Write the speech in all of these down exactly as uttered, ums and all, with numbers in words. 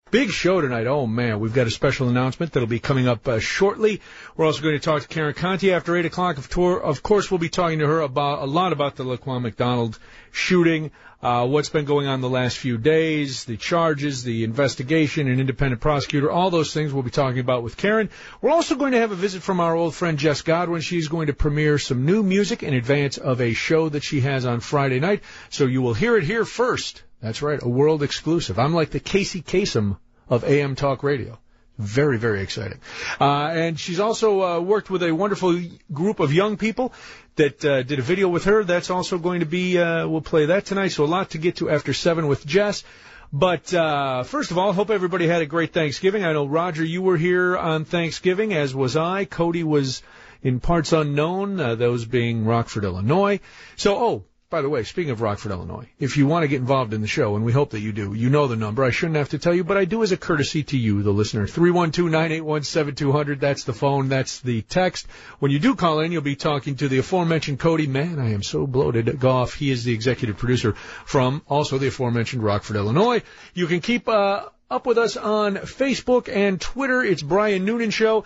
Big show tonight. Oh, man, we've got a special announcement that'll be coming up uh, shortly. We're also going to talk to Karen Conti after eight o'clock. Of, tour. of course, we'll be talking to her about a lot about the Laquan McDonald shooting, uh, what's been going on the last few days, the charges, the investigation, an independent prosecutor, all those things we'll be talking about with Karen. We're also going to have a visit from our old friend Jess Godwin. She's going to premiere some new music in advance of a show that she has on Friday night, so you will hear it here first. That's right, a world exclusive. I'm like the Casey Kasem of A M Talk Radio. Very, very exciting. Uh, and she's also uh, worked with a wonderful group of young people that uh, did a video with her. That's also going to be, uh, we'll play that tonight, so a lot to get to after seven with Jess. But uh, first of all, hope everybody had a great Thanksgiving. I know, Roger, you were here on Thanksgiving, as was I. Cody was in parts unknown, uh, those being Rockford, Illinois. So, oh, by the way, speaking of Rockford, Illinois, if you want to get involved in the show, and we hope that you do, you know the number. I shouldn't have to tell you, but I do as a courtesy to you, the listener. three one two, nine eight one, seven two zero zero. That's the phone. That's the text. When you do call in, you'll be talking to the aforementioned Cody. Man, I am so bloated. Goff. He is the executive producer from also the aforementioned Rockford, Illinois. You can keep uh, up with us on Facebook and Twitter. It's Brian Noonan Show.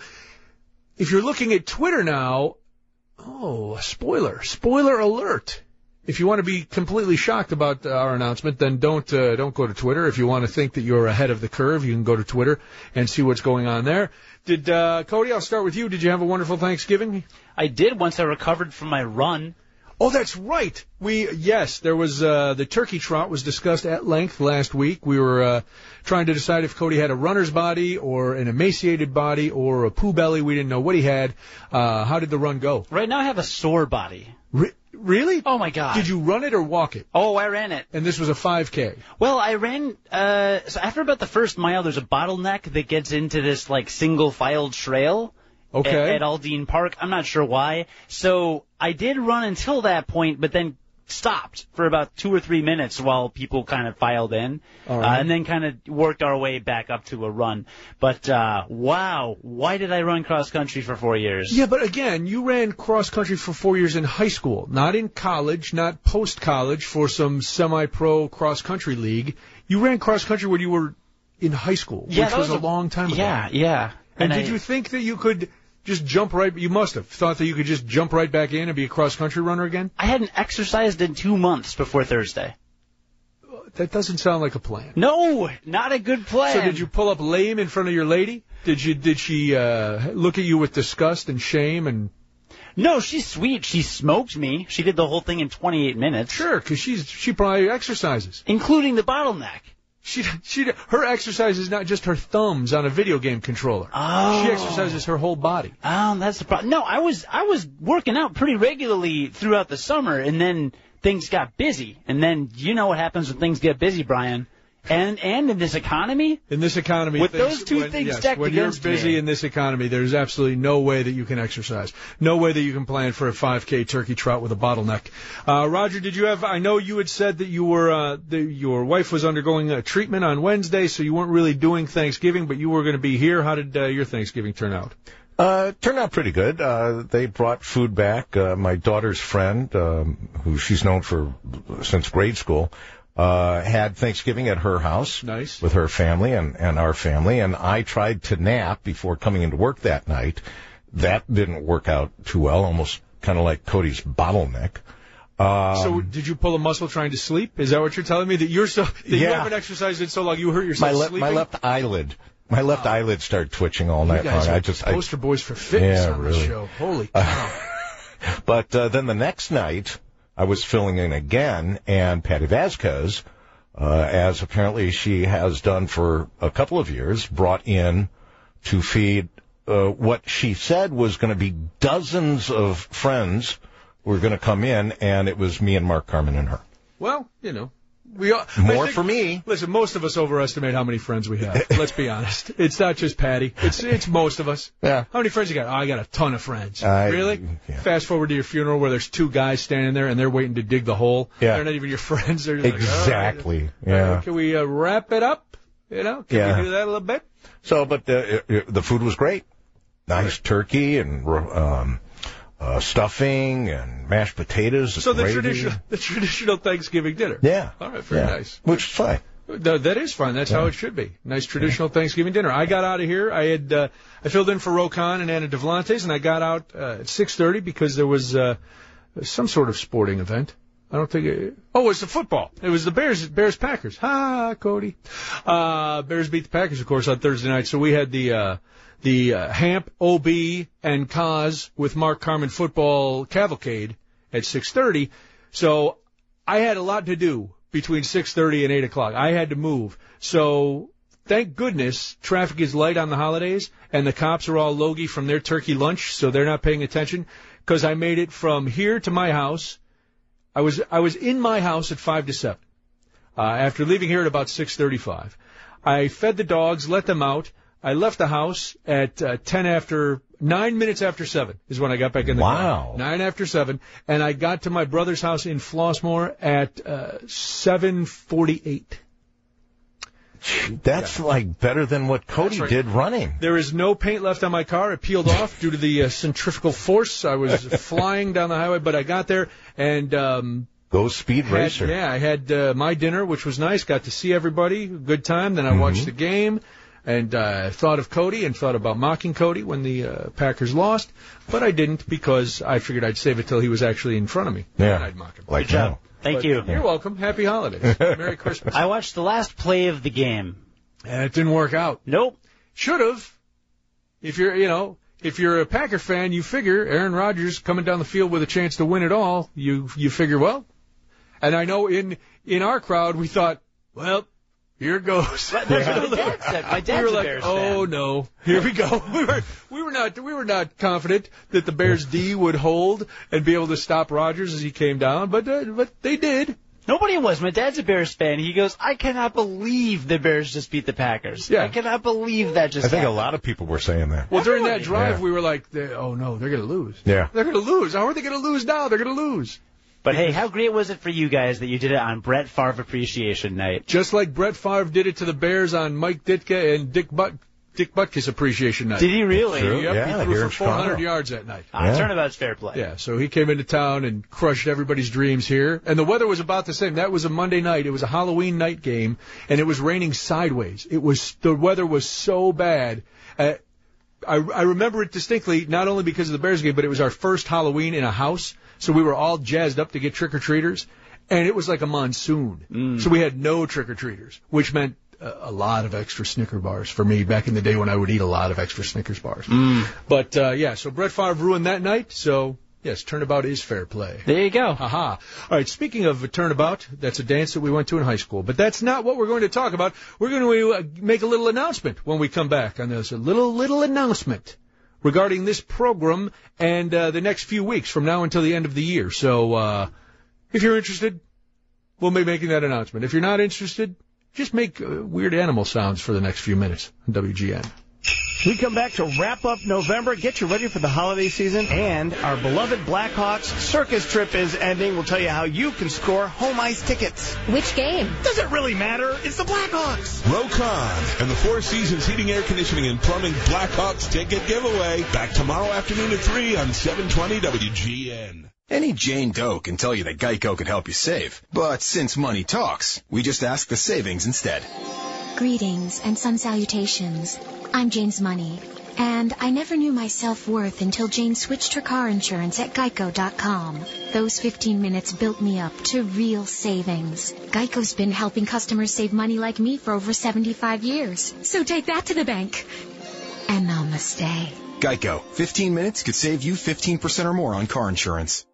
If you're looking at Twitter now, oh, spoiler. Spoiler alert. If you want to be completely shocked about uh, our announcement, then don't uh, don't go to Twitter. If you want to think that you're ahead of the curve, you can go to Twitter and see what's going on there. Did uh, Cody, I'll start with you. Did you have a wonderful Thanksgiving? I did once I recovered from my run. Oh, that's right. We yes, there was uh, the turkey trot was discussed at length last week. We were uh, trying to decide if Cody had a runner's body or an emaciated body or a poo belly. We didn't know what he had. Uh, how did the run go? Right now I have a sore body. Re- Really? Oh, my God. Did you run it or walk it? Oh, I ran it. And this was a five K? Well, I ran, uh, so after about the first mile, there's a bottleneck that gets into this, like, single-filed trail. Okay. At, at Aldine Park. I'm not sure why. So I did run until that point, but then stopped for about two or three minutes while people kind of filed in. All right. Uh, and then kind of worked our way back up to a run. But, uh, wow, why did I run cross-country for four years? Yeah, but again, you ran cross-country for four years in high school, not in college, not post-college for some semi-pro cross-country league. You ran cross-country when you were in high school, yeah, which was, was a long time ago. Yeah, yeah. And, and did I, you think that you could just jump right, you must have thought that you could just jump right back in and be a cross-country runner again? I hadn't exercised in two months before Thursday. That doesn't sound like a plan. No, not a good plan. So did you pull up lame in front of your lady? Did you? Did she uh, look at you with disgust and shame? And no, she's sweet. She smoked me. She did the whole thing in twenty-eight minutes. Sure, because she's she probably exercises, including the bottleneck. She she her exercise is not just her thumbs on a video game controller. Oh. She exercises her whole body. Oh, that's the problem. No, I was I was working out pretty regularly throughout the summer, and then things got busy. And then you know what happens when things get busy, Brian. And and in this economy? In this economy. With things, those two when, things yes, stacked when against you're busy me. in this economy, there's absolutely no way that you can exercise. No way that you can plan for a five K turkey trot with a bottleneck. Uh, Roger, did you have, I know you had said that you were, uh, the, your wife was undergoing a treatment on Wednesday, so you weren't really doing Thanksgiving, but you were going to be here. How did uh, your Thanksgiving turn out? Uh, turned out pretty good. Uh, they brought food back. Uh, my daughter's friend, um, who she's known for since grade school, uh, had Thanksgiving at her house. Nice. With her family and, and our family. And I tried to nap before coming into work that night. That didn't work out too well, almost kind of like Cody's bottleneck. Um, so did you pull a muscle trying to sleep? Is that what you're telling me? That you're so that yeah. you haven't exercised in so long you hurt yourself my le- sleeping? My left eyelid. My left wow. eyelid started twitching all night you guys long. Are I just poster I, boys for fitness yeah, on really. this show. Holy cow. Uh, but uh, then the next night, I was filling in again, and Patty Vasquez, uh, as apparently she has done for a couple of years, brought in to feed uh, what she said was going to be dozens of friends who were going to come in, and it was me and Mark Carmen and her. Well, you know. We all, More think, for me. Listen, most of us overestimate how many friends we have. Let's be honest. It's not just Patty. It's it's most of us. Yeah. How many friends you got? Oh, I got a ton of friends. I, really? Yeah. Fast forward to your funeral where there's two guys standing there and they're waiting to dig the hole. Yeah. They're not even your friends. They're just exactly. Like, oh, yeah. Uh, can we uh, wrap it up? You know? Can yeah. we do that a little bit? So, but uh, the food was great. Nice right. turkey and um, uh, stuffing and mashed potatoes. So the gravy. traditional, the traditional Thanksgiving dinner. Yeah. All right, very yeah. nice. Which is fine. Th- that is fun. That's yeah. how it should be. Nice traditional Thanksgiving dinner. I got out of here. I had uh, I filled in for Rocon and Anna Devlantes, and I got out uh, at six thirty because there was uh, some sort of sporting event. I don't think it, oh, it was the football. It was the Bears, Bears Packers. Ha, Cody. Uh, Bears beat the Packers, of course, on Thursday night. So we had the, uh, the, uh, Hamp, O B, and Kaz with Mark Carmen football cavalcade at six thirty. So I had a lot to do between six thirty and eight o'clock. I had to move. So thank goodness traffic is light on the holidays and the cops are all logy from their turkey lunch. So they're not paying attention because I made it from here to my house. I was I was in my house at five to seven. Uh, after leaving here at about six thirty-five, I fed the dogs, let them out. I left the house at uh, ten after nine minutes after seven is when I got back in the wow. car. Nine after seven, and I got to my brother's house in Flossmoor at uh, seven forty-eight. That's yeah. like better than what Cody right. did running. There is no paint left on my car. It peeled off due to the uh, centrifugal force. I was flying down the highway, but I got there and um Go Speed had, Racer. Yeah, I had uh, my dinner, which was nice. Got to see everybody. Good time. Then I mm-hmm. watched the game and uh, thought of Cody and thought about mocking Cody when the uh, Packers lost, but I didn't because I figured I'd save it till he was actually in front of me. Yeah, and I'd mock him. Like Good job. Thank but you. You're welcome. Happy holidays. Merry Christmas. I watched the last play of the game. And it didn't work out. Nope. Should have. If you're, you know, if you're a Packer fan, you figure Aaron Rodgers coming down the field with a chance to win it all. You you figure, well, and I know in in our crowd we thought, well, here it goes. That's what my dad said. My dad's we were a like, Bears oh fan. no, here we go. We were we were not we were not confident that the Bears D would hold and be able to stop Rodgers as he came down, but uh, but they did. Nobody was. My dad's a Bears fan. He goes, I cannot believe the Bears just beat the Packers. Yeah. I cannot believe that just I think happened. a lot of people were saying that. Well, during Everybody. that drive, Yeah. we were like, oh, no, they're going to lose. Yeah. They're going to lose. How are they going to lose now? They're going to lose. But, hey, how great was it for you guys that you did it on Brett Favre Appreciation Night? Just like Brett Favre did it to the Bears on Mike Ditka and Dick Butt. Dick Butkus Appreciation Night. Did he really? True. Yep, Yeah, he threw here for in four hundred Chicago. yards that night. Ah, Yeah. Turnabout's fair play. Yeah, so he came into town and crushed everybody's dreams here. And the weather was about the same. That was a Monday night. It was a Halloween night game, and it was raining sideways. It was the weather was so bad. Uh, I, I remember it distinctly, not only because of the Bears game, but it was our first Halloween in a house, so we were all jazzed up to get trick-or-treaters, and it was like a monsoon. Mm. So we had no trick-or-treaters, which meant a lot of extra Snicker bars for me back in the day when I would eat a lot of extra Snickers bars. Mm. But, uh, yeah, so Brett Favre ruined that night, so, yes, turnabout is fair play. There you go. Aha. All right, speaking of a turnabout, that's a dance that we went to in high school. But that's not what we're going to talk about. We're going to uh, make a little announcement when we come back on this. A little, little announcement regarding this program and uh, the next few weeks from now until the end of the year. So uh, if you're interested, we'll be making that announcement. If you're not interested, just make uh, weird animal sounds for the next few minutes on W G N. We come back to wrap up November, get you ready for the holiday season, and our beloved Blackhawks circus trip is ending. We'll tell you how you can score home ice tickets. Which game? Does it really matter? It's the Blackhawks. Rocon and the Four Seasons Heating, Air Conditioning, and Plumbing Blackhawks ticket giveaway. Back tomorrow afternoon at three on seven twenty W G N. Any Jane Doe can tell you that Geico can help you save. But since money talks, we just ask the savings instead. Greetings and sun salutations. I'm Jane's Money, and I never knew my self-worth until Jane switched her car insurance at geico dot com. Those fifteen minutes built me up to real savings. Geico's been helping customers save money like me for over seventy-five years. So take that to the bank. And namaste. Geico. fifteen minutes could save you fifteen percent or more on car insurance.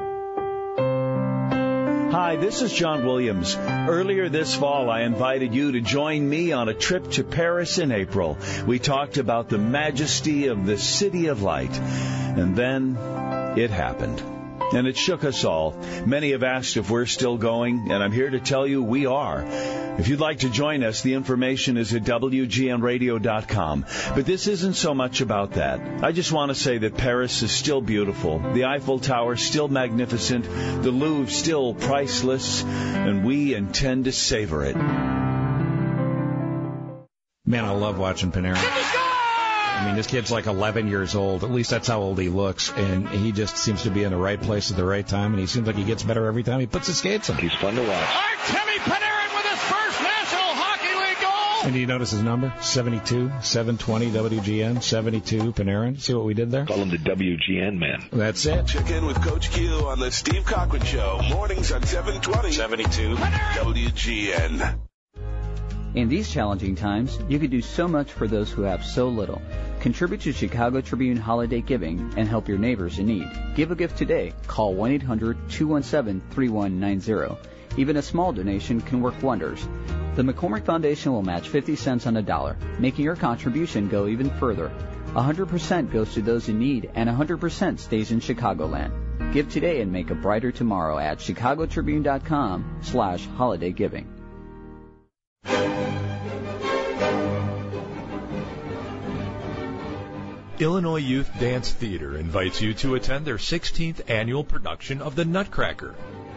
Hi, this is John Williams. Earlier this fall, I invited you to join me on a trip to Paris in April. We talked about the majesty of the City of Light. And then it happened. And it shook us all. Many have asked if we're still going, and I'm here to tell you we are. If you'd like to join us, the information is at W G N radio dot com. But this isn't so much about that. I just want to say that Paris is still beautiful, the Eiffel Tower still magnificent, the Louvre still priceless, and we intend to savor it. Man, I love watching Panarin. I mean, this kid's like eleven years old. At least that's how old he looks. And he just seems to be in the right place at the right time. And he seems like he gets better every time he puts his skates on. He's fun to watch. Artemi Panarin with his first National And do you notice his number? seventy-two, seven twenty W G N, seventy-two Panarin. See what we did there? Call him the W G N man. That's it. Check in with Coach Q on the Steve Cochran Show. Mornings on seven twenty. seventy-two W G N. In these challenging times, you can do so much for those who have so little. Contribute to Chicago Tribune Holiday Giving and help your neighbors in need. Give a gift today. Call one eight hundred two one seven three one nine zero. Even a small donation can work wonders. The McCormick Foundation will match fifty cents on a dollar, making your contribution go even further. one hundred percent goes to those in need, and one hundred percent stays in Chicagoland. Give today and make a brighter tomorrow at chicagotribune.com slash holiday giving. Illinois Youth Dance Theater invites you to attend their sixteenth annual production of The Nutcracker.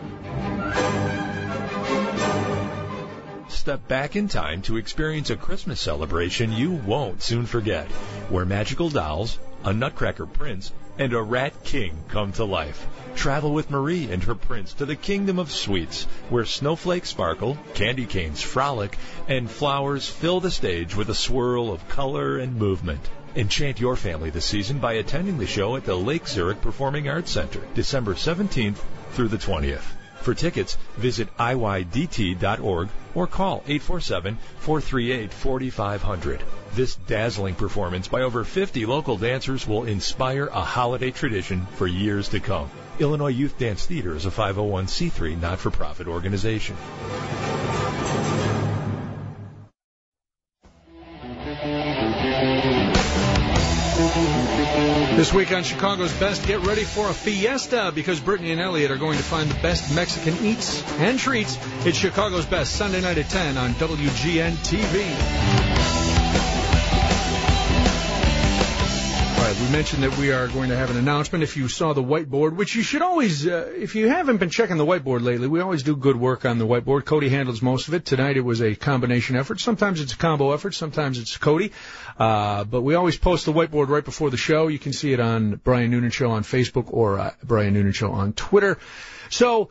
Step back in time to experience a Christmas celebration you won't soon forget, where magical dolls, a Nutcracker prince, and a rat king come to life. Travel with Marie and her prince to the kingdom of sweets, where snowflakes sparkle, candy canes frolic, and flowers fill the stage with a swirl of color and movement. Enchant your family this season by attending the show at the Lake Zurich Performing Arts Center, December seventeenth through the twentieth. For tickets, visit I Y D T dot org or call eight four seven, four three eight, four five zero zero. This dazzling performance by over fifty local dancers will inspire a holiday tradition for years to come. Illinois Youth Dance Theater is a five oh one c three not-for-profit organization. This week on Chicago's Best, get ready for a fiesta because Brittany and Elliot are going to find the best Mexican eats and treats. It's Chicago's Best, Sunday night at ten on W G N T V. All right, we mentioned that we are going to have an announcement. If you saw the whiteboard, which you should always, uh, if you haven't been checking the whiteboard lately, we always do good work on the whiteboard. Cody handles most of it. Tonight it was a combination effort. Sometimes it's a combo effort. Sometimes it's Cody. Uh, but we always post the whiteboard right before the show. You can see it on Brian Noonan Show on Facebook or uh, Brian Noonan Show on Twitter. So,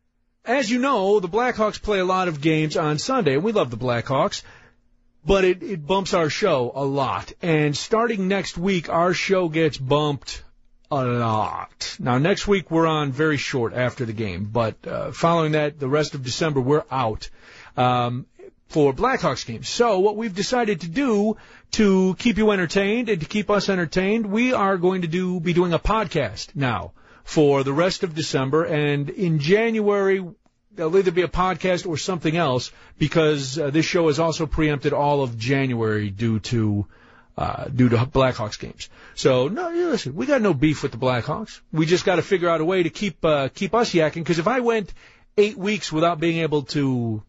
as you know, the Blackhawks play a lot of games on Sunday, and we love the Blackhawks. But it, it bumps our show a lot. And starting next week, our show gets bumped a lot. Now, next week, we're on very short after the game. But uh, following that, the rest of December, we're out um, for Blackhawks games. So what we've decided to do to keep you entertained and to keep us entertained, we are going to do be doing a podcast now for the rest of December. And in January, there'll either be a podcast or something else because uh, this show has also preempted all of January due to uh, due to Blackhawks games. So, no, listen, we got no beef with the Blackhawks. We just got to figure out a way to keep uh, keep us yakking because if I went eight weeks without being able to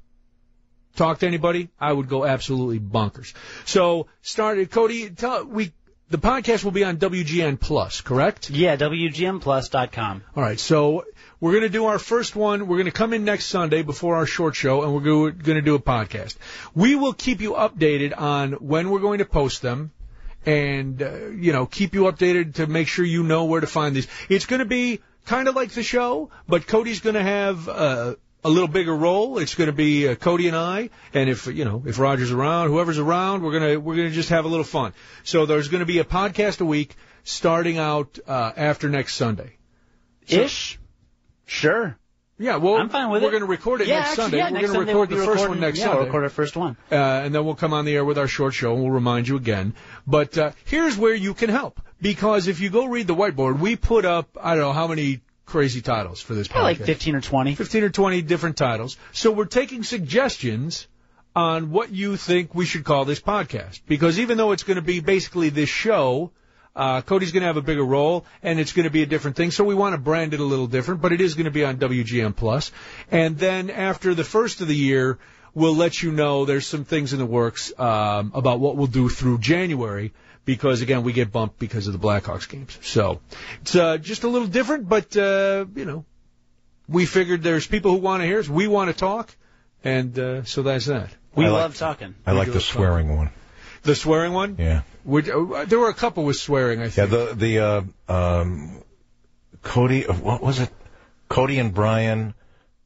talk to anybody, I would go absolutely bonkers. So, started Cody. Tell we. The podcast will be on W G N Plus, correct? Yeah, W G N plus dot com. All right, so we're going to do our first one. We're going to come in next Sunday before our short show, and we're going to do a podcast. We will keep you updated on when we're going to post them and, uh, you know, keep you updated to make sure you know where to find these. It's going to be kind of like the show, but Cody's going to have uh, a little bigger role. It's going to be uh, Cody and I, and if you know if Roger's around, whoever's around, we're gonna we're gonna just have a little fun. So there's going to be a podcast a week starting out uh, after next Sunday. So, Ish, sure. Yeah, well, I'm fine with we're it. going to record it yeah, next actually, Sunday. Yeah, we're next going to record we'll the first one next yeah, Sunday. We'll record our first one. Uh, and then we'll come on the air with our short show, and we'll remind you again. But uh, here's where you can help. Because if you go read the whiteboard, we put up, I don't know how many crazy titles for this podcast. Like fifteen or twenty. fifteen or twenty different titles. So we're taking suggestions on what you think we should call this podcast. Because even though it's going to be basically this show, uh, Cody's going to have a bigger role, and it's going to be a different thing. So we want to brand it a little different, but it is going to be on W G N Plus. And then after the first of the year, we'll let you know there's some things in the works um, about what we'll do through January. Because, again, we get bumped because of the Blackhawks games. So it's uh, just a little different, but, uh, you know, we figured there's people who want to hear us. We want to talk, and uh, so that's that. We I love like, talking. I like the swearing talking. one. The swearing one? Yeah. Would, uh, there were a couple with swearing, I think. Yeah, the, the uh, um, Cody, what was it? Cody and Brian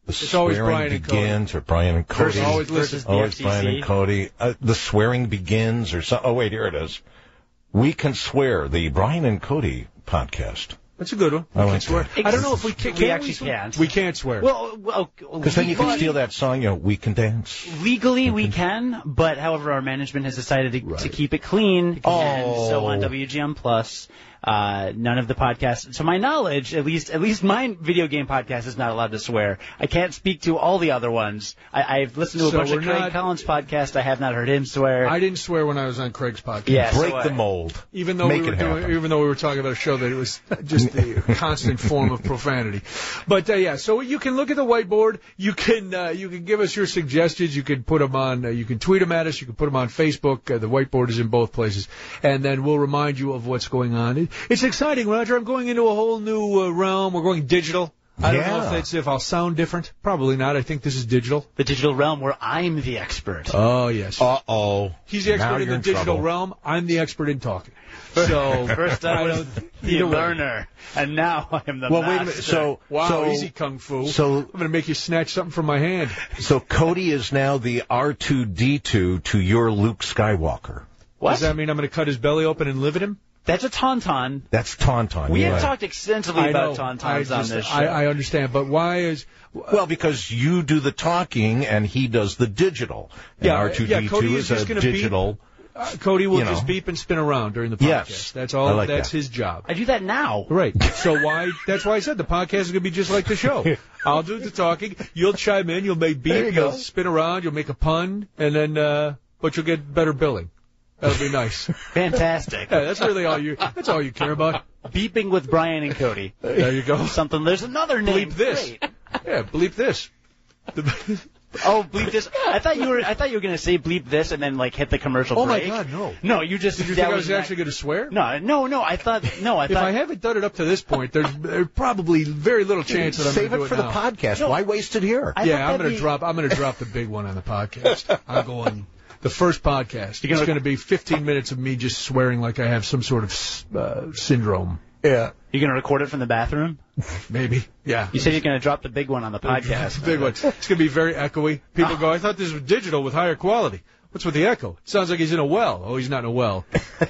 The It's always swearing Brian and Cody. begins, or Brian and Cody. Versus- always listen. Always the F C C. Brian and Cody. Uh, the swearing begins, or so. Oh wait, here it is. We Can Swear, the Brian and Cody podcast. That's a good one. We I can like swear. that. I don't know if we can. We can actually swear? can't. We can't swear. Well, well, Because then you can legally- steal that song, you know, We Can Dance. Legally, we can, but however, our management has decided to, to keep it clean. Oh. And so on W G M Plus, uh, none of the podcasts, to my knowledge, at least at least my video game podcast is not allowed to swear. I can't speak to all the other ones. I, I've listened to a So bunch of we're Craig not- Collins' podcasts. I have not heard him swear. I didn't swear when I was on Craig's podcast. Yeah, so Break I- the mold. Even though Make we were it doing, happen. even though we were talking about a show that it was just a constant form of profanity, but uh, yeah. So you can look at the whiteboard. You can uh, you can give us your suggestions. You can put them on. Uh, you can tweet them at us. You can put them on Facebook. Uh, the whiteboard is in both places, and then we'll remind you of what's going on. It, it's exciting, Roger. I'm going into a whole new uh, realm. We're going digital. I don't know if Yeah. that's if I'll sound different. Probably not. I think this is digital. the digital realm where I'm the expert. Oh yes. Uh oh. He's the expert in the digital realm. I'm the expert in talking. So First I was the either way. learner, and now I am the Well, master. wait a minute. So, Wow, so, easy kung fu. So, I'm going to make you snatch something from my hand. so Cody is now the R two D two to your Luke Skywalker. What? Does that mean I'm going to cut his belly open and live at him? That's a tauntaun. That's Tauntaun. We yeah. have talked extensively I about know. tauntauns I on just- this show. I, I understand, but why is... Well, because you do the talking and he does the digital. And Yeah, R two D two yeah, Cody is is just a gonna digital. Uh, Cody will You know. just beep and spin around during the podcast. Yes. That's all. I like That's that. his job. I do that now. Right. So why? That's why I said the podcast is going to be just like the show. I'll do the talking. You'll chime in. You'll make beep. There you You'll go. spin around. You'll make a pun, and then, uh, but you'll get better billing. That'll be nice. Fantastic. Yeah, that's really all you. That's all you care about. Beeping with Brian and Cody. There you go. Something. There's another name. Bleep this. Great. Yeah, bleep this. The- Oh, bleep this. I thought you were. I thought you were gonna say bleep this and then like hit the commercial Oh my break. God, no. No, you just. Did you that think I was not- actually going to swear? No, no, no. I thought. No, I If thought. I haven't done it up to this point, there's, there's probably very little chance that I'm Save going to do it for it the now. podcast. No. Why waste it here? I Yeah, thought I'm that'd going to be- drop. I'm going to drop the big one on the podcast. I'm going. The first podcast. You're It's gonna- going to be fifteen minutes of me just swearing like I have some sort of uh, syndrome. Yeah. You're gonna record it from the bathroom. Maybe. Yeah. You said you're gonna drop the big one on the podcast. Big one. It's going to be very echoey. People go, I thought this was digital with higher quality. What's with the echo? It sounds like he's in a well. Oh, he's not in a well.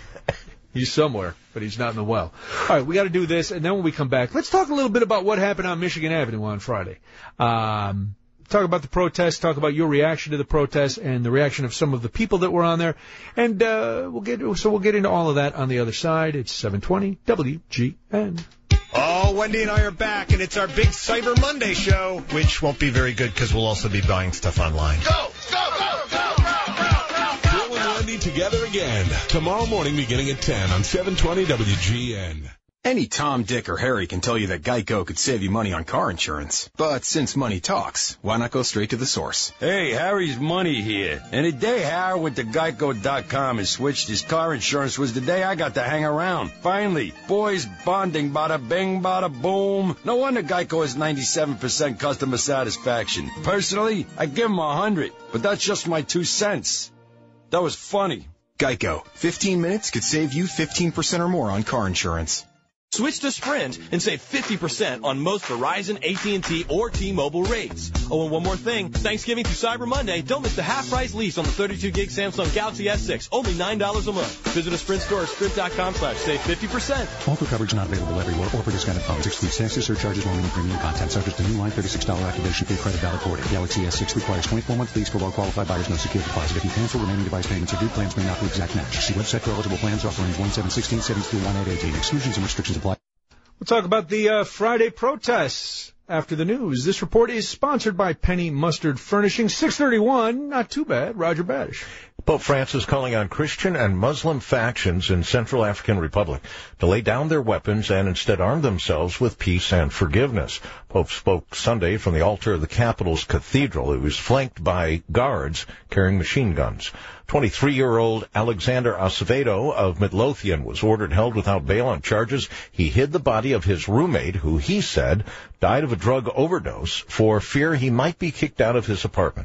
He's somewhere, but he's not in the well. All right, we got to do this, and then when we come back, let's talk a little bit about what happened on Michigan Avenue on Friday. Um, talk about the protests, talk about your reaction to the protests, and the reaction of some of the people that were on there, and uh, we'll get so we'll get into all of that on the other side. It's seven twenty W G N. Oh, Wendy and I are back, and it's our big Cyber Monday show, which won't be very good because we'll also be buying stuff online. Go, go, go, go, go, go, go. Bill and Wendy together again tomorrow morning beginning at ten on seven twenty W G N. Any Tom, Dick, or Harry can tell you that Geico could save you money on car insurance. But since money talks, why not go straight to the source? Hey, Harry's Money here. And the day Harry went to Geico dot com and switched his car insurance was the day I got to hang around. Finally, boys bonding, bada bing, bada boom. No wonder Geico has ninety-seven percent customer satisfaction. Personally, I give him one hundred, but that's just my two cents. That was funny. Geico. fifteen minutes could save you fifteen percent or more on car insurance. Switch to Sprint and save fifty percent on most Verizon, A T and T, or T-Mobile rates. Oh, and one more thing. Thanksgiving through Cyber Monday, don't miss the half-price lease on the thirty-two gig Samsung Galaxy S six. Only nine dollars a month. Visit a Sprint store or sprint dot com slash save fifty percent. Auto coverage not available everywhere or for discounted phones. Excludes taxes, surcharges, roaming, and premium content. Subject to new line thirty-six dollars activation fee credit valid for Galaxy S six requires twenty-four month lease for well-qualified buyers. No security deposit. If you cancel, remaining device payments are due. Plans may not be exact match. See website for eligible plans. Offer range one seven sixteen seventy through one eight eighteen. Exclusions and restrictions apply. We'll talk about the uh, Friday protests after the news. This report is sponsored by Penny Mustard Furnishing. six thirty-one, not too bad. Roger Badish. Pope Francis calling on Christian and Muslim factions in Central African Republic to lay down their weapons and instead arm themselves with peace and forgiveness. Pope spoke Sunday from the altar of the capital's cathedral. It was flanked by guards carrying machine guns. twenty-three-year-old Alexander Acevedo of Midlothian was ordered held without bail on charges. He hid the body of his roommate, who he said died of a drug overdose, for fear he might be kicked out of his apartment.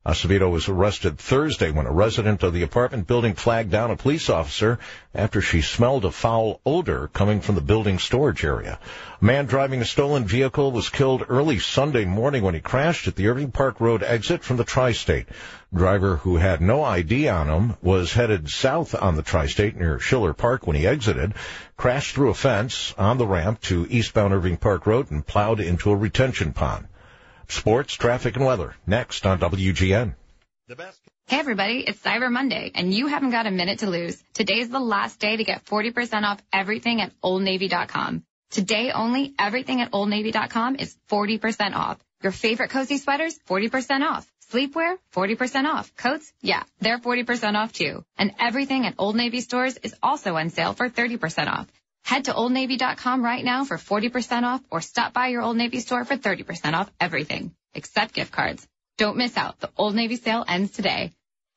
Acevedo was arrested Thursday when a resident of the apartment building flagged down a police officer after she smelled a foul odor coming from the building storage area. A man driving a stolen vehicle was killed early Sunday morning when he crashed at the Irving Park Road exit from the Tri-State. Driver, who had no I D on him, was headed south on the Tri-State near Schiller Park when he exited, crashed through a fence on the ramp to eastbound Irving Park Road and plowed into a retention pond. Sports, traffic, and weather, next on W G N. Hey everybody, it's Cyber Monday, and you haven't got a minute to lose. Today's the last day to get forty percent off everything at Old Navy dot com. Today only, everything at Old Navy dot com is forty percent off. Your favorite cozy sweaters, forty percent off. Sleepwear, forty percent off. Coats, yeah, they're forty percent off too. And everything at Old Navy stores is also on sale for thirty percent off. Head to Old Navy dot com right now for forty percent off or stop by your Old Navy store for thirty percent off everything, except gift cards. Don't miss out. The Old Navy sale ends today.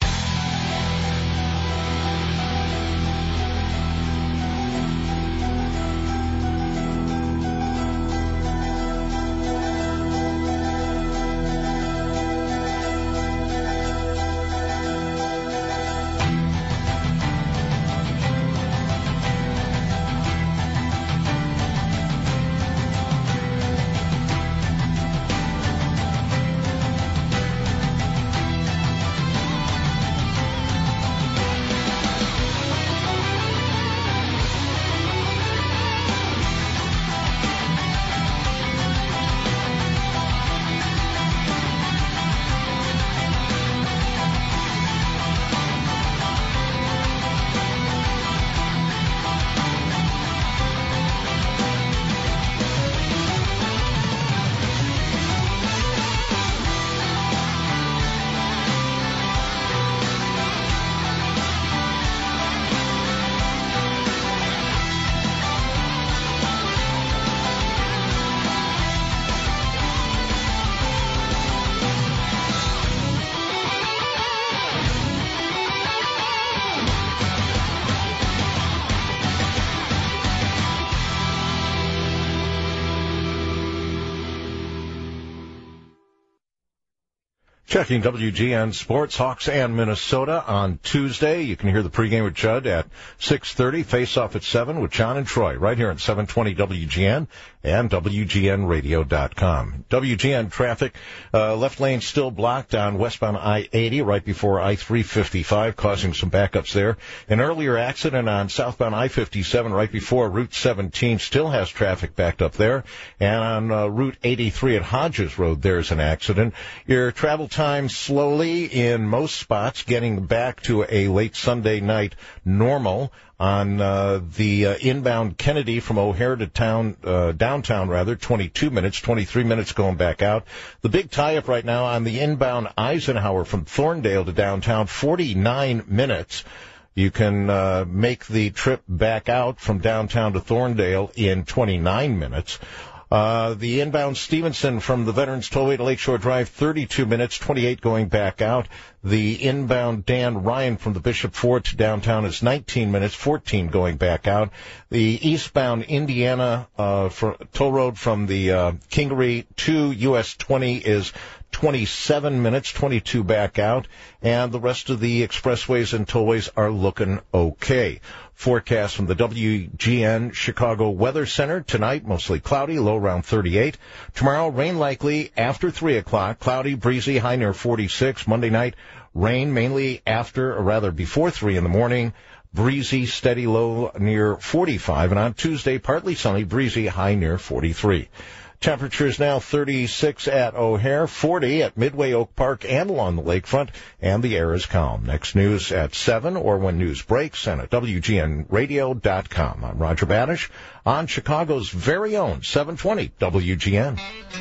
Checking W G N Sports, Hawks and Minnesota on Tuesday. You can hear the pregame with Judd at six thirty, face-off at seven with John and Troy, right here at seven twenty W G N and W G N radio dot com. W G N traffic, uh, left lane still blocked on westbound I eighty right before I three fifty-five, causing some backups there. An earlier accident on southbound I fifty-seven right before Route seventeen still has traffic backed up there. And on uh, Route eighty-three at Hodges Road, there's an accident. Your travel time slowly in most spots, getting back to a late Sunday night normal. On uh, the uh, inbound Kennedy from O'Hare to town, uh, downtown rather, twenty-two minutes, twenty-three minutes going back out. The big tie-up right now on the inbound Eisenhower from Thorndale to downtown, forty-nine minutes. You can uh, make the trip back out from downtown to Thorndale in twenty-nine minutes. Uh, the inbound Stevenson from the Veterans Tollway to Lakeshore Drive, thirty-two minutes, twenty-eight going back out. The inbound Dan Ryan from the Bishop Ford to downtown is nineteen minutes, fourteen going back out. The eastbound Indiana uh, for, toll road from the uh, Kingery to U S twenty is twenty-seven minutes, twenty-two back out. And the rest of the expressways and tollways are looking okay. Forecast from the W G N Chicago Weather Center. Tonight, mostly cloudy, low around thirty-eight. Tomorrow, rain likely after three o'clock. Cloudy, breezy, high near forty-six. Monday night, rain mainly after, or rather before three in the morning. Breezy, steady, low near forty-five. And on Tuesday, partly sunny, breezy, high near forty-three. Temperatures now thirty-six at O'Hare, forty at Midway Oak Park and along the lakefront, and the air is calm. Next news at seven or when news breaks and at W G N radio dot com. I'm Roger Banish on Chicago's very own seven twenty W G N.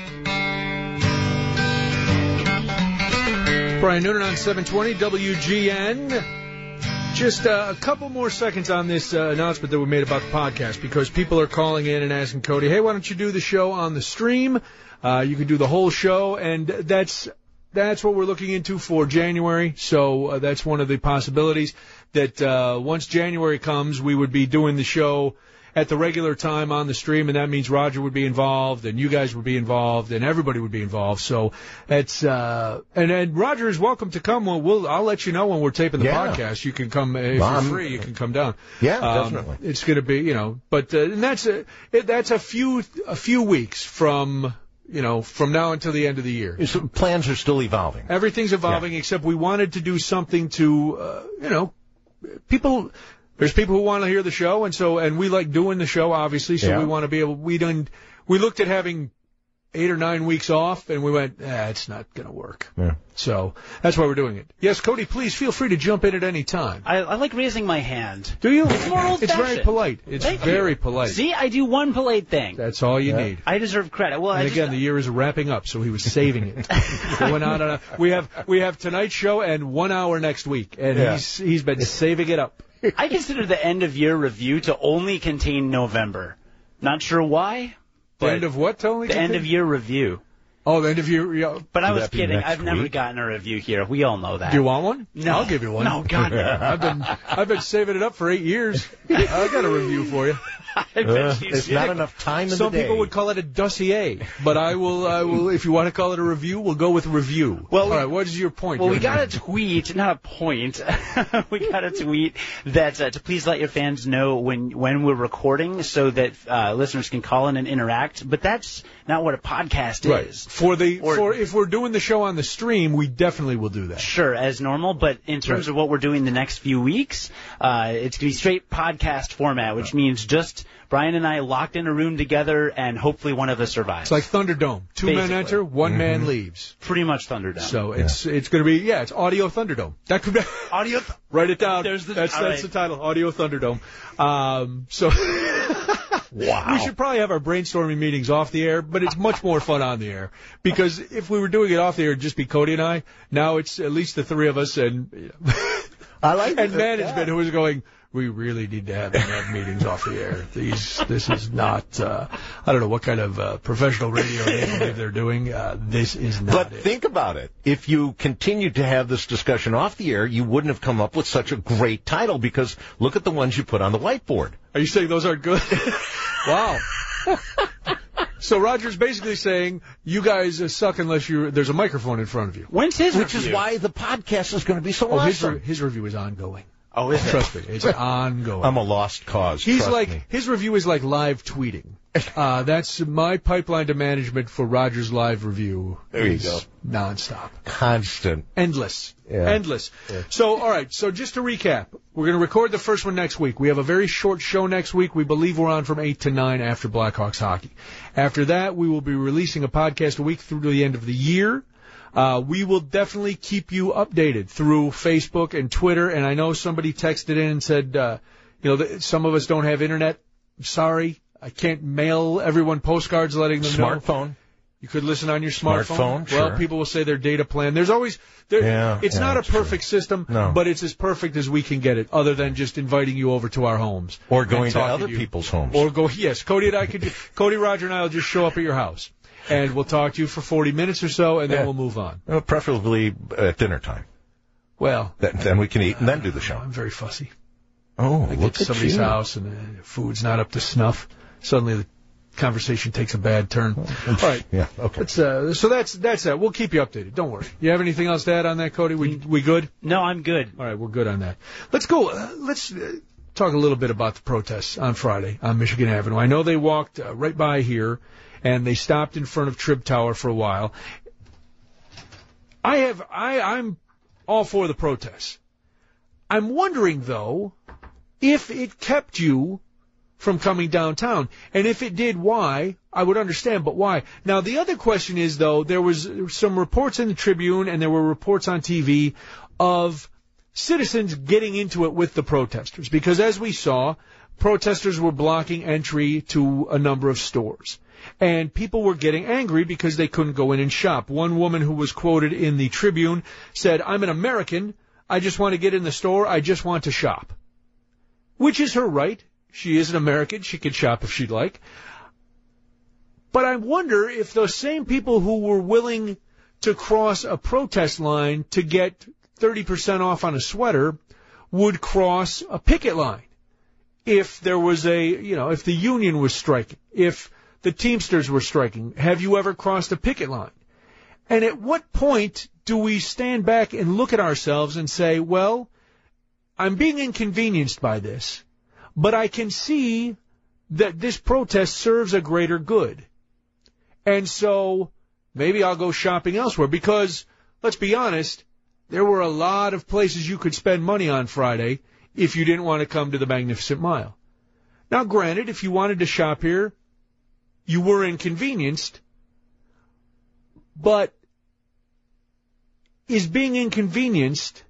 Brian Noonan on seven twenty W G N. Just uh, a couple more seconds on this uh, announcement that we made about the podcast, because people are calling in and asking Cody, hey, why don't you do the show on the stream? Uh, you can do the whole show, and that's that's what we're looking into for January. So uh, that's one of the possibilities, that uh, once January comes, we would be doing the show at the regular time on the stream, and that means Roger would be involved, and you guys would be involved, and everybody would be involved. So it's uh, and and Roger is welcome to come. We'll, we'll I'll let you know when we're taping the Yeah. podcast. You can come if Well, you're free. You can come down. Yeah, Um, definitely. It's going to be, you know, but uh, and that's a it, that's a few a few weeks from you know from now until the end of the year. So plans are still evolving. Everything's evolving, except we wanted to do something to, uh, you know, people. There's people who want to hear the show, and so and we like doing the show, obviously. So Yeah. we want to be able. We done. We looked at having eight or nine weeks off, and we went, ah, it's not going to work. Yeah. So that's why we're doing it. Yes, Cody, please feel free to jump in at any time. I, I like raising my hand. Do you? It's more old It's very fashioned. polite. It's Thank very you. polite. See, I do one polite thing. That's all you Yeah. need. I deserve credit. Well, I And just, again, the year is wrapping up, so he was saving it. Going on and on. We have we have tonight's show and one hour next week, and Yeah. he's he's been saving it up. I consider the end of year review to only contain November. Not sure why. The but end of what, Tony? The end of year review. Oh, the end of year. Yeah. But I Would was that be kidding. next I've never week? gotten a review here. We all know that. Do you want one? No. I'll give you one. No, God, no. I've been I've been saving it up for eight years. I got a review for you. I bet Uh, you there's did. not enough time in Some the day. people would call it a dossier, but I will. I will. If you want to call it a review, we'll go with review. Well, all we- right. What is your point? Well, we Jim? got a tweet, not a point. we got a tweet that uh, to please let your fans know when when we're recording, so that uh, listeners can call in and interact. But that's not what a podcast right. is. For the Or- for if we're doing the show on the stream, we definitely will do that. Sure, as normal, but in terms Right. of what we're doing the next few weeks, uh, it's going to be straight podcast format, which means just Brian and I locked in a room together, and hopefully one of us survives. It's like Thunderdome. Two men Basically. enter, one man leaves. Pretty much Thunderdome. So it's it's going to be yeah, it's Audio Thunderdome. That could be Audio. write it down. There's the- that's all that's right. the title, Audio Thunderdome. Um, so Wow. we should probably have our brainstorming meetings off the air, but it's much more fun on the air because if we were doing it off the air, it'd just be Cody and I. Now it's at least the three of us and you know, I like and it. management who is going. We really need to have them have meetings off the air. These, this is not. Uh, I don't know what kind of uh, professional radio they believe they're doing. Uh, this is not But it. think about it. If you continued to have this discussion off the air, you wouldn't have come up with such a great title because look at the ones you put on the whiteboard. Are you saying those aren't good? Wow. So Roger's basically saying you guys uh, suck unless you there's a microphone in front of you. When's his Which review? is why the podcast is going to be so Oh, his awesome. re- his review is ongoing. Oh, is it? Trust me, it's ongoing. I'm a lost cause. He's trust like me. his review is like live tweeting. Uh, that's my pipeline to management for Roger's live review. There you is go. Nonstop, Constant. endless, Yeah. endless. Yeah. So, all right. So, just to recap, we're going to record the first one next week. We have a very short show next week. We believe we're on from eight to nine after Blackhawks hockey. After that, we will be releasing a podcast a week through to the end of the year. Uh, we will definitely keep you updated through Facebook and Twitter. And I know somebody texted in and said, uh, you know, that some of us don't have internet. I'm sorry. I can't mail everyone postcards letting them know. Smartphone. You could listen on your smartphone. Smartphone, Well, sure. people will say their data plan. There's always, there, Yeah, it's yeah, not a that's true. perfect system, No. but it's as perfect as we can get it, other than just inviting you over to our homes. Or and going to talking other you. people's homes. Or go, yes, Cody and I could, ju- Cody, Roger, and I will just show up at your house. And we'll talk to you for forty minutes or so, and then Yeah. we'll move on. Well, preferably at dinner time. Well, Then, then we can eat and then do the show. I'm very fussy. Oh, I get look to at somebody's you. house and the food's not up to snuff. Suddenly the conversation takes a bad turn. All right. Yeah, okay. Let's, uh, so that's that's that. We'll keep you updated. Don't worry. You have anything else to add on that, Cody? We we good? No, I'm good. All right, we're good on that. Let's go. Uh, let's uh, talk a little bit about the protests on Friday on Michigan Avenue. I know they walked uh, right by here, and they stopped in front of Trib Tower for a while. I have I I'm all for the protests. I'm wondering though if it kept you from coming downtown, and if it did, why? I would understand, but why? Now the other question is though, there was some reports in the Tribune and there were reports on T V of citizens getting into it with the protesters, because as we saw, protesters were blocking entry to a number of stores. And people were getting angry because they couldn't go in and shop. One woman who was quoted in the Tribune said, "I'm an American. I just want to get in the store. I just want to shop." Which is her right. She is an American. She can shop if she'd like. But I wonder if those same people who were willing to cross a protest line to get thirty percent off on a sweater would cross a picket line if there was a, you know, if the union was striking, if the Teamsters were striking, have you ever crossed a picket line? And at what point do we stand back and look at ourselves and say, well, I'm being inconvenienced by this, but I can see that this protest serves a greater good. And so maybe I'll go shopping elsewhere because, let's be honest, there were a lot of places you could spend money on Friday if you didn't want to come to the Magnificent Mile. Now, granted, if you wanted to shop here, you were inconvenienced, but is being inconvenienced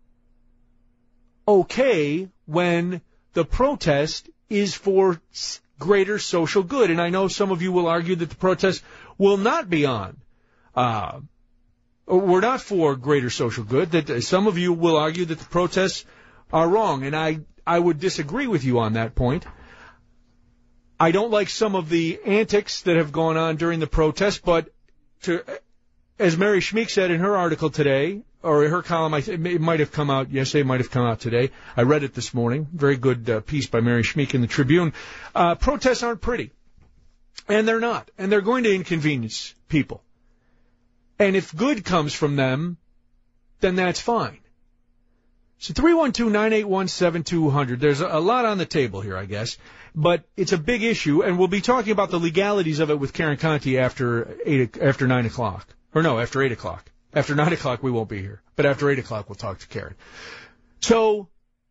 okay when the protest is for greater social good? And I know some of you will argue that the protest will not be on. Uh, we're not for greater social good. That some of you will argue that the protests are wrong, and I, I would disagree with you on that point. I don't like some of the antics that have gone on during the protest, but to, as Mary Schmeek said in her article today, or her column, I th- it might have come out yesterday, it might have come out today. I read it this morning. Very good uh, piece by Mary Schmeek in the Tribune. Uh, protests aren't pretty. And they're not. And they're going to inconvenience people. And if good comes from them, then that's fine. So three one two, nine eight one, seven two zero zero. There's a lot on the table here, I guess. But it's a big issue, and we'll be talking about the legalities of it with Karen Conti after eight, after nine o'clock. Or no, after eight o'clock. After nine o'clock, we won't be here. But after eight o'clock, we'll talk to Karen. So,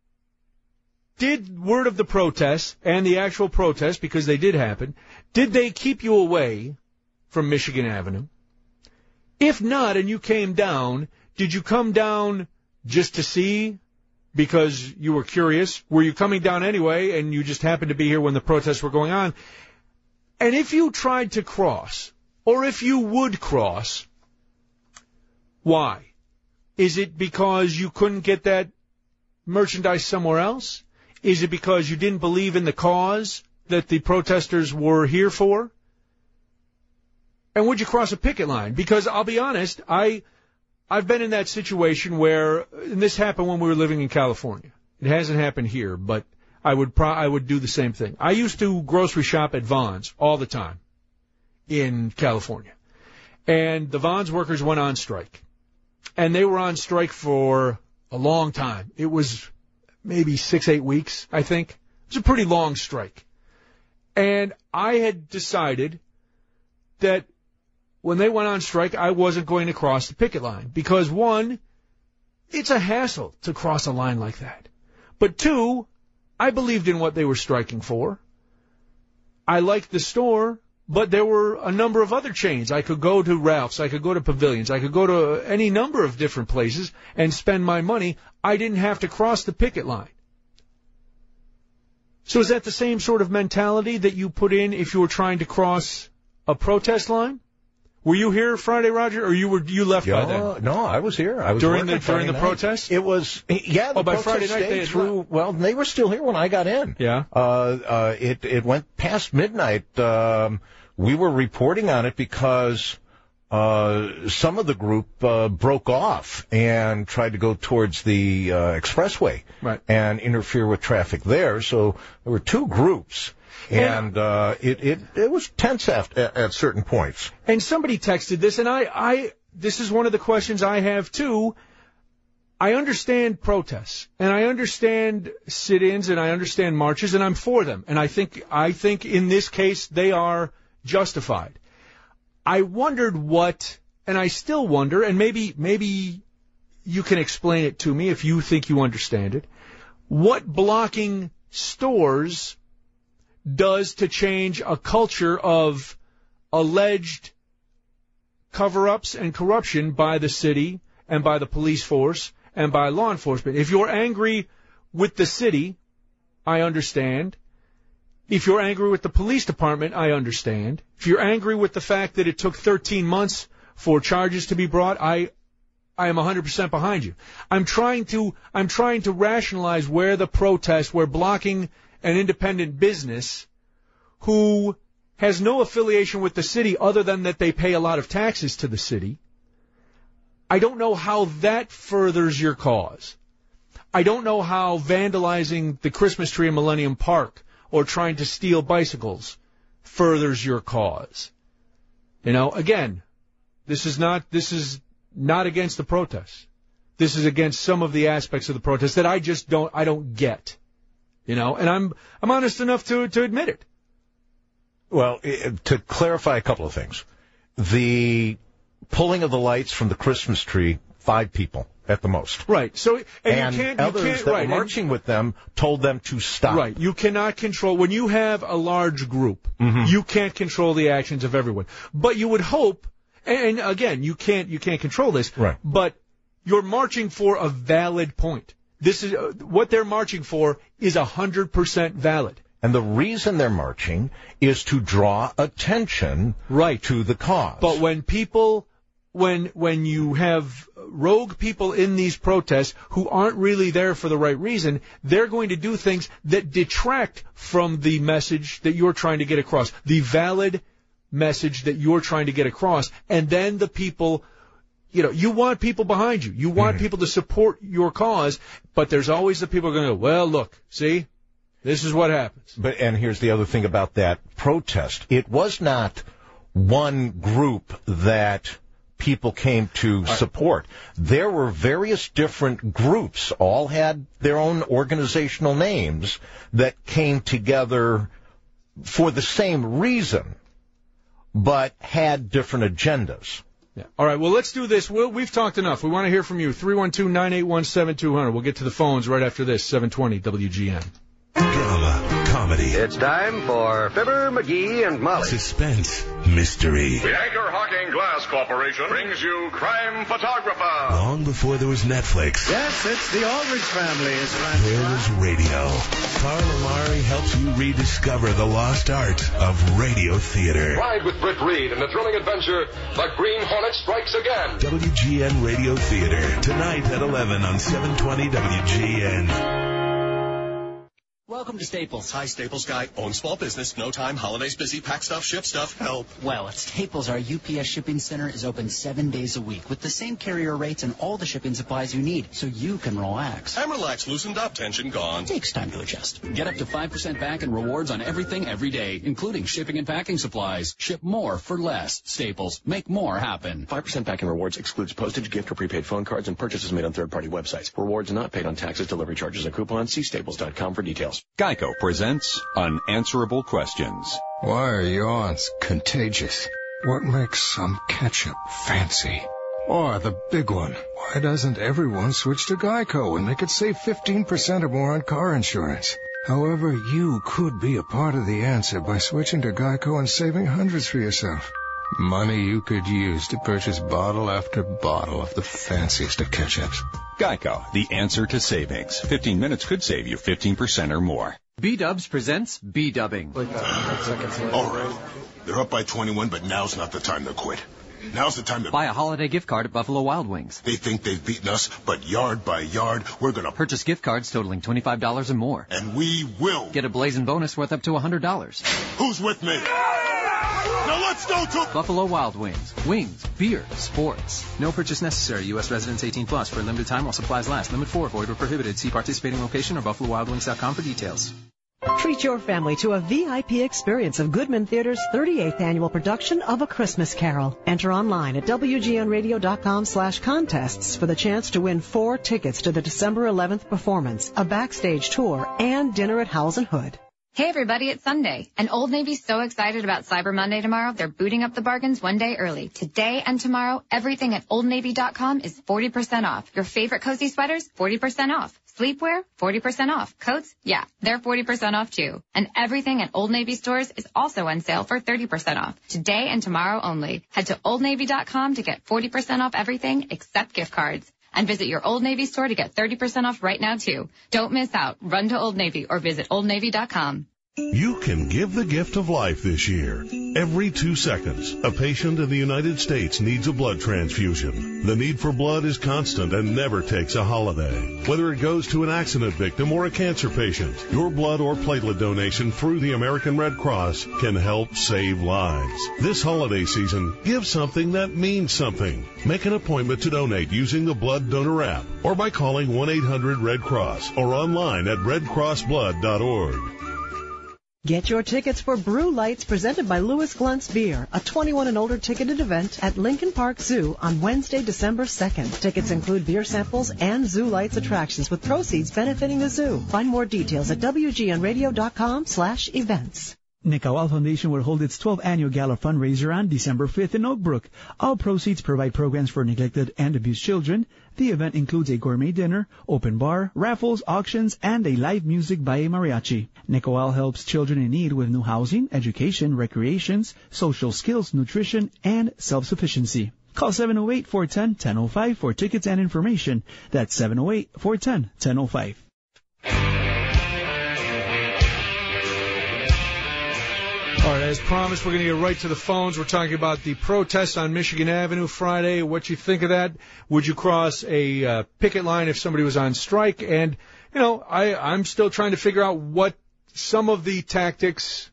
did word of the protests and the actual protests, because they did happen, did they keep you away from Michigan Avenue? If not, and you came down, did you come down just to see because you were curious? Were you coming down anyway and you just happened to be here when the protests were going on? And if you tried to cross, or if you would cross, why? Is it because you couldn't get that merchandise somewhere else? Is it because you didn't believe in the cause that the protesters were here for? And would you cross a picket line? Because I'll be honest, I, I've been in that situation where, and this happened when we were living in California. It hasn't happened here, but I would pro- I would do the same thing. I used to grocery shop at Vons all the time in California. And the Vons workers went on strike. And they were on strike for a long time. It was maybe six, eight weeks, I think. It was a pretty long strike. And I had decided that when they went on strike, I wasn't going to cross the picket line. Because, one, it's a hassle to cross a line like that. But, two, I believed in what they were striking for. I liked the store, but there were a number of other chains. I could go to Ralph's, I could go to Pavilions, I could go to any number of different places and spend my money. I didn't have to cross the picket line. So is that the same sort of mentality that you put in if you were trying to cross a protest line? Were you here Friday, Roger, or you were you left yeah, by then? No, I was here. I was during the Friday during the night. protest. It was yeah. The oh, by protest Friday night stayed they had through. left. Well, they were still here when I got in. Yeah. Uh, uh, it it went past midnight. Um, we were reporting on it because uh, some of the group uh, broke off and tried to go towards the uh, expressway right. and interfere with traffic there. So there were two groups. And uh, it, it it was tense at, at certain points. And somebody texted this, and I, I this is one of the questions I have, too. I understand protests, and I understand sit-ins, and I understand marches, and I'm for them. And I think I think in this case they are justified. I wondered what, and I still wonder, and maybe maybe you can explain it to me if you think you understand it, what blocking stores does to change a culture of alleged cover-ups and corruption by the city and by the police force and by law enforcement. If you're angry with the city, I understand. If you're angry with the police department, I understand. If you're angry with the fact that it took thirteen months for charges to be brought, I I am one hundred percent behind you. I'm trying to I'm trying to rationalize where the protest, where blocking an independent business who has no affiliation with the city other than that they pay a lot of taxes to the city. I don't know how that furthers your cause. I don't know how vandalizing the Christmas tree in Millennium Park or trying to steal bicycles furthers your cause. You know, again, this is not this is not against the protests. This is against some of the aspects of the protest that I just don't I don't get. You know, and I'm I'm honest enough to to admit it. Well, to clarify a couple of things. The pulling of the lights from the Christmas tree, five people at the most. Right. So and, and you can't, others you can't, that right, were marching and, with them told them to stop. Right. You cannot control when you have a large group. Mm-hmm. You can't control the actions of everyone. But you would hope, and, and again, you can't you can't control this. Right. But you're marching for a valid point. This is uh, what they're marching for is a hundred percent valid. And the reason they're marching is to draw attention right. to the cause. But when people, when when you have rogue people in these protests who aren't really there for the right reason, they're going to do things that detract from the message that you're trying to get across, the valid message that you're trying to get across. And then the people, you know, you want people behind you. You want mm-hmm. people to support your cause, but there's always the people going to go, well, look, see? This is what happens. But and here's the other thing about that protest. It was not one group that people came to support. There were various different groups, all had their own organizational names, that came together for the same reason, but had different agendas. Yeah. All right, well, let's do this. We'll, we've talked enough. We want to hear from you. three one two, nine eight one, seven two zero zero. We'll get to the phones right after this. seven twenty W G N. Drama, comedy. It's time for Fibber, McGee, and Molly. Suspense, mystery. The Anchor Hocking Glass Corporation brings you Crime Photographer. Long before there was Netflix. Yes, it's the Aldrich family. Is there was radio. Carl Amari helps you rediscover the lost art of radio theater. Ride with Britt Reed in the thrilling adventure, The Green Hornet Strikes Again. W G N Radio Theater, tonight at eleven on seven twenty W G N. Welcome to Staples. Hi, Staples guy. Own small business. No time. Holidays busy. Pack stuff. Ship stuff. Help. Well, at Staples, our U P S shipping center is open seven days a week with the same carrier rates and all the shipping supplies you need, so you can relax. I'm relaxed. Loosened up. Tension gone. Takes time to adjust. Get up to five percent back in rewards on everything every day, including shipping and packing supplies. Ship more for less. Staples. Make more happen. five percent back in rewards excludes postage, gift, or prepaid phone cards and purchases made on third-party websites. Rewards not paid on taxes, delivery charges, and coupons. See staples dot com for details. Geico presents Unanswerable Questions. Why are yawns contagious? What makes some ketchup fancy? Or the big one, why doesn't everyone switch to Geico and they could save fifteen percent or more on car insurance? However, you could be a part of the answer by switching to Geico and saving hundreds for yourself. Money you could use to purchase bottle after bottle of the fanciest of ketchups. Geico, the answer to savings. fifteen minutes could save you fifteen percent or more. B-Dubs presents B-Dubbing. All right. They're up by twenty-one, but now's not the time to quit. Now's the time to buy a holiday gift card at Buffalo Wild Wings. They think they've beaten us, but yard by yard, we're going to purchase gift cards totaling twenty-five dollars or more. And we will get a blazing bonus worth up to one hundred dollars. Who's with me? Now let's go to Buffalo Wild Wings. Wings, beer, sports. No purchase necessary. U S residents eighteen plus for a limited time while supplies last. Limit four. Void or prohibited. See participating location or buffalo wild wings dot com for details. Treat your family to a V I P experience of Goodman Theater's thirty-eighth annual production of A Christmas Carol. Enter online at W G N radio dot com slash contests for the chance to win four tickets to the December eleventh performance, a backstage tour, and dinner at Howells and Hood. Hey everybody, it's Sunday, and Old Navy's so excited about Cyber Monday tomorrow, they're booting up the bargains one day early. Today and tomorrow, everything at old navy dot com is forty percent off. Your favorite cozy sweaters, forty percent off. Sleepwear, forty percent off. Coats, yeah, they're forty percent off too. And everything at Old Navy stores is also on sale for thirty percent off. Today and tomorrow only. Head to old navy dot com to get forty percent off everything except gift cards. And visit your Old Navy store to get thirty percent off right now too. Don't miss out. Run to Old Navy or visit old navy dot com. You can give the gift of life this year. Every two seconds, a patient in the United States needs a blood transfusion. The need for blood is constant and never takes a holiday. Whether it goes to an accident victim or a cancer patient, your blood or platelet donation through the American Red Cross can help save lives. This holiday season, give something that means something. Make an appointment to donate using the Blood Donor app or by calling one eight hundred red cross or online at red cross blood dot org. Get your tickets for Brew Lights presented by Louis Gluntz Beer, a twenty-one and older ticketed event at Lincoln Park Zoo on Wednesday, December second. Tickets include beer samples and Zoo Lights attractions with proceeds benefiting the zoo. Find more details at W G N radio dot com slash events. Nicawal Foundation will hold its twelfth annual gala fundraiser on December fifth in Oak Brook. All proceeds provide programs for neglected and abused children. The event includes a gourmet dinner, open bar, raffles, auctions, and a live music by a mariachi. Nicawal helps children in need with new housing, education, recreations, social skills, nutrition, and self-sufficiency. Call seven oh eight, four one zero, one oh oh five for tickets and information. That's seven oh eight, four one zero, one oh oh five. All right, as promised, we're going to get right to the phones. We're talking about the protests on Michigan Avenue Friday. What you think of that? Would you cross a uh, picket line if somebody was on strike? And, you know, I, I'm still trying to figure out what some of the tactics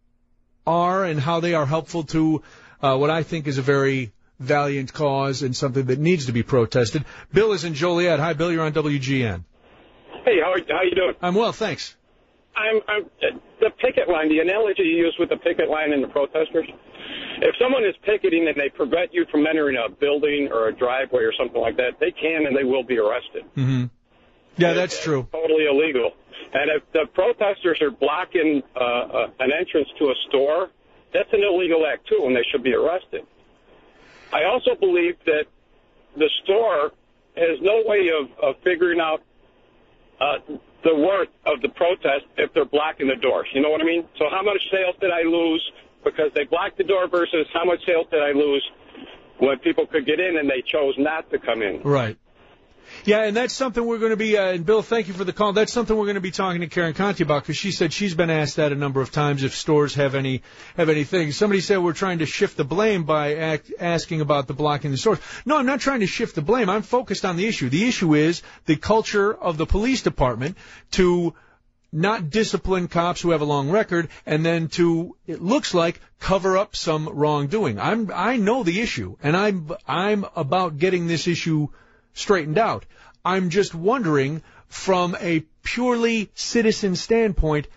are and how they are helpful to uh, what I think is a very valiant cause and something that needs to be protested. Bill is in Joliet. Hi, Bill. You're on W G N. Hey, how, how you doing? I'm well, thanks. I'm, I'm the picket line, the analogy you use with the picket line and the protesters. If someone is picketing and they prevent you from entering a building or a driveway or something like that, they can and they will be arrested. Mm-hmm. Yeah, that's it's true. Totally illegal. And if the protesters are blocking uh, uh, an entrance to a store, that's an illegal act too, and they should be arrested. I also believe that the store has no way of, of figuring out uh, the worth of the protest if they're blocking the doors. You know what I mean? So how much sales did I lose because they blocked the door versus how much sales did I lose when people could get in and they chose not to come in? Right. Yeah, and that's something we're going to be, uh, and Bill, thank you for the call. That's something we're going to be talking to Karen Conti about because she said she's been asked that a number of times if stores have any have anything. Somebody said we're trying to shift the blame by act, asking about the blocking the stores. No, I'm not trying to shift the blame. I'm focused on the issue. The issue is the culture of the police department to not discipline cops who have a long record and then to, it looks like, cover up some wrongdoing. I'm, I know the issue, and I'm, I'm about getting this issue straightened out. I'm just wondering, from a purely citizen standpoint,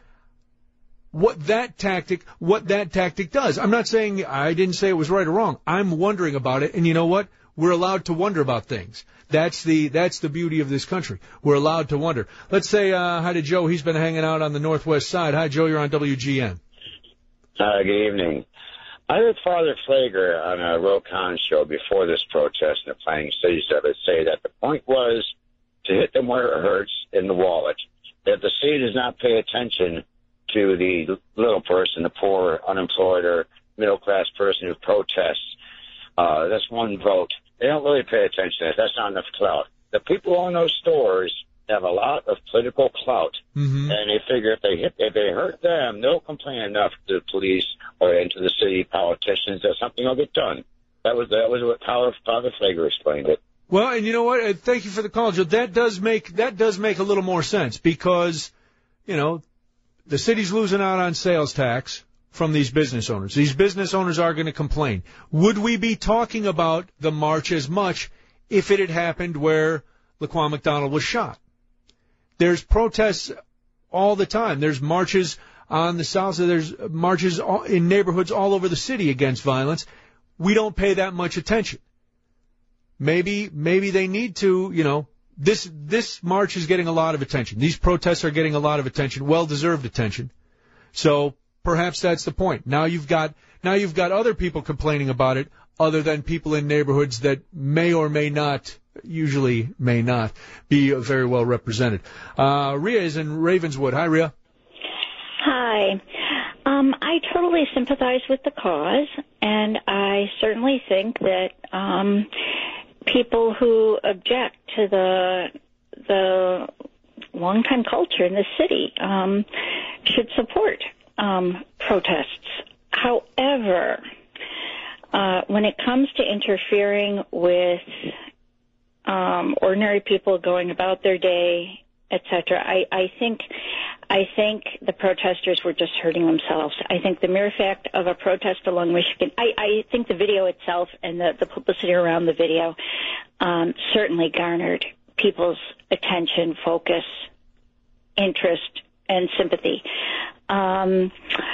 what that tactic, what that tactic does. I'm not saying, I didn't say it was right or wrong. I'm wondering about it, and you know what? We're allowed to wonder about things. That's the that's the beauty of this country. We're allowed to wonder. Let's say uh, hi to Joe. He's been hanging out on the northwest side. Hi, Joe. You're on W G N. Uh, good evening. I heard Father Flager on a Rokon show before this protest in the planning cities of it say that the point was to hit them where it hurts in the wallet. That the city does not pay attention to the little person, the poor, unemployed, or middle-class person who protests. Uh, that's one vote. They don't really pay attention to that. That's not enough clout. The people who own those stores have a lot of political clout, mm-hmm. and they figure if they hit, if they hurt them, they'll complain enough to the police or into the city politicians that something will get done. That was that was what Father Father Flager explained it. Well, and you know what? Uh, thank you for the call, Joe. That does make that does make a little more sense because, you know, the city's losing out on sales tax from these business owners. These business owners are going to complain. Would we be talking about the march as much if it had happened where Laquan McDonald was shot? There's protests all the time. There's marches on the south side. There's marches in neighborhoods all over the city against violence. We don't pay that much attention. Maybe, maybe they need to, you know, this, this march is getting a lot of attention. These protests are getting a lot of attention, well-deserved attention. So perhaps that's the point. Now you've got, now you've got other people complaining about it other than people in neighborhoods that may or may not, usually may not, be very well represented. Uh, Rhea is in Ravenswood. Hi, Rhea. Hi. Um, I totally sympathize with the cause, and I certainly think that um, people who object to the the longtime culture in the city um, should support um, protests. however, uh, when it comes to interfering with um, ordinary people going about their day, et cetera, I, I think I think the protesters were just hurting themselves. I think the mere fact of a protest along Michigan, I, I think the video itself and the, the publicity around the video um, certainly garnered people's attention, focus, interest, and sympathy. Um,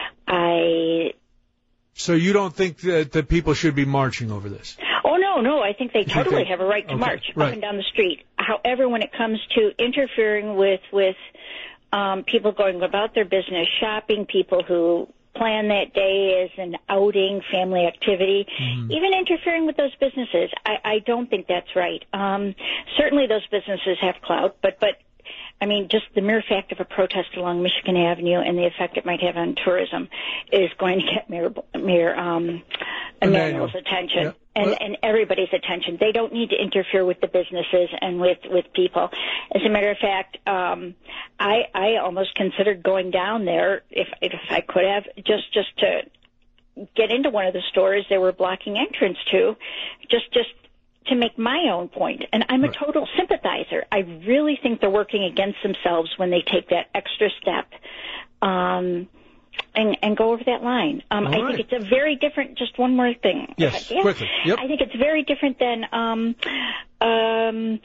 I. So you don't think that, that people should be marching over this? Oh, no, no. I think they totally okay. have a right to okay. march right. up and down the street. However, when it comes to interfering with, with um, people going about their business, shopping, people who plan that day as an outing, family activity, mm-hmm. even interfering with those businesses, I, I don't think that's right. Um, certainly those businesses have clout, but, but I mean, just the mere fact of a protest along Michigan Avenue and the effect it might have on tourism is going to get Mayor, Mayor um, Emanuel's attention yeah. and, well, and everybody's attention. They don't need to interfere with the businesses and with, with people. As a matter of fact, um, I, I almost considered going down there, if, if I could have, just, just to get into one of the stores they were blocking entrance to, just, just to make my own point. And I'm a total sympathizer. I really think they're working against themselves when they take that extra step um, and, and go over that line. Um, I right. think it's a very different, just one more thing. Yes, yeah. quickly. Yep. I think it's very different than um, um,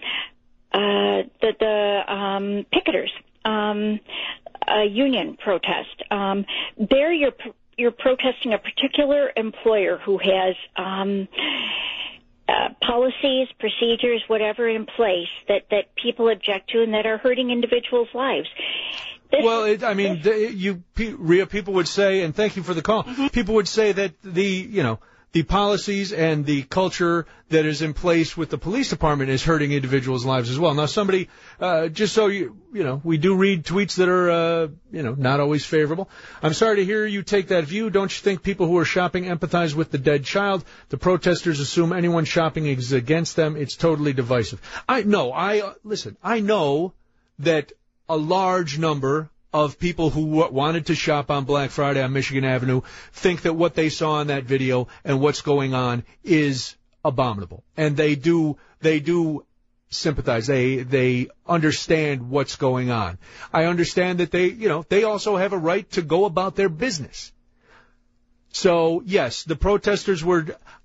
uh, the, the um, picketers, um, a union protest. Um, there you're, you're protesting a particular employer who has um, Uh, policies, procedures, whatever in place that, that people object to and that are hurting individuals' lives. This, well, it, I mean, the, you, Rhea, people would say, and thank you for the call, mm-hmm. people would say that the, you know, the policies and the culture that is in place with the police department is hurting individuals' lives as well. Now, somebody, uh, just so you, you know, we do read tweets that are, uh, you know, not always favorable. I'm sorry to hear you take that view. Don't you think people who are shopping empathize with the dead child? The protesters assume anyone shopping is against them. It's totally divisive. I know, I, uh, listen, I know that a large number of people who w- wanted to shop on Black Friday on Michigan Avenue think that what they saw in that video and what's going on is abominable. And they do, they do sympathize. They, they understand what's going on. I understand that they, you know, they also have a right to go about their business. So, yes, the protesters were,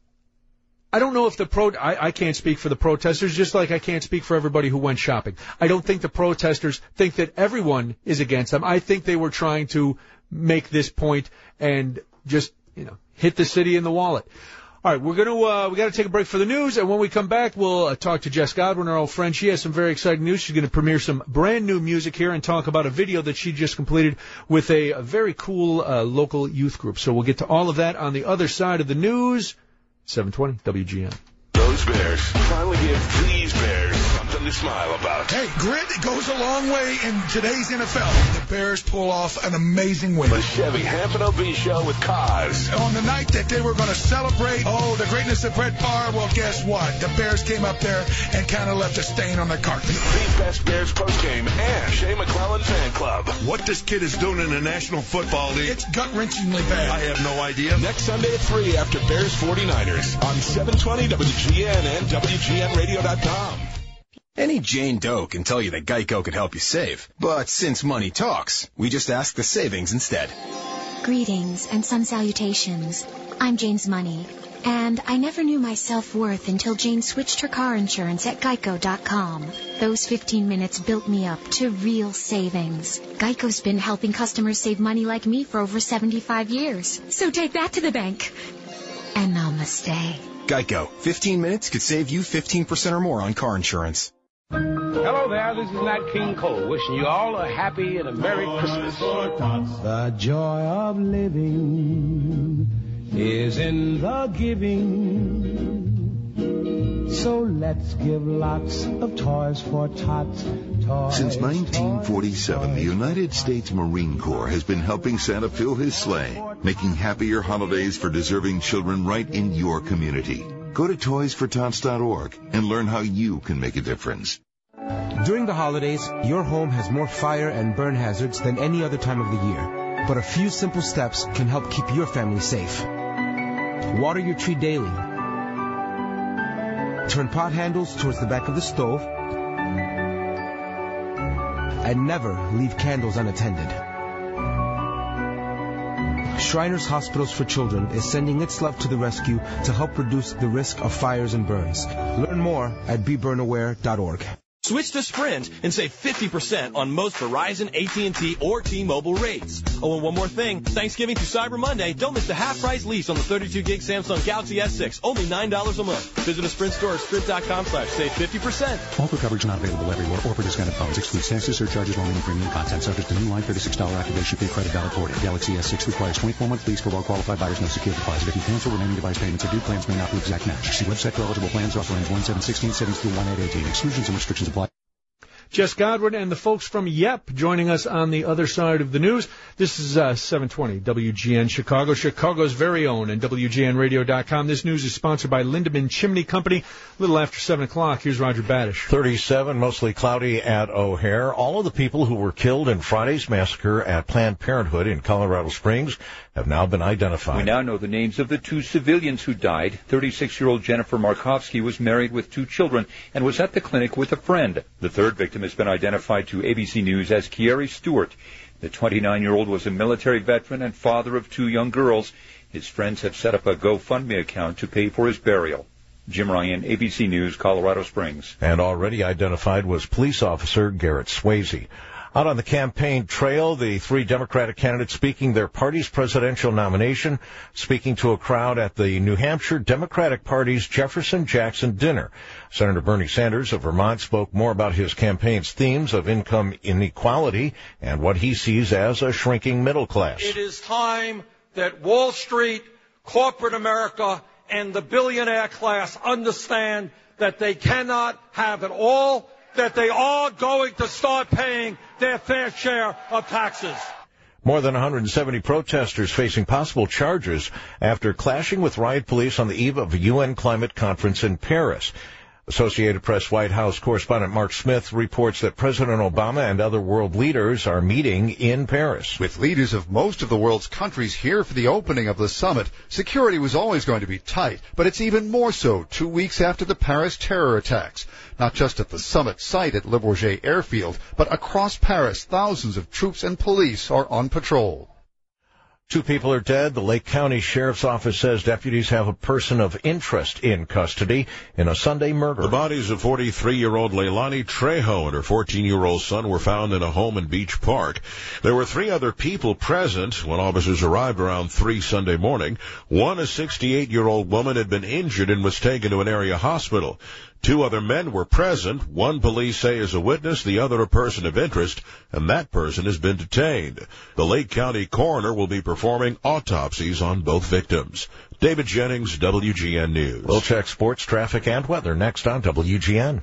I don't know if the pro, I, I can't speak for the protesters, just like I can't speak for everybody who went shopping. I don't think the protesters think that everyone is against them. I think they were trying to make this point and just, you know, hit the city in the wallet. All right, we're going to, uh, we got to take a break for the news, and when we come back, we'll uh, talk to Jess Godwin, our old friend. She has some very exciting news. She's going to premiere some brand new music here and talk about a video that she just completed with a, a very cool uh, local youth group. So we'll get to all of that on the other side of the news. seven twenty W G N. Those Bears finally give these Bears something to smile about. Hey, grit goes a long way in today's N F L. The Bears pull off an amazing win. The Chevy Hampton O B Show with Cause. On the night that they were going to celebrate, oh, the greatness of Brett Favre, well, guess what? The Bears came up there and kind of left a stain on the carpet. The best Bears postgame and Shea McClellan fan club. What this kid is doing in the National Football League, it's gut-wrenchingly bad. I have no idea. Next Sunday at three after Bears forty-niners on seven twenty W G N and W G N radio dot com. Any Jane Doe can tell you that Geico could help you save. But since money talks, we just ask the savings instead. Greetings and sun salutations. I'm Jane's Money. And I never knew my self-worth until Jane switched her car insurance at Geico dot com. Those fifteen minutes built me up to real savings. Geico's been helping customers save money like me for over seventy-five years. So take that to the bank. And namaste. Geico. fifteen minutes could save you fifteen percent or more on car insurance. Hello there, this is Nat King Cole, wishing you all a happy and a Merry Christmas. The joy of living is in the giving. So let's give lots of toys for tots. Toys, Since nineteen forty-seven, toys, the United States Marine Corps has been helping Santa fill his sleigh, making happier holidays for deserving children right in your community. Go to toys for tots dot org and learn how you can make a difference. During the holidays, your home has more fire and burn hazards than any other time of the year. but a few simple steps can help keep your family safe. Water your tree daily. Turn pot handles towards the back of the stove. And never leave candles unattended. Shriners Hospitals for Children is sending its love to the rescue to help reduce the risk of fires and burns. Learn more at be burn aware dot org. Switch to Sprint and save fifty percent on most Verizon, A T and T, or T-Mobile rates. Oh, and one more thing. Thanksgiving through Cyber Monday, don't miss the half-price lease on the thirty-two gig Samsung Galaxy S six, only nine dollars a month. Visit a Sprint store at sprint dot com slash save fifty percent. Offer coverage not available everywhere or for discounted phones. Excludes taxes, surcharges, roaming, and premium content. Subject to new line thirty-six dollars activation fee credit valid for order. Galaxy S six requires twenty-four month lease for well-qualified buyers. No security deposit. If you cancel, remaining device payments are due. Plans may not be exact match. See website for eligible plans. Offer ends one seven sixteen, savings through one eight eighteen. Exclusions and restrictions apply. Jess Godwin and the folks from Yep joining us on the other side of the news. This is uh, seven twenty W G N Chicago, Chicago's very own, and W G N radio dot com. This news is sponsored by Lindemann Chimney Company. A little after seven o'clock, here's Roger Badish. thirty-seven, mostly cloudy at O'Hare. All of the people who were killed in Friday's massacre at Planned Parenthood in Colorado Springs have now been identified. We now know the names of the two civilians who died. thirty-six-year-old Jennifer Markovsky was married with two children and was at the clinic with a friend. The third victim has been identified to A B C News as Kieri Stewart. The twenty-nine-year-old was a military veteran and father of two young girls. His friends have set up a GoFundMe account to pay for his burial. Jim Ryan, A B C News, Colorado Springs. And already identified was police officer Garrett Swayze. Out on the campaign trail, the three Democratic candidates speaking their party's presidential nomination, speaking to a crowd at the New Hampshire Democratic Party's Jefferson Jackson dinner. Senator Bernie Sanders of Vermont spoke more about his campaign's themes of income inequality and what he sees as a shrinking middle class. It is time that Wall Street, corporate America, and the billionaire class understand that they cannot have it all, that they are going to start paying their fair share of taxes. More than one hundred seventy protesters facing possible charges after clashing with riot police on the eve of a U N climate conference in Paris. Associated Press White House correspondent Mark Smith reports that President Obama and other world leaders are meeting in Paris. With leaders of most of the world's countries here for the opening of the summit, security was always going to be tight, but it's even more so two weeks after the Paris terror attacks. Not just at the summit site at Le Bourget Airfield, but across Paris, thousands of troops and police are on patrol. Two people are dead. The Lake County Sheriff's Office says deputies have a person of interest in custody in a Sunday murder. The bodies of forty-three-year-old Leilani Trejo and her fourteen-year-old son were found in a home in Beach Park. There were three other people present when officers arrived around three Sunday morning. One, a sixty-eight-year-old woman, had been injured and was taken to an area hospital. Two other men were present. One police say is a witness, the other a person of interest, and that person has been detained. The Lake County coroner will be performing autopsies on both victims. David Jennings, W G N News. We'll check sports, traffic, and weather next on W G N.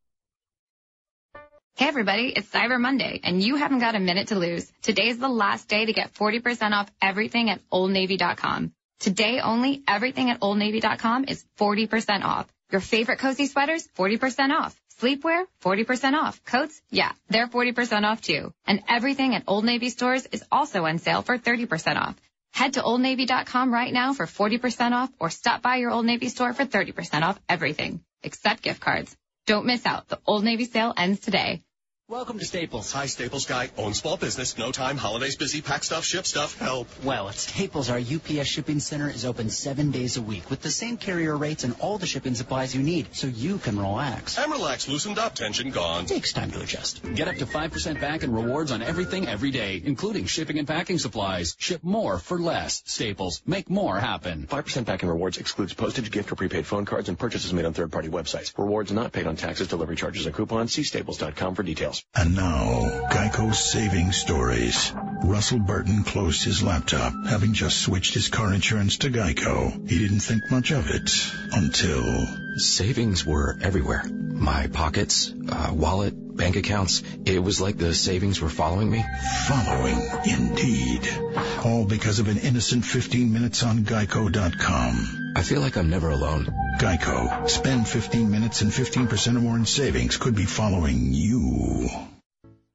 Hey everybody, it's Cyber Monday, and you haven't got a minute to lose. Today's the last day to get forty percent off everything at old navy dot com. Today only, everything at old navy dot com is forty percent off. Your favorite cozy sweaters, forty percent off. Sleepwear, forty percent off. Coats, yeah, they're forty percent off too. And everything at Old Navy stores is also on sale for thirty percent off. Head to old navy dot com right now for forty percent off or stop by your Old Navy store for thirty percent off everything, except gift cards. Don't miss out. The Old Navy sale ends today. Welcome to Staples. Hi, Staples guy. Own small business. No time. Holidays busy. Pack stuff. Ship stuff. Help. Well, at Staples, our U P S shipping center is open seven days a week with the same carrier rates and all the shipping supplies you need, so you can relax. I'm relaxed. Loosened up. Tension gone. Takes time to adjust. Get up to five percent back in rewards on everything every day, including shipping and packing supplies. Ship more for less. Staples. Make more happen. five percent back in rewards excludes postage, gift, or prepaid phone cards and purchases made on third-party websites. Rewards not paid on taxes, delivery charges, and coupons. See staples dot com for details. And now, Geico's saving stories. Russell Burton closed his laptop, having just switched his car insurance to Geico. He didn't think much of it until... Savings were everywhere. My pockets, uh, wallet, bank accounts. It was like the savings were following me. Following, indeed. All because of an innocent fifteen minutes on Geico dot com. I feel like I'm never alone. Geico. Spend fifteen minutes and fifteen percent or more in savings could be following you.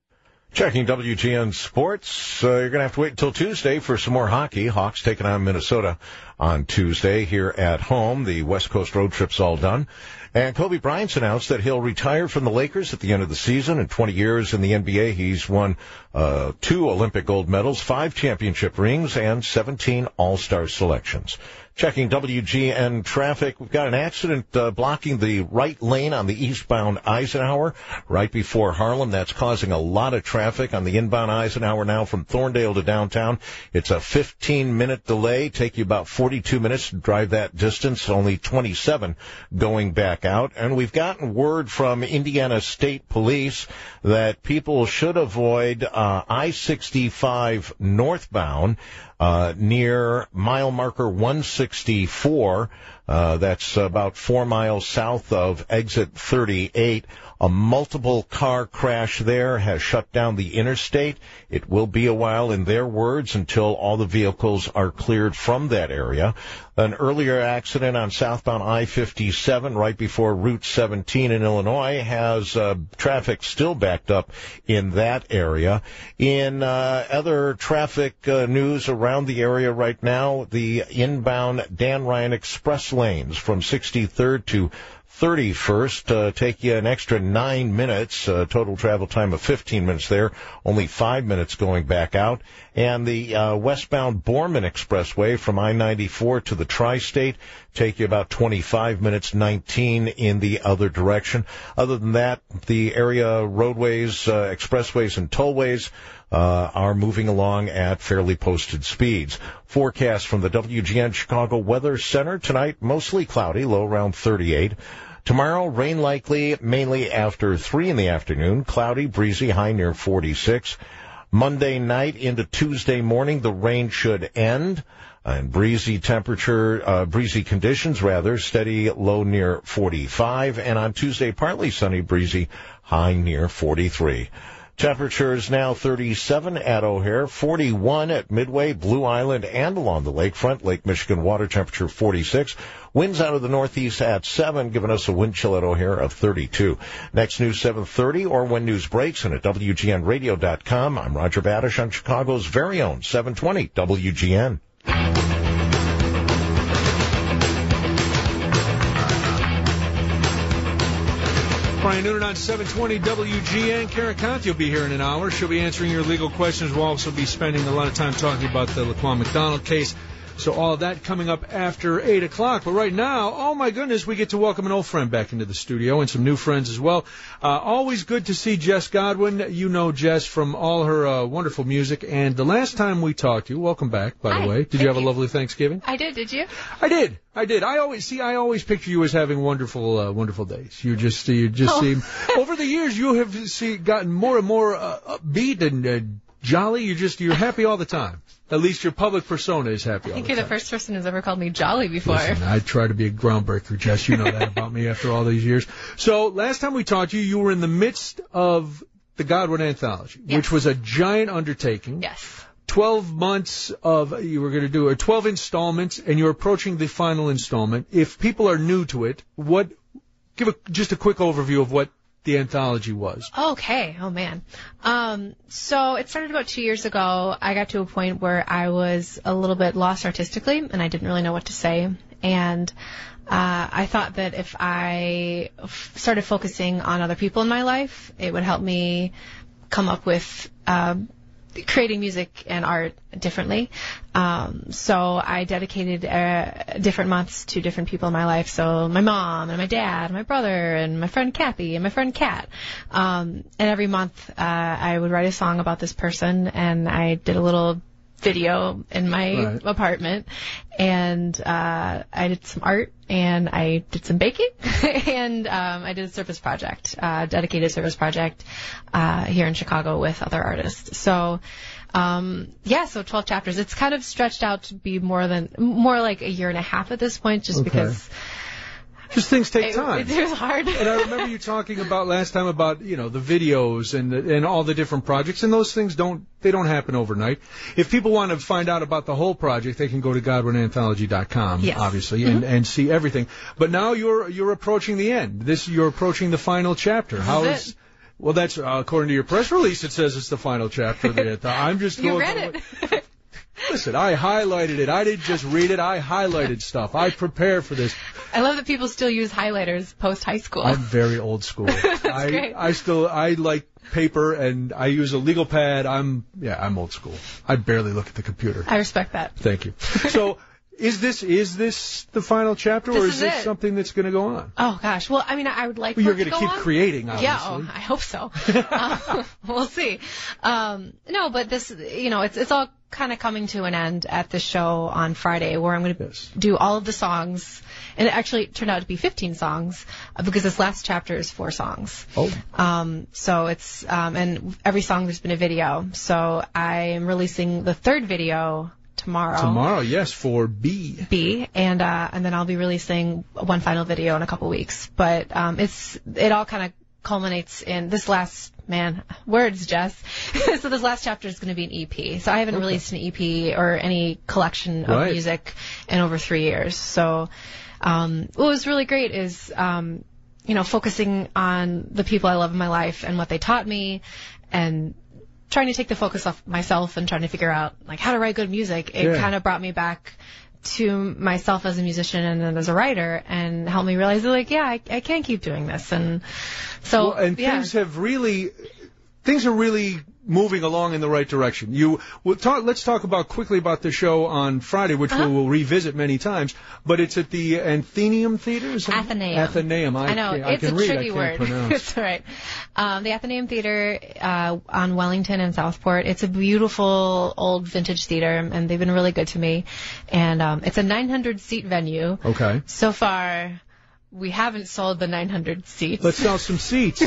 Checking W G N Sports. Uh, you're going to have to wait until Tuesday for some more hockey. Hawks taking on Minnesota on Tuesday here at home. The West Coast road trip's all done. And Kobe Bryant's announced that he'll retire from the Lakers at the end of the season. In twenty years in the N B A, he's won uh, two Olympic gold medals, five championship rings, and seventeen All-Star selections. Checking W G N traffic, we've got an accident uh, blocking the right lane on the eastbound Eisenhower right before Harlem. That's causing a lot of traffic on the inbound Eisenhower now from Thorndale to downtown. It's a fifteen-minute delay, take you about forty-two minutes to drive that distance, only twenty-seven going back out. And we've gotten word from Indiana State Police that people should avoid uh, I sixty-five northbound Uh, near mile marker one sixty-four. Uh, that's about four miles south of exit thirty-eight. A multiple car crash there has shut down the interstate. It will be a while, in their words, until all the vehicles are cleared from that area. An earlier accident on southbound I fifty-seven right before Route seventeen in Illinois has uh, traffic still backed up in that area. In uh, other traffic uh, news around the area right now, the inbound Dan Ryan Express lanes from sixty-third to thirty-first uh, take you an extra nine minutes, uh, total travel time of fifteen minutes there, only five minutes going back out. And the uh, westbound Borman Expressway from I ninety-four to the Tri-State take you about twenty-five minutes, nineteen in the other direction. Other than that, the area roadways, uh, expressways, and tollways Uh, are moving along at fairly posted speeds. Forecast from the W G N Chicago Weather Center tonight, mostly cloudy, low around thirty-eight. Tomorrow, rain likely mainly after three in the afternoon, cloudy, breezy, high near forty-six. Monday night into Tuesday morning, the rain should end. And breezy temperature, uh, breezy conditions rather, steady low near forty-five. And on Tuesday, partly sunny, breezy, high near forty-three. Temperatures now thirty-seven at O'Hare, forty-one at Midway, Blue Island, and along the lakefront. Lake Michigan water temperature forty-six. Winds out of the northeast at seven, giving us a wind chill at O'Hare of thirty-two. Next news seven thirty or when news breaks and at W G N radio dot com. I'm Roger Badish on Chicago's very own seven twenty W G N. Brian Noonan on seven twenty W G N. Karen Conti will be here in an hour. She'll be answering your legal questions. We'll also be spending a lot of time talking about the Laquan McDonald case. So all of that coming up after eight o'clock. But right now, oh my goodness, we get to welcome an old friend back into the studio and some new friends as well. Uh, always good to see Jess Godwin. You know Jess from all her uh, wonderful music. And the last time we talked to you, welcome back, by Hi, the way. Did you have you. a lovely Thanksgiving? I did. Did you? I did. I did. I always see. I always picture you as having wonderful, uh, wonderful days. You just, you just oh. seem. Over the years, you have see, gotten more and more uh, upbeat and uh, jolly. You just, you're happy all the time. At least your public persona is happy all the time. I think you're the first person who's ever called me jolly before. Listen, I try to be a groundbreaker, Jess. You know that about me after all these years. So last time we talked to you, you were in the midst of the Godwin Anthology, yes. which was a giant undertaking. Yes. Twelve months of, you were going to do, or twelve installments, and you're approaching the final installment. If people are new to it, what, give a, just a quick overview of what the anthology was. Okay. Oh, man. Um, so it started about two years ago. I got to a point where I was a little bit lost artistically, and I didn't really know what to say. And uh, I thought that if I f- started focusing on other people in my life, it would help me come up with uh, creating music and art differently. Um, so I dedicated uh, different months to different people in my life. So my mom and my dad, and my brother, and my friend Kathy, and my friend Kat. Um, and every month uh, I would write a song about this person, and I did a little video in my right. apartment, and uh, I did some art, and I did some baking, and um, I did a service project, uh, dedicated service project uh, here in Chicago with other artists. So, um, yeah, so twelve chapters. It's kind of stretched out to be more than more like a year and a half at this point, just okay. because. Just things take it, time. It, it was hard. And I remember you talking about last time about, you know, the videos and the, and all the different projects, and those things don't, they don't happen overnight. If people want to find out about the whole project, they can go to Godwin Anthology dot com, yes. obviously, mm-hmm. and, and see everything. But now you're, you're approaching the end. This, you're approaching the final chapter. This How is, is, Well, that's uh, according to your press release. It says it's the final chapter of the anthology. I'm just You going read it. Listen, I highlighted it. I didn't just read it. I highlighted stuff. I prepared for this. I love that people still use highlighters post high school. I'm very old school. That's I, great. I still I like paper and I use a legal pad. I'm yeah, I'm old school. I barely look at the computer. I respect that. Thank you. So, is this is this the final chapter, This or is is this it. something that's going to go on? Oh gosh. Well, I mean, I would like. Well, for you're it to gonna go keep on. creating, Yeah, obviously. oh, I hope so. uh, we'll see. Um, no, but this, you know, it's it's all kind of coming to an end at the show on Friday, where I'm going to yes. do all of the songs, and it actually turned out to be fifteen songs uh, because this last chapter is four songs. Oh. Um, so it's um, and every song there's been a video. So I am releasing the third video tomorrow. Tomorrow, yes, for B. B, and uh, and then I'll be releasing one final video in a couple weeks. But um, it's it all kind of culminates in this last man words, Jess. So this last chapter is going to be an E P. So I haven't Okay. released an E P or any collection of Right. music in over three years. So um, what was really great is um, you know focusing on the people I love in my life and what they taught me, and trying to take the focus off myself and trying to figure out like how to write good music. It Yeah. kind of brought me back to myself as a musician and then as a writer, and helped me realize that like, yeah, I, I can keep doing this. And so, Well, and yeah. things have really, things are really moving along in the right direction. You, we'll talk, let's talk about quickly about the show on Friday, which Uh-huh. we will revisit many times. But it's at the Athenaeum Theater. Is that- Athenaeum. Athenaeum. I, I know, can't- I it's can a read. tricky I can't word. pronounce. It's all right. Um, the Athenaeum Theater uh, on Wellington and Southport. It's a beautiful old vintage theater, and they've been really good to me. And um, it's a nine hundred seat venue. Okay. So far, we haven't sold the nine hundred seats. Let's sell some seats.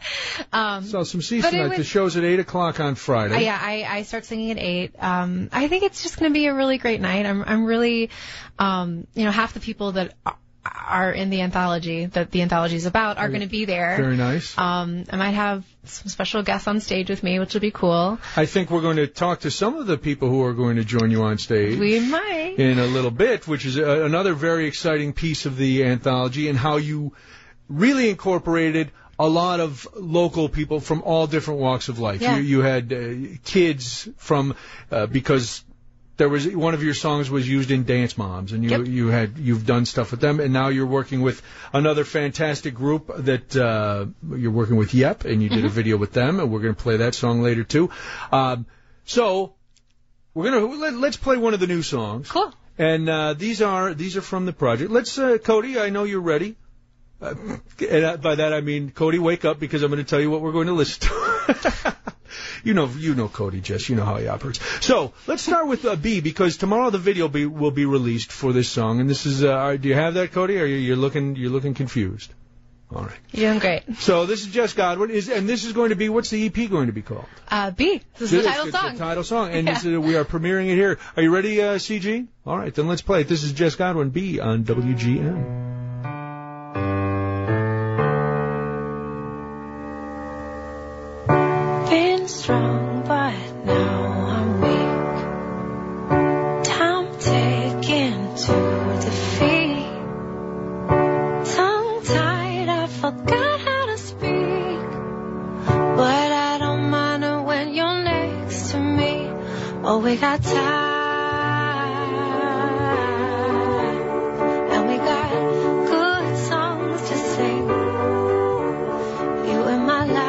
um, sell some seats but it tonight. was- The show's at eight o'clock on Friday. Uh, yeah, I, I start singing at eight. Um, I think it's just going to be a really great night. I'm, I'm really, um, you know, half the people that are, are in the anthology that the anthology is about are going to be there. Very nice. Um, I might have some special guests on stage with me, which will be cool. I think we're going to talk to some of the people who are going to join you on stage. We might. In a little bit, which is a, another very exciting piece of the anthology, and how you really incorporated a lot of local people from all different walks of life. Yeah. You, you had uh, kids from uh, because there was one of your songs was used in Dance Moms, and you Yep. you had you've done stuff with them, and now you're working with another fantastic group that uh, you're working with Yep, and you did Mm-hmm. a video with them, and we're going to play that song later too. Um, so we're gonna let, let's play one of the new songs. Cool. And uh, these are these are from the project. Let's, uh, Cody. I know you're ready. Uh, and uh, by that I mean, Cody, wake up, because I'm going to tell you what we're going to listen to. you know, you know Cody, Jess. You know how he operates. So let's start with uh, B, because tomorrow the video be, will be released for this song. And this is. Uh, do you have that, Cody? Or are you, you're looking you're looking confused? All right. You're doing great. So this is Jess Godwin. Is and this is going to be, what's the E P going to be called? Uh, B. This is the It title it's song. The title song, and Yeah. this is, we are premiering it here. Are you ready, uh, C G? All right, then let's play it. This is Jess Godwin, B on W G N. Been strong, but now I'm weak. Time taken to defeat. Tongue tied, I forgot how to speak. But I don't mind it when you're next to me. Oh, we got time. And we got good songs to sing. You in my life.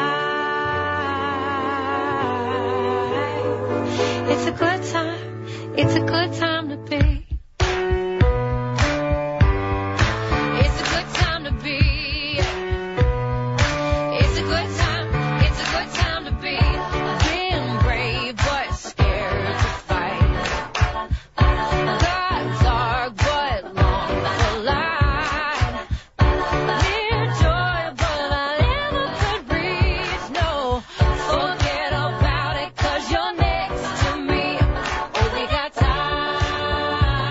It's a good time, it's a good time to be. It's a good time to be. It's a good time, it's a good time to be. Being brave but scared to fight. Got dark but long for light. Near joy but I never could reach. No, forget about it 'cause you're next to me. Oh, we got time.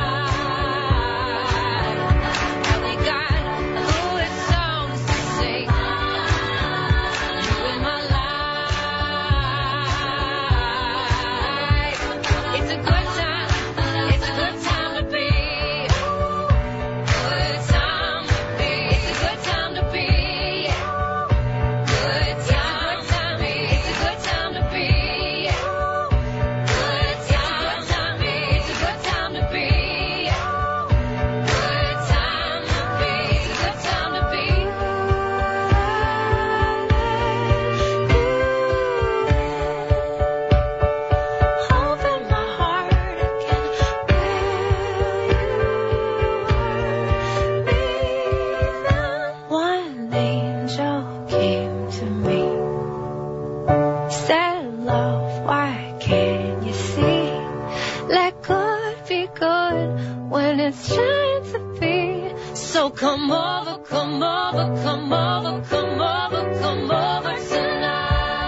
come over, come over, come over, come over, come over tonight.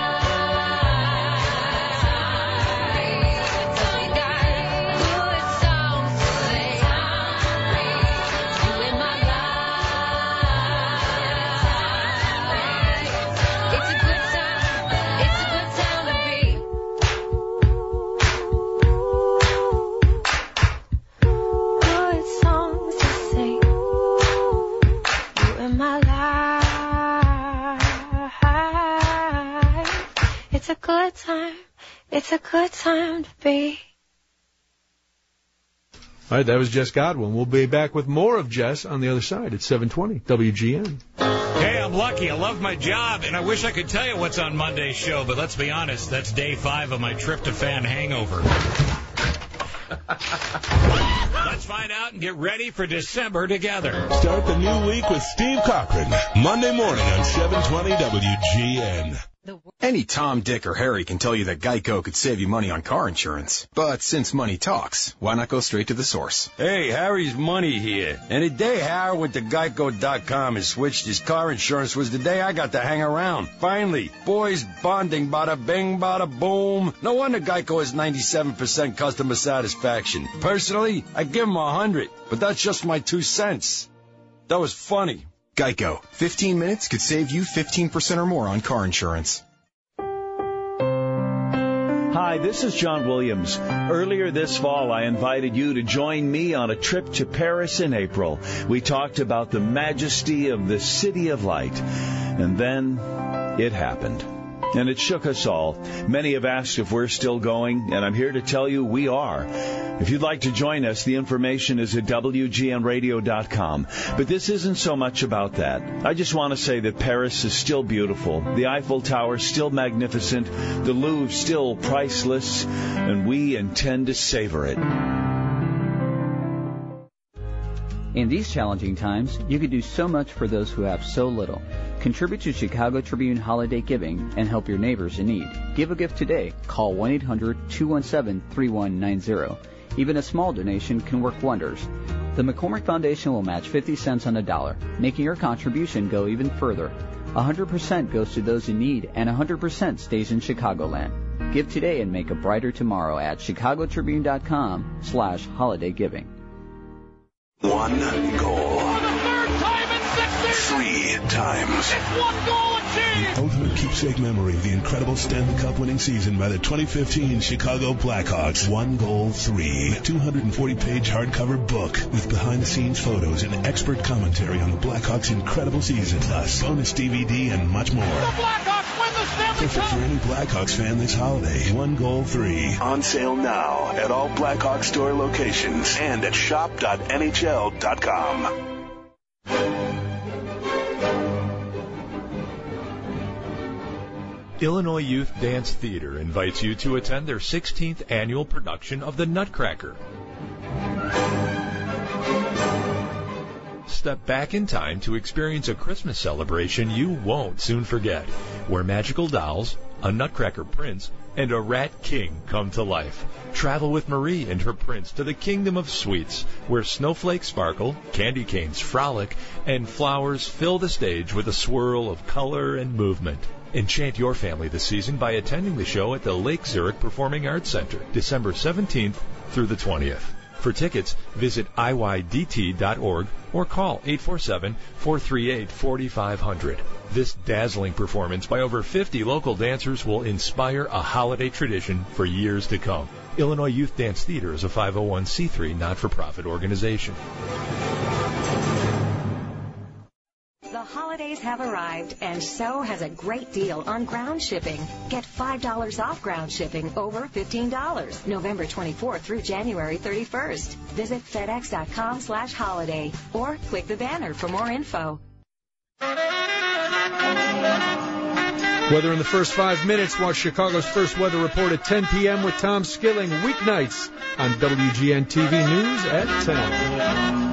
You got good songs to say. You in my life. It's a good time. It's a good time to be. Good songs to sing. You in my life. It's a good time. It's a good time to be. All right, that was Jess Godwin. We'll be back with more of Jess on the other side at seven twenty W G N. Hey, I'm lucky. I love my job, and I wish I could tell you what's on Monday's show, but let's be honest, that's day five of my tryptophan hangover. Let's find out and get ready for December together. Start the new week with Steve Cochran, Monday morning on seven twenty W G N. Any Tom, Dick, or Harry can tell you that Geico could save you money on car insurance. But since money talks, why not go straight to the source? Hey, Harry's Money here. And the day Harry went to Geico dot com and switched his car insurance was the day I got to hang around. Finally, boys bonding, bada bing, bada boom. No wonder Geico has ninety-seven percent customer satisfaction. Personally, I give him a hundred, but that's just my two cents. That was funny. Geico. fifteen minutes could save you fifteen percent or more on car insurance. Hi, this is John Williams. Earlier this fall, I invited you to join me on a trip to Paris in April. We talked about the majesty of the City of Light. And then it happened. And it shook us all. Many have asked if we're still going, and I'm here to tell you we are. If you'd like to join us, the information is at W G N radio dot com. But this isn't so much about that. I just want to say that Paris is still beautiful, the Eiffel Tower still magnificent, the Louvre still priceless, and we intend to savor it. In these challenging times, you can do so much for those who have so little. Contribute to Chicago Tribune Holiday Giving and help your neighbors in need. Give a gift today. Call one eight hundred two one seven three one nine zero. Even a small donation can work wonders. The McCormick Foundation will match fifty cents on a dollar, making your contribution go even further. one hundred percent goes to those in need, and one hundred percent stays in Chicagoland. Give today and make a brighter tomorrow at chicago tribune dot com slash holiday giving. One goal. Three times. The ultimate keepsake memory of the incredible Stanley Cup winning season by the twenty fifteen Chicago Blackhawks. One Goal Three. A two hundred forty page hardcover book with behind-the-scenes photos and expert commentary on the Blackhawks' incredible season. Plus, bonus D V D and much more. The Blackhawks win the Stanley Cup! Perfect for any Blackhawks fan this holiday. One Goal Three. On sale now at all Blackhawks store locations and at shop dot N H L dot com. Illinois Youth Dance Theater invites you to attend their sixteenth annual production of The Nutcracker. Step back in time to experience a Christmas celebration you won't soon forget, where magical dolls, a Nutcracker prince, and a rat king come to life. Travel with Marie and her prince to the kingdom of sweets, where snowflakes sparkle, candy canes frolic, and flowers fill the stage with a swirl of color and movement. Enchant your family this season by attending the show at the Lake Zurich Performing Arts Center, December seventeenth through the twentieth. For tickets, visit I Y D T dot org or call eight four seven, four three eight, four five zero zero. This dazzling performance by over fifty local dancers will inspire a holiday tradition for years to come. Illinois Youth Dance Theater is a five oh one c three not-for-profit organization. The holidays have arrived, and so has a great deal on ground shipping. Get five dollars off ground shipping over fifteen dollars, November twenty-fourth through January thirty-first. Visit FedEx dot com slash holiday or click the banner for more info. Weather in the first five minutes. Watch Chicago's first weather report at ten p.m. with Tom Skilling, weeknights on W G N T V News at ten.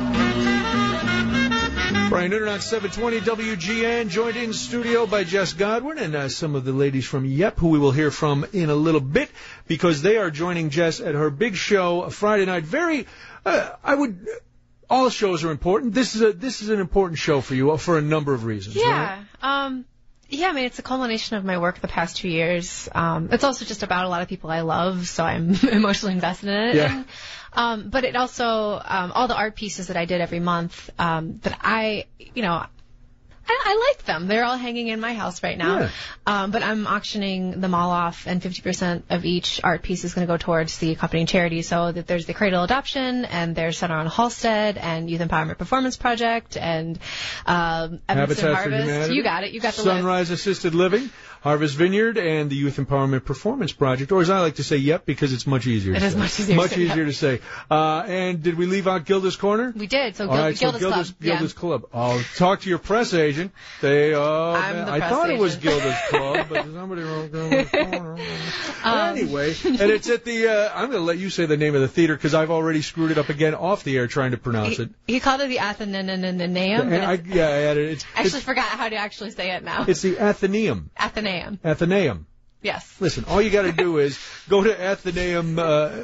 Brian Noonan on seven twenty W G N, joined in studio by Jess Godwin and uh, some of the ladies from Yep, who we will hear from in a little bit, because they are joining Jess at her big show Friday night. Very, uh, I would all shows are important. This is a this is an important show for you for a number of reasons. Yeah. Right? Um, yeah, I mean, it's a culmination of my work the past two years. Um, it's also just about a lot of people I love, so I'm emotionally invested in it. Yeah. And, um, but it also, um, all the art pieces that I did every month, um, that I, you know, I, I like them. They're all hanging in my house right now. Yeah. Um, but I'm auctioning them all off, and fifty percent of each art piece is going to go towards the accompanying charity. So that there's the Cradle Adoption, and there's Center on Halstead, and Youth Empowerment Performance Project, and um, Evanston Habitat for Harvest. Humanity. You got it. You got the list. Sunrise Assisted Living, Harvest Vineyard, and the Youth Empowerment Performance Project, or as I like to say, yep, because it's much easier It to is say. much easier to Much say, easier yep. to say. Uh, and did we leave out Gilda's Corner? We did. So, All Gil- right, Gilda's, so Gilda's, Club. Yeah. Gilda's Club. I'll talk to your press agent. They, oh, I'm man, the I press thought it was agent. Gilda's Club, but somebody wrote Gilda's Corner. Um, Anyway, and it's at the, uh, I'm going to let you say the name of the theater because I've already screwed it up again off the air trying to pronounce it. He called it the Athenaeum. And but I, it's- yeah, I added it. It's, I actually it's, forgot how to actually say it now. it's the Athenaeum. Athenaeum. Athenaeum. Yes. Listen, all you got to do is go to Athenaeum. Uh,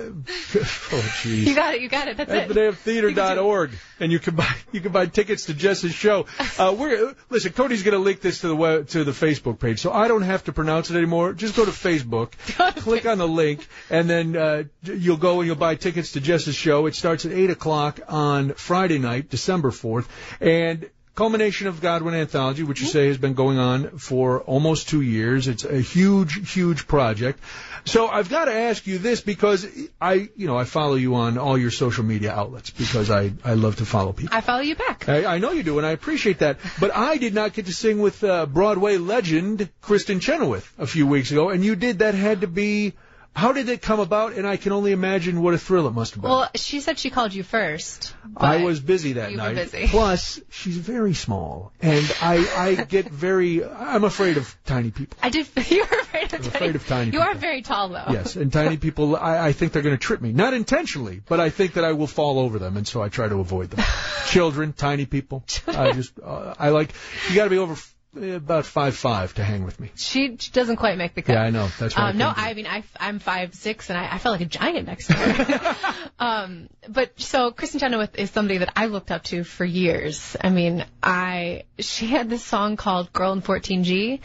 oh, jeez. You got it. You got it. That's it. Athenaeum Theater dot org, and you can buy you can buy tickets to Jess's show. Uh, we're listen. Cody's going to link this to the web, to the Facebook page, so I don't have to pronounce it anymore. Just go to Facebook, click on the link, and then uh, you'll go and you'll buy tickets to Jess's show. It starts at eight o'clock on Friday night, December fourth, and culmination of Godwin Anthology, which you say has been going on for almost two years. It's a huge, huge project. So I've got to ask you this because I, you know, I follow you on all your social media outlets because I, I love to follow people. I follow you back. I, I know you do, and I appreciate that. But I did not get to sing with uh, Broadway legend Kristen Chenoweth a few weeks ago, and you did. That had to be. How did it come about? And I can only imagine what a thrill it must have been. Well, she said she called you first. I was busy that you were night. busy. Plus, she's very small, and I, I get very. I'm afraid of tiny people. I did. You were afraid of I'm tiny. afraid of tiny You are very tall, though. Yes, and tiny people. I, I think they're going to trip me, not intentionally, but I think that I will fall over them, and so I try to avoid them. Children, tiny people. I just. Uh, I like. You got to be over. About five five to hang with me. She, she doesn't quite make the cut. Yeah, I know. That's why. Um, I no, couldn't do it. I mean, I, I'm five six, and I, I felt like a giant next to her. um, but so Kristen Chenoweth is somebody that I looked up to for years. I mean, I she had this song called "Girl in fourteen G,"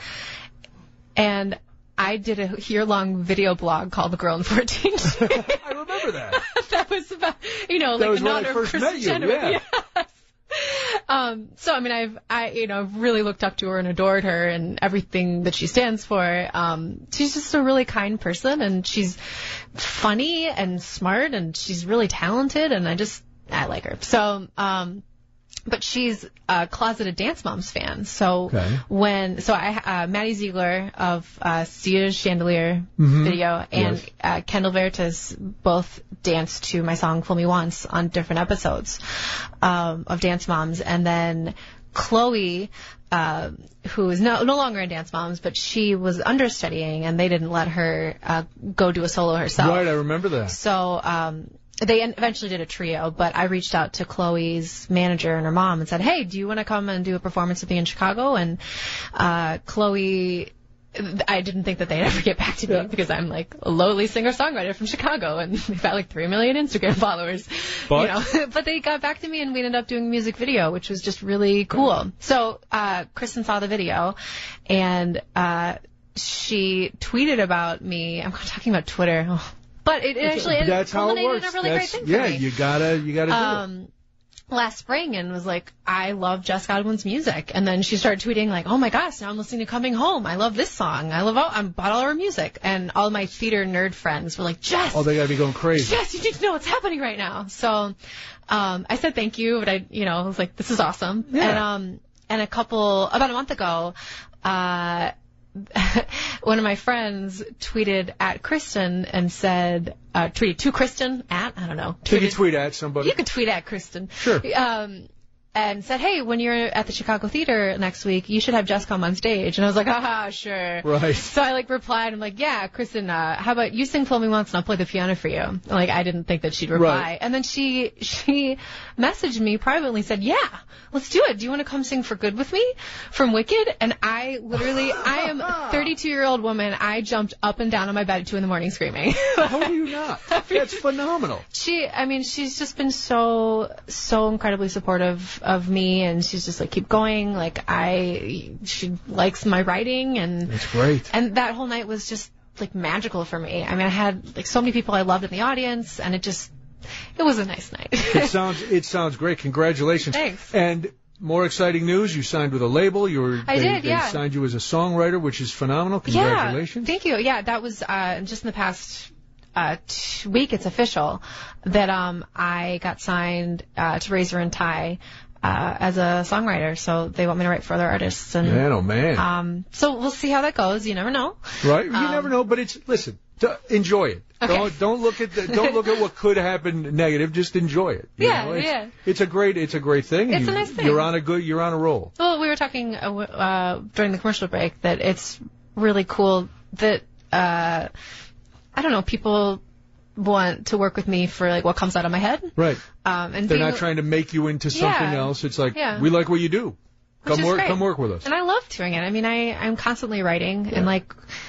and I did a year-long video blog called "The Girl in fourteen G." I remember that. That was about, you know, That like was in when honor I of first Kristen met you, Chenoweth. yeah. Yes. Um, so I mean, I've, I, you know, really looked up to her and adored her and everything that she stands for. Um, she's just a really kind person, and she's funny and smart, and she's really talented, and I just, I like her. So, um, but she's a closeted Dance Moms fan. So Okay. when, so I, uh, Maddie Ziegler of, uh, Sia's Chandelier Mhm. video and, Yes. uh, Kendall Veritas both danced to my song Fool Me Once on different episodes, um, of Dance Moms. And then Chloe, uh, who is no, no longer in Dance Moms, but she was understudying and they didn't let her, uh, go do a solo herself. Right, I remember that. So, um, they en- eventually did a trio, but I reached out to Chloe's manager and her mom and said, hey, do you want to come and do a performance with me in Chicago? And, uh, Chloe, I didn't think that they'd ever get back to me because I'm like a lowly singer-songwriter from Chicago and they've got like three million Instagram followers. But? You know, but they got back to me and we ended up doing a music video, which was just really cool. So, uh, Kristen saw the video and, uh, she tweeted about me. I'm talking about Twitter. Oh. But it, it actually ended, That's how it culminated works. in a really That's, great thing for yeah, me. you gotta, you gotta do it. Um, last spring and was like, I love Jess Godwin's music. And then she started tweeting like, oh my gosh, now I'm listening to Coming Home. I love this song. I love all, I bought all her music. And all my theater nerd friends were like, Jess, Oh, they gotta be going crazy. Jess, you need to know what's happening right now. So, um, I said thank you, but I, you know, I was like, this is awesome. Yeah. And, um, and a couple, about a month ago, uh, one of my friends tweeted at Kristen and said, uh, tweeted to Kristen at, I don't know. Can you tweeted- tweet at somebody? You could tweet at Kristen. Sure. Um, and said, hey, when you're at the Chicago Theater next week, you should have Jess come on stage. And I was like, haha, sure. Right. So I, like, replied. I'm like, yeah, Kristen, uh, how about you sing Fool Me Once and I'll play the piano for you? And, like, I didn't think that she'd reply. Right. And then she she messaged me privately, said, yeah, let's do it. Do you want to come sing For Good with me from Wicked? And I literally, I am a thirty-two-year-old woman. I jumped up and down on my bed at two in the morning screaming. How do you not? That's phenomenal. She, I mean, she's just been so, so incredibly supportive of me, and she's just like, keep going. Like, I, she likes my writing, and That's great. And that whole night was just like magical for me. I mean, I had like so many people I loved in the audience, and it just, it was a nice night. It sounds, it sounds great. Congratulations. Thanks. And more exciting news, you signed with a label. You were, I they, did, they yeah. signed you as a songwriter, which is phenomenal. Congratulations. Yeah, thank you. Yeah, that was uh, just in the past uh, t- week. It's official that um, I got signed uh, to Razor and Tie uh, as a songwriter. So they want me to write for other artists. And, Man, oh man. Um, so we'll see how that goes. You never know. Right? You Um, never know, but it's, listen, t- enjoy it. Okay. Don't, don't look at the, don't look at what could happen negative. Just enjoy it. You Yeah, know? It's, yeah. It's a great, it's a great thing. It's you, a nice thing. You're on a good, you're on a roll. Well, we were talking uh, w- uh, during the commercial break that it's really cool that uh, I don't know, people want to work with me for like what comes out of my head. Right. Um, and They're being, not trying to make you into something Yeah. else. It's like, Yeah. we like what you do. Which Come is work, great. come work with us. And I love doing it. I mean, I I'm constantly writing, and like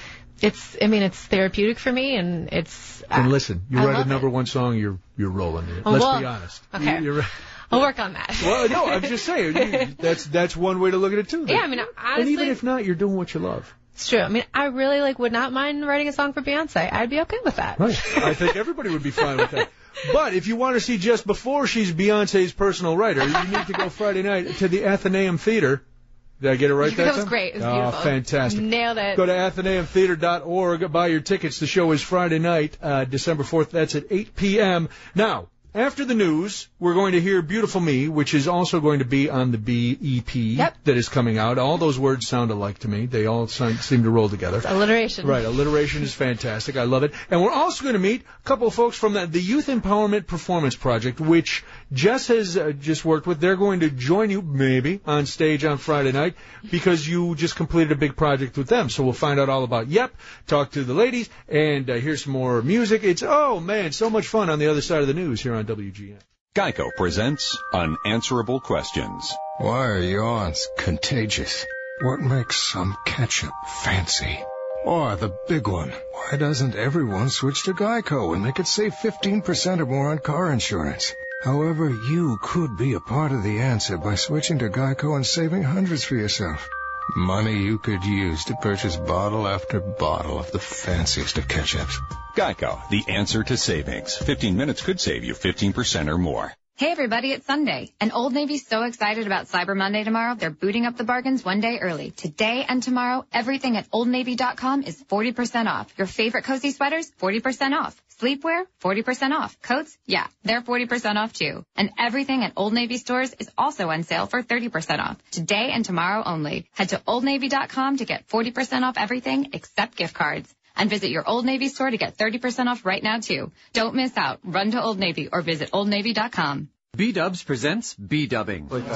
it's I mean it's therapeutic for me, and it's. And uh, listen, you I write a love number one song, you're you're rolling it. Oh, Let's well, be honest. okay. You, you're, I'll work on that. well, no, I'm just saying. You, that's that's one way to look at it too. Yeah, I mean, and honestly, even if not, you're doing what you love. it's true. I mean, I really like would not mind writing a song for Beyonce. I'd be okay with that. Right. I think everybody would be fine with that. But if you want to see just before she's Beyonce's personal writer, you need to go Friday night to the Athenaeum Theater. Did I get it right that That time? was great. It was oh, beautiful. fantastic. Nailed it. Go to athenaeum theater dot org. Buy your tickets. The show is Friday night, uh, December fourth. That's at eight p.m. Now, after the news, we're going to hear Beautiful Me, which is also going to be on the B E P Yep. that is coming out. All those words sound alike to me. They all sound, seem to roll together. Alliteration. Right, alliteration is fantastic. I love it. And we're also going to meet a couple of folks from the, the Youth Empowerment Performance Project, which Jess has uh, just worked with. They're going to join you, maybe, on stage on Friday night because you just completed a big project with them. So we'll find out all about Yep, talk to the ladies, and uh, hear some more music. It's, oh, man, so much fun on the other side of the news here on W G N. Geico presents Unanswerable Questions. Why are yawns contagious? What makes some ketchup fancy? Or the big one, why doesn't everyone switch to Geico and they could save fifteen percent or more on car insurance? However, you could be a part of the answer by switching to Geico and saving hundreds for yourself. Money you could use to purchase bottle after bottle of the fanciest of ketchups. Geico, the answer to savings. fifteen minutes could save you fifteen percent or more. Hey everybody, it's Sunday, and Old Navy's so excited about Cyber Monday tomorrow, they're booting up the bargains one day early. Today and tomorrow, everything at old navy dot com is forty percent off. Your favorite cozy sweaters, forty percent off. Sleepwear, forty percent off. Coats, yeah, they're forty percent off too. And everything at Old Navy stores is also on sale for thirty percent off. Today and tomorrow only. Head to old navy dot com to get forty percent off everything except gift cards. And visit your Old Navy store to get thirty percent off right now, too. Don't miss out. Run to Old Navy or visit old navy dot com. B-Dubs presents B-Dubbing. All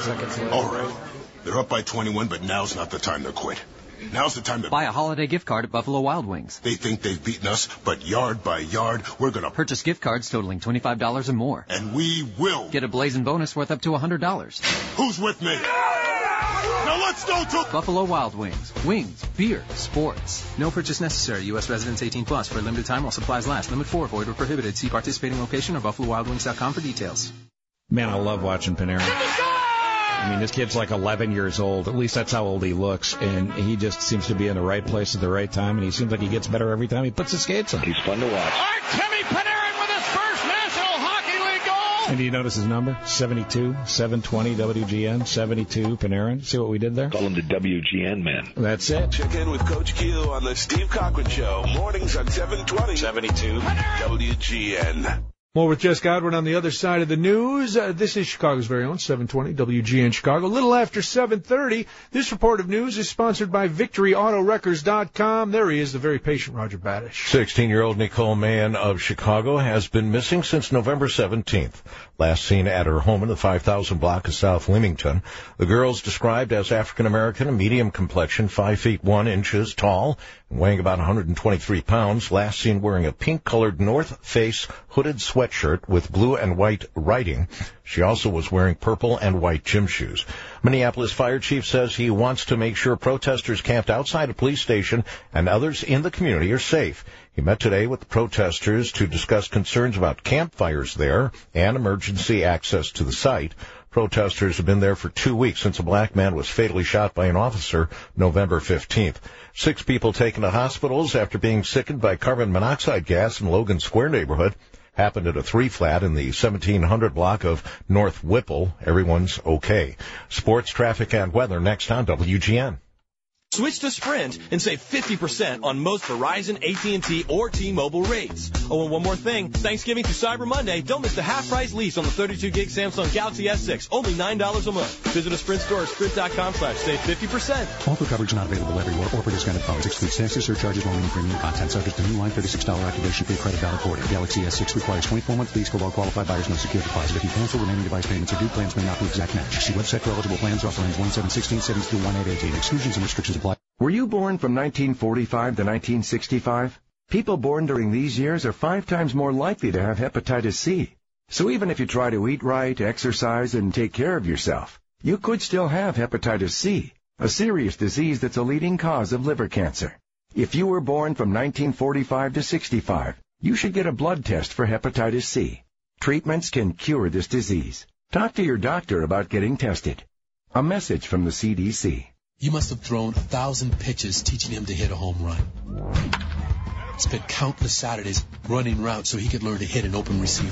right. They're up by twenty-one, but now's not the time to quit. Now's the time to Buy a holiday gift card at Buffalo Wild Wings. They think they've beaten us, but yard by yard, we're going to Purchase gift cards totaling twenty-five dollars or more. And we will. Get a blazing bonus worth up to one hundred dollars. Who's with me? Now let's go to Buffalo Wild Wings. Wings, beer, sports. No purchase necessary. U S residents eighteen plus for a limited time while supplies last. Limit four. Void or prohibited. See participating location or buffalo wild wings dot com for details. Man, I love watching Panarin. I mean, this kid's like eleven years old. At least that's how old he looks. And he just seems to be in the right place at the right time. And he seems like he gets better every time he puts his skates on. He's fun to watch. Artemi Panarin with his first National Hockey League goal. And do you notice his number? seventy-two, seven twenty W G N, seventy-two Panarin. See what we did there? Call him the W G N man. That's it. Check in with Coach Q on the Steve Cochran Show. Mornings on seven twenty. seventy-two W G N. More with Jess Godwin on the other side of the news. Uh, this is Chicago's very own seven twenty W G N Chicago. A little after seven thirty, this report of news is sponsored by Victory Auto Wreckers dot com. There he is, the very patient Roger Badish. sixteen-year-old Nicole Mann of Chicago has been missing since November seventeenth. Last seen at her home in the five thousand block of South Leamington. The girl's described as African-American, medium complexion, five feet one inches tall, and weighing about one hundred twenty-three pounds. Last seen wearing a pink-colored North Face hooded sweatshirt with blue and white writing. She also was wearing purple and white gym shoes. Minneapolis Fire Chief says he wants to make sure protesters camped outside a police station and others in the community are safe. He met today with the protesters to discuss concerns about campfires there and emergency access to the site. Protesters have been there for two weeks since a black man was fatally shot by an officer November fifteenth. Six people taken to hospitals after being sickened by carbon monoxide gas in Logan Square neighborhood. Happened at a three-flat in the seventeen hundred block of North Whipple. Everyone's okay. Sports, traffic, and weather next on W G N. Switch to Sprint and save fifty percent on most Verizon, A T and T, or T-Mobile rates. Oh, and one more thing. Thanksgiving through Cyber Monday, don't miss the half-price lease on the thirty-two gig Samsung Galaxy S six. Only nine dollars a month. Visit a Sprint store at sprint.com slash save fifty percent. Offer coverage not available everywhere or for discounted phones. Excludes taxes, surcharges, roaming, and premium content. Subject to new line thirty-six dollars activation fee credit valid order. Galaxy S six requires twenty-four month lease for all qualified buyers. No security deposit. If you cancel, remaining device payments are due. Plans may not be exact match. See website for eligible plans. Offer range one seven one six seven through one eight eighteen. Exclusions and restrictions apply. Were you born from nineteen forty-five to nineteen sixty-five? People born during these years are five times more likely to have hepatitis C. So even if you try to eat right, exercise, and take care of yourself, you could still have hepatitis C, a serious disease that's a leading cause of liver cancer. If you were born from nineteen forty-five to sixty-five, you should get a blood test for hepatitis C. Treatments can cure this disease. Talk to your doctor about getting tested. A message from the C D C. You must have thrown a thousand pitches teaching him to hit a home run. Spent countless Saturdays running routes so he could learn to hit an open receiver.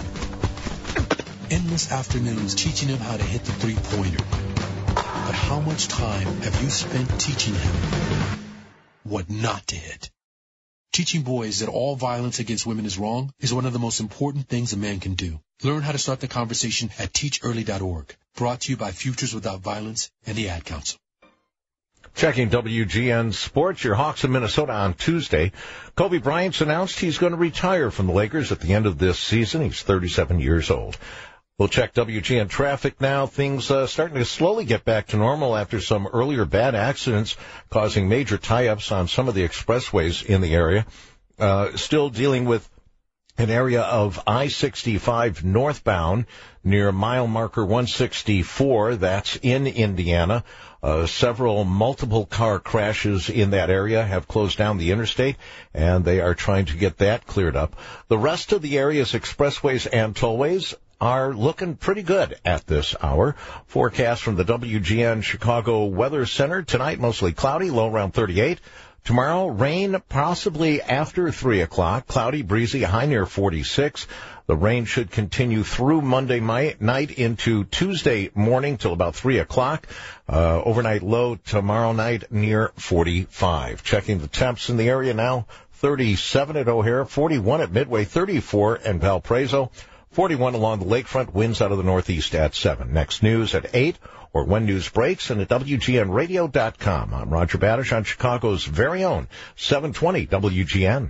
Endless afternoons teaching him how to hit the three-pointer. But how much time have you spent teaching him what not to hit? Teaching boys that all violence against women is wrong is one of the most important things a man can do. Learn how to start the conversation at teach early dot org. Brought to you by Futures Without Violence and the Ad Council. Checking W G N Sports, your Hawks in Minnesota on Tuesday. Kobe Bryant's announced he's going to retire from the Lakers at the end of this season. He's thirty-seven years old. We'll check W G N traffic now. Things uh, starting to slowly get back to normal after some earlier bad accidents causing major tie-ups on some of the expressways in the area. Uh, still dealing with an area of I sixty-five northbound near mile marker one sixty-four. That's in Indiana. Uh, several multiple car crashes in that area have closed down the interstate, and they are trying to get that cleared up. The rest of the area's expressways and tollways are looking pretty good at this hour. Forecast from the W G N Chicago Weather Center. Tonight, mostly cloudy, low around thirty-eight. Tomorrow, rain possibly after three o'clock. Cloudy, breezy, high near forty-six. The rain should continue through Monday night into Tuesday morning till about three o'clock. Uh, overnight low tomorrow night near forty-five. Checking the temps in the area now. thirty-seven at O'Hare, forty-one at Midway, thirty-four in Valparaiso, forty-one along the lakefront, winds out of the northeast at seven. Next news at eight, or when news breaks, and at W G N radio dot com. I'm Roger Badish on Chicago's very own seven twenty W G N.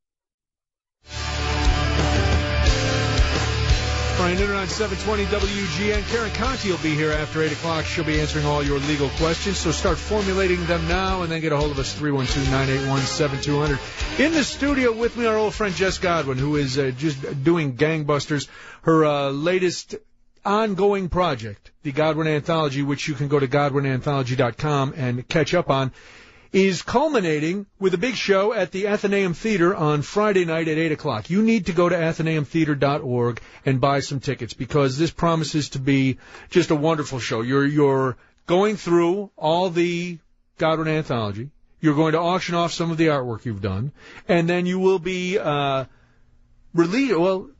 Brian Noonan on seven twenty W G N. Karen Conti will be here after eight o'clock. She'll be answering all your legal questions, so start formulating them now and then get a hold of us, three one two, nine eight one, seven two zero zero. In the studio with me, our old friend Jess Godwin, who is uh, just doing gangbusters. Her uh, latest ongoing project, the Godwin Anthology, which you can go to Godwin Anthology dot com and catch up on, is culminating with a big show at the Athenaeum Theater on Friday night at eight o'clock. You need to go to athenaeum theater dot org and buy some tickets, because this promises to be just a wonderful show. You're, you're going through all the Godwin Anthology. You're going to auction off some of the artwork you've done, and then you will be uh, released. Well,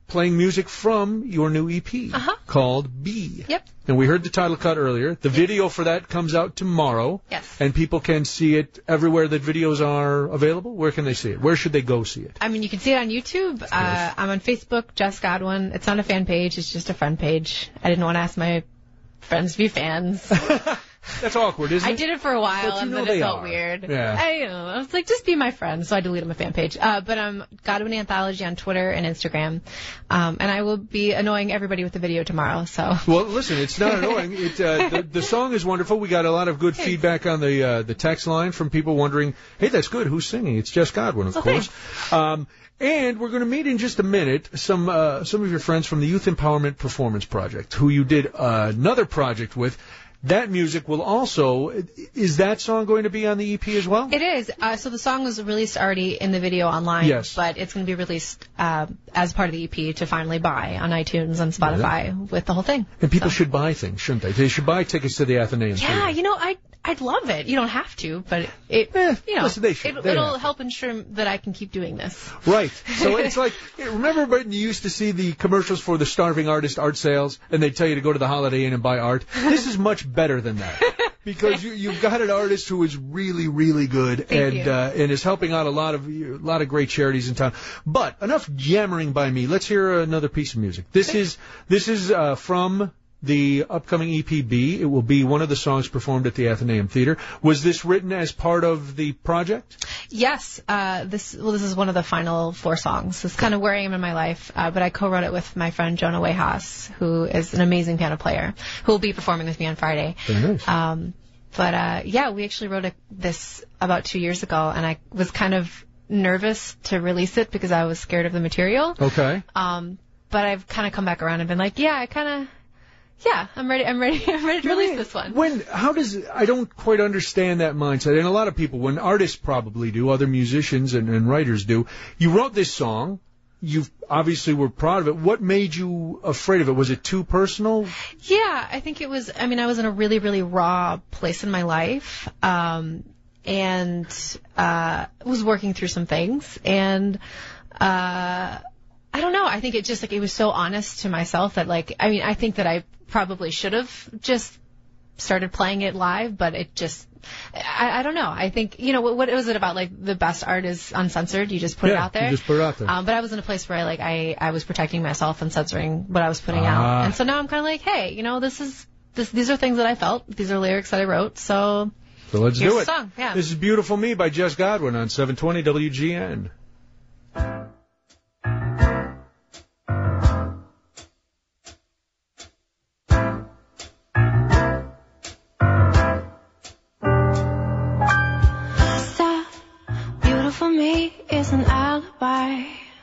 playing music from your new E P Uh-huh. called B. Yep. And we heard the title cut earlier. The video for that comes out tomorrow. Yes. And people can see it everywhere that videos are available. Where can they see it? Where should they go see it? I mean, you can see it on YouTube. Uh, I'm on Facebook, Jess Godwin. It's not a fan page. It's just a friend page. I didn't want to ask my friends to be fans. That's awkward, isn't it? I did it for a while, But you and know then they it felt are. weird. Yeah. I, you know, I was like, just be my friend, so I deleted my fan page. Uh, but I'm Godwin Anthology on Twitter and Instagram, um, and I will be annoying everybody with the video tomorrow. So. Well, listen, it's not annoying. It, uh, the, the song is wonderful. We got a lot of good feedback on the uh, the text line from people wondering, hey, that's good. Who's singing? It's Jess Godwin, of Oh, course. Um, and we're going to meet in just a minute some uh, some of your friends from the Youth Empowerment Performance Project, who you did uh, another project with. That music will also, is that song going to be on the E P as well? It is. Uh, so the song was released already in the video online, Yes. but it's going to be released uh, as part of the E P to finally buy on iTunes and Spotify with the whole thing. And people should buy things, shouldn't they? They should buy tickets to the Athenaeum Yeah, Theater. you know, I I'd love it. You don't have to, but it, you know, listen, they should. it, They it'll have. help ensure that I can keep doing this. Right. So it's like, remember when you used to see the commercials for the starving artist art sales, and they'd tell you to go to the Holiday Inn and buy art? This is much better than that. Because you, you've got an artist who is really, really good Thank and you. uh, and is helping out a lot of a lot of great charities in town. But enough yammering by me. Let's hear another piece of music. This is this is uh, from the upcoming E P B. It will be one of the songs performed at the Athenaeum Theater. Was this written as part of the project? Yes, uh, this well, this is one of the final four songs. It's kind of where I am in my life, uh, but I co-wrote it with my friend Jonah Wayhaus, who is an amazing piano player, who will be performing with me on Friday. Very nice. Um, but uh, yeah, we actually wrote a, this about two years ago, and I was kind of nervous to release it because I was scared of the material. Okay. Um, but I've kind of come back around and been like, yeah, I kind of, yeah, I'm ready. I'm ready. I'm ready to release this one. When, how does, I don't quite understand that mindset. And a lot of people, when artists probably do, other musicians and, and writers do, you wrote this song, you obviously were proud of it. What made you afraid of it? Was it too personal? Yeah, I think it was, I mean, I was in a really, really raw place in my life, um, and, uh, was working through some things, and, uh, I don't know, I think it just, like, it was so honest to myself that, like, I mean, I think that I probably should have just started playing it live, but it just, I, I don't know. I think, you know, what, what was it about? Like, the best art is uncensored. You just put it Yeah, out there. you just put it out there. Um, but I was in a place where I, like, I, I was protecting myself and censoring what I was putting Ah. out. And so now I'm kind of like, hey, you know, this is, this, these are things that I felt. These are lyrics that I wrote. So, So let's here's do the it. song. Yeah. This is Beautiful Me by Jess Godwin on seven twenty W G N. Stop. Beautiful me is an alibi.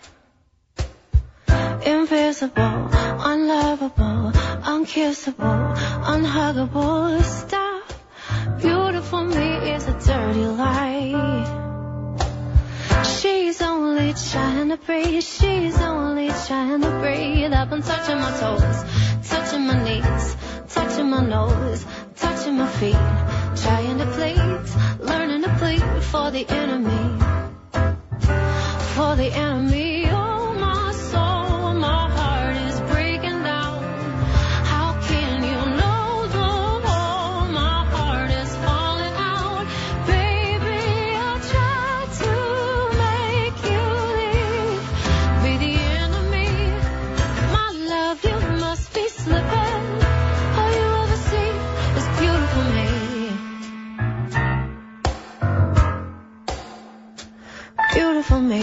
Invisible, unlovable, unkissable, unhuggable. Stop. Beautiful me is a dirty lie. She's only trying to breathe. She's only trying to breathe. I've been touching my toes, touching my knees, touching my nose, touching my feet, trying to please, learning to plead for the enemy, for the enemy. Oh, my soul, my heart is breaking down. How can you know the whole? My heart is falling out. Baby, I'll try to make you leave. Be the enemy. My love, you must be slipping. All you ever see is beautiful me. Beautiful me.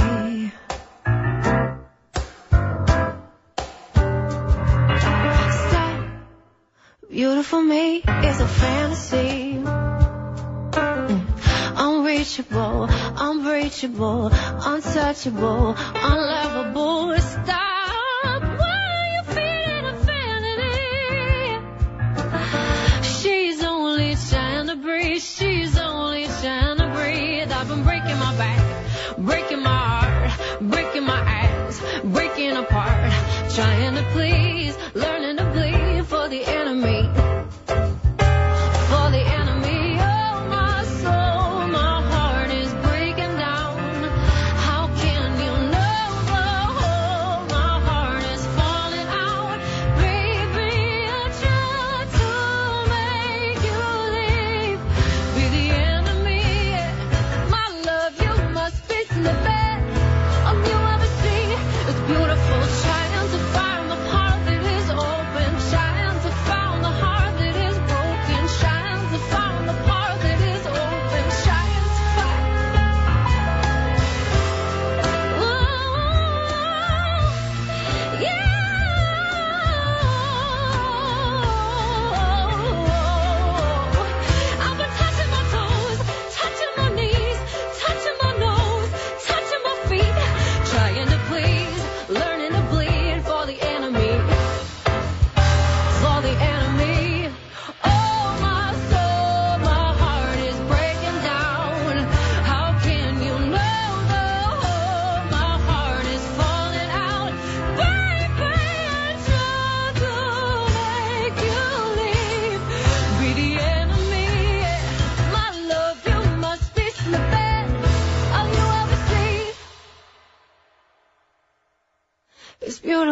Stop. Beautiful me is a fantasy. Mm. Unreachable, unbreachable, untouchable, unlovable. Stop. Why are you feeding a vanity? She's only trying to breathe. She's only trying to breathe. I've been breaking my back, breaking my heart, breaking my ass, breaking apart, trying to please, learning to bleed for the enemy, for the enemy. Oh, my soul, my heart is breaking down. How can you know the whole? My heart is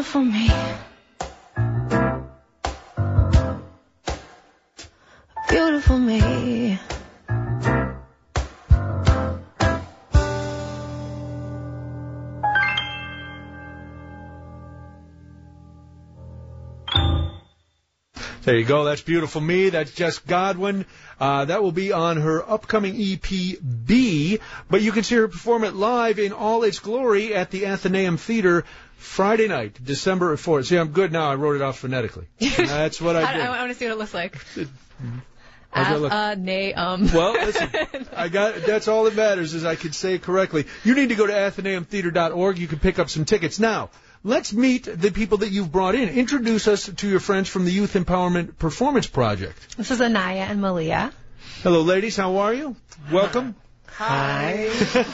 Beautiful me. Beautiful me. There you go. That's Beautiful Me. That's Jess Godwin. Uh, that will be on her upcoming E P B. But you can see her perform it live in all its glory at the Athenaeum Theater Friday night, December fourth. See, I'm good now. I wrote it off phonetically. That's what I did. I, I want to see what it looks like. How's that look? Athenaeum. Well, listen, I got, that's all that matters is I can say it correctly. You need to go to athenaeum theater dot org. You can pick up some tickets. Now, let's meet the people that you've brought in. Introduce us to your friends from the Youth Empowerment Performance Project. This is Anaya and Malia. Hello, ladies. How are you? Welcome. Hi.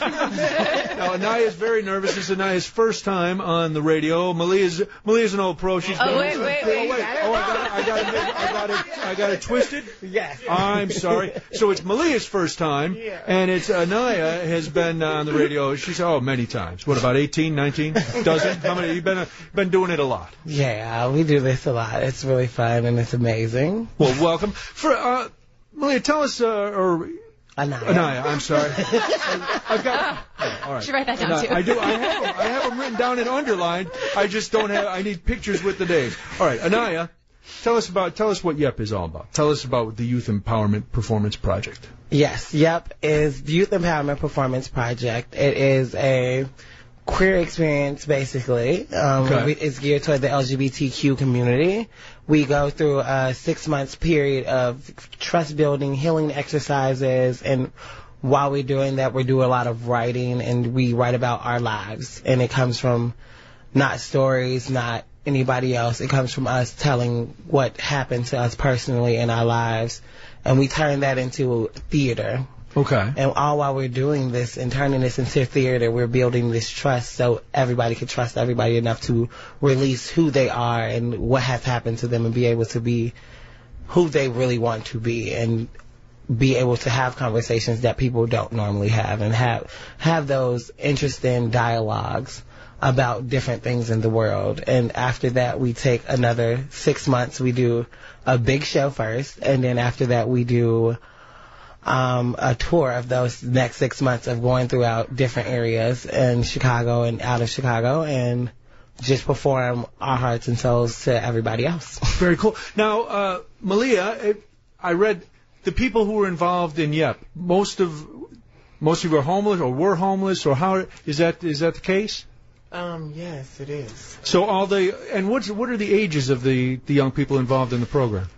Now, Anaya's very nervous. This is Anaya's first time on the radio. Malia's Malia's an old pro. She's oh, been wait, wait, wait. Oh, wait. Oh, I got it. I got it. I got it. I got it twisted. Yes. I'm sorry. So it's Malia's first time, yeah. and it's Anaya has been on the radio. She's oh many times. What about eighteen, nineteen, dozen? How many? You've been uh, been doing it a lot. Yeah, we do this a lot. It's really fun and it's amazing. Well, welcome. For uh, Malia, tell us uh, or. Anaya. Anaya, I'm sorry. I've got. Oh, all right. Should write that down Anaya, too. I do. I have them. I have them written down and underlined. I just don't have. I need pictures with the names. All right, Anaya, tell us about. Tell us what Y E P is all about. Tell us about the Youth Empowerment Performance Project. Yes, Y E P is the Youth Empowerment Performance Project. It is a queer experience, basically. Um, Okay. It's geared toward the L G B T Q community. We go through a six-month period of trust-building, healing exercises, and while we're doing that, we do a lot of writing, and we write about our lives. And it comes from not stories, not anybody else. It comes from us telling what happened to us personally in our lives, and we turn that into theater. Okay. And all while we're doing this and turning this into theater, we're building this trust so everybody can trust everybody enough to release who they are and what has happened to them and be able to be who they really want to be and be able to have conversations that people don't normally have and have have those interesting dialogues about different things in the world. And after that, we take another six months. We do a big show first, and then after that, we do Um, a tour of those next six months of going throughout different areas in Chicago and out of Chicago and just perform our hearts and souls to everybody else. Very cool. Now, uh, Malia, it, I read the people who were involved in Y E P. Most of most of you are homeless or were homeless, or how is that? Is that the case? Um, yes, it is. So all the and what's what are the ages of the the young people involved in the program?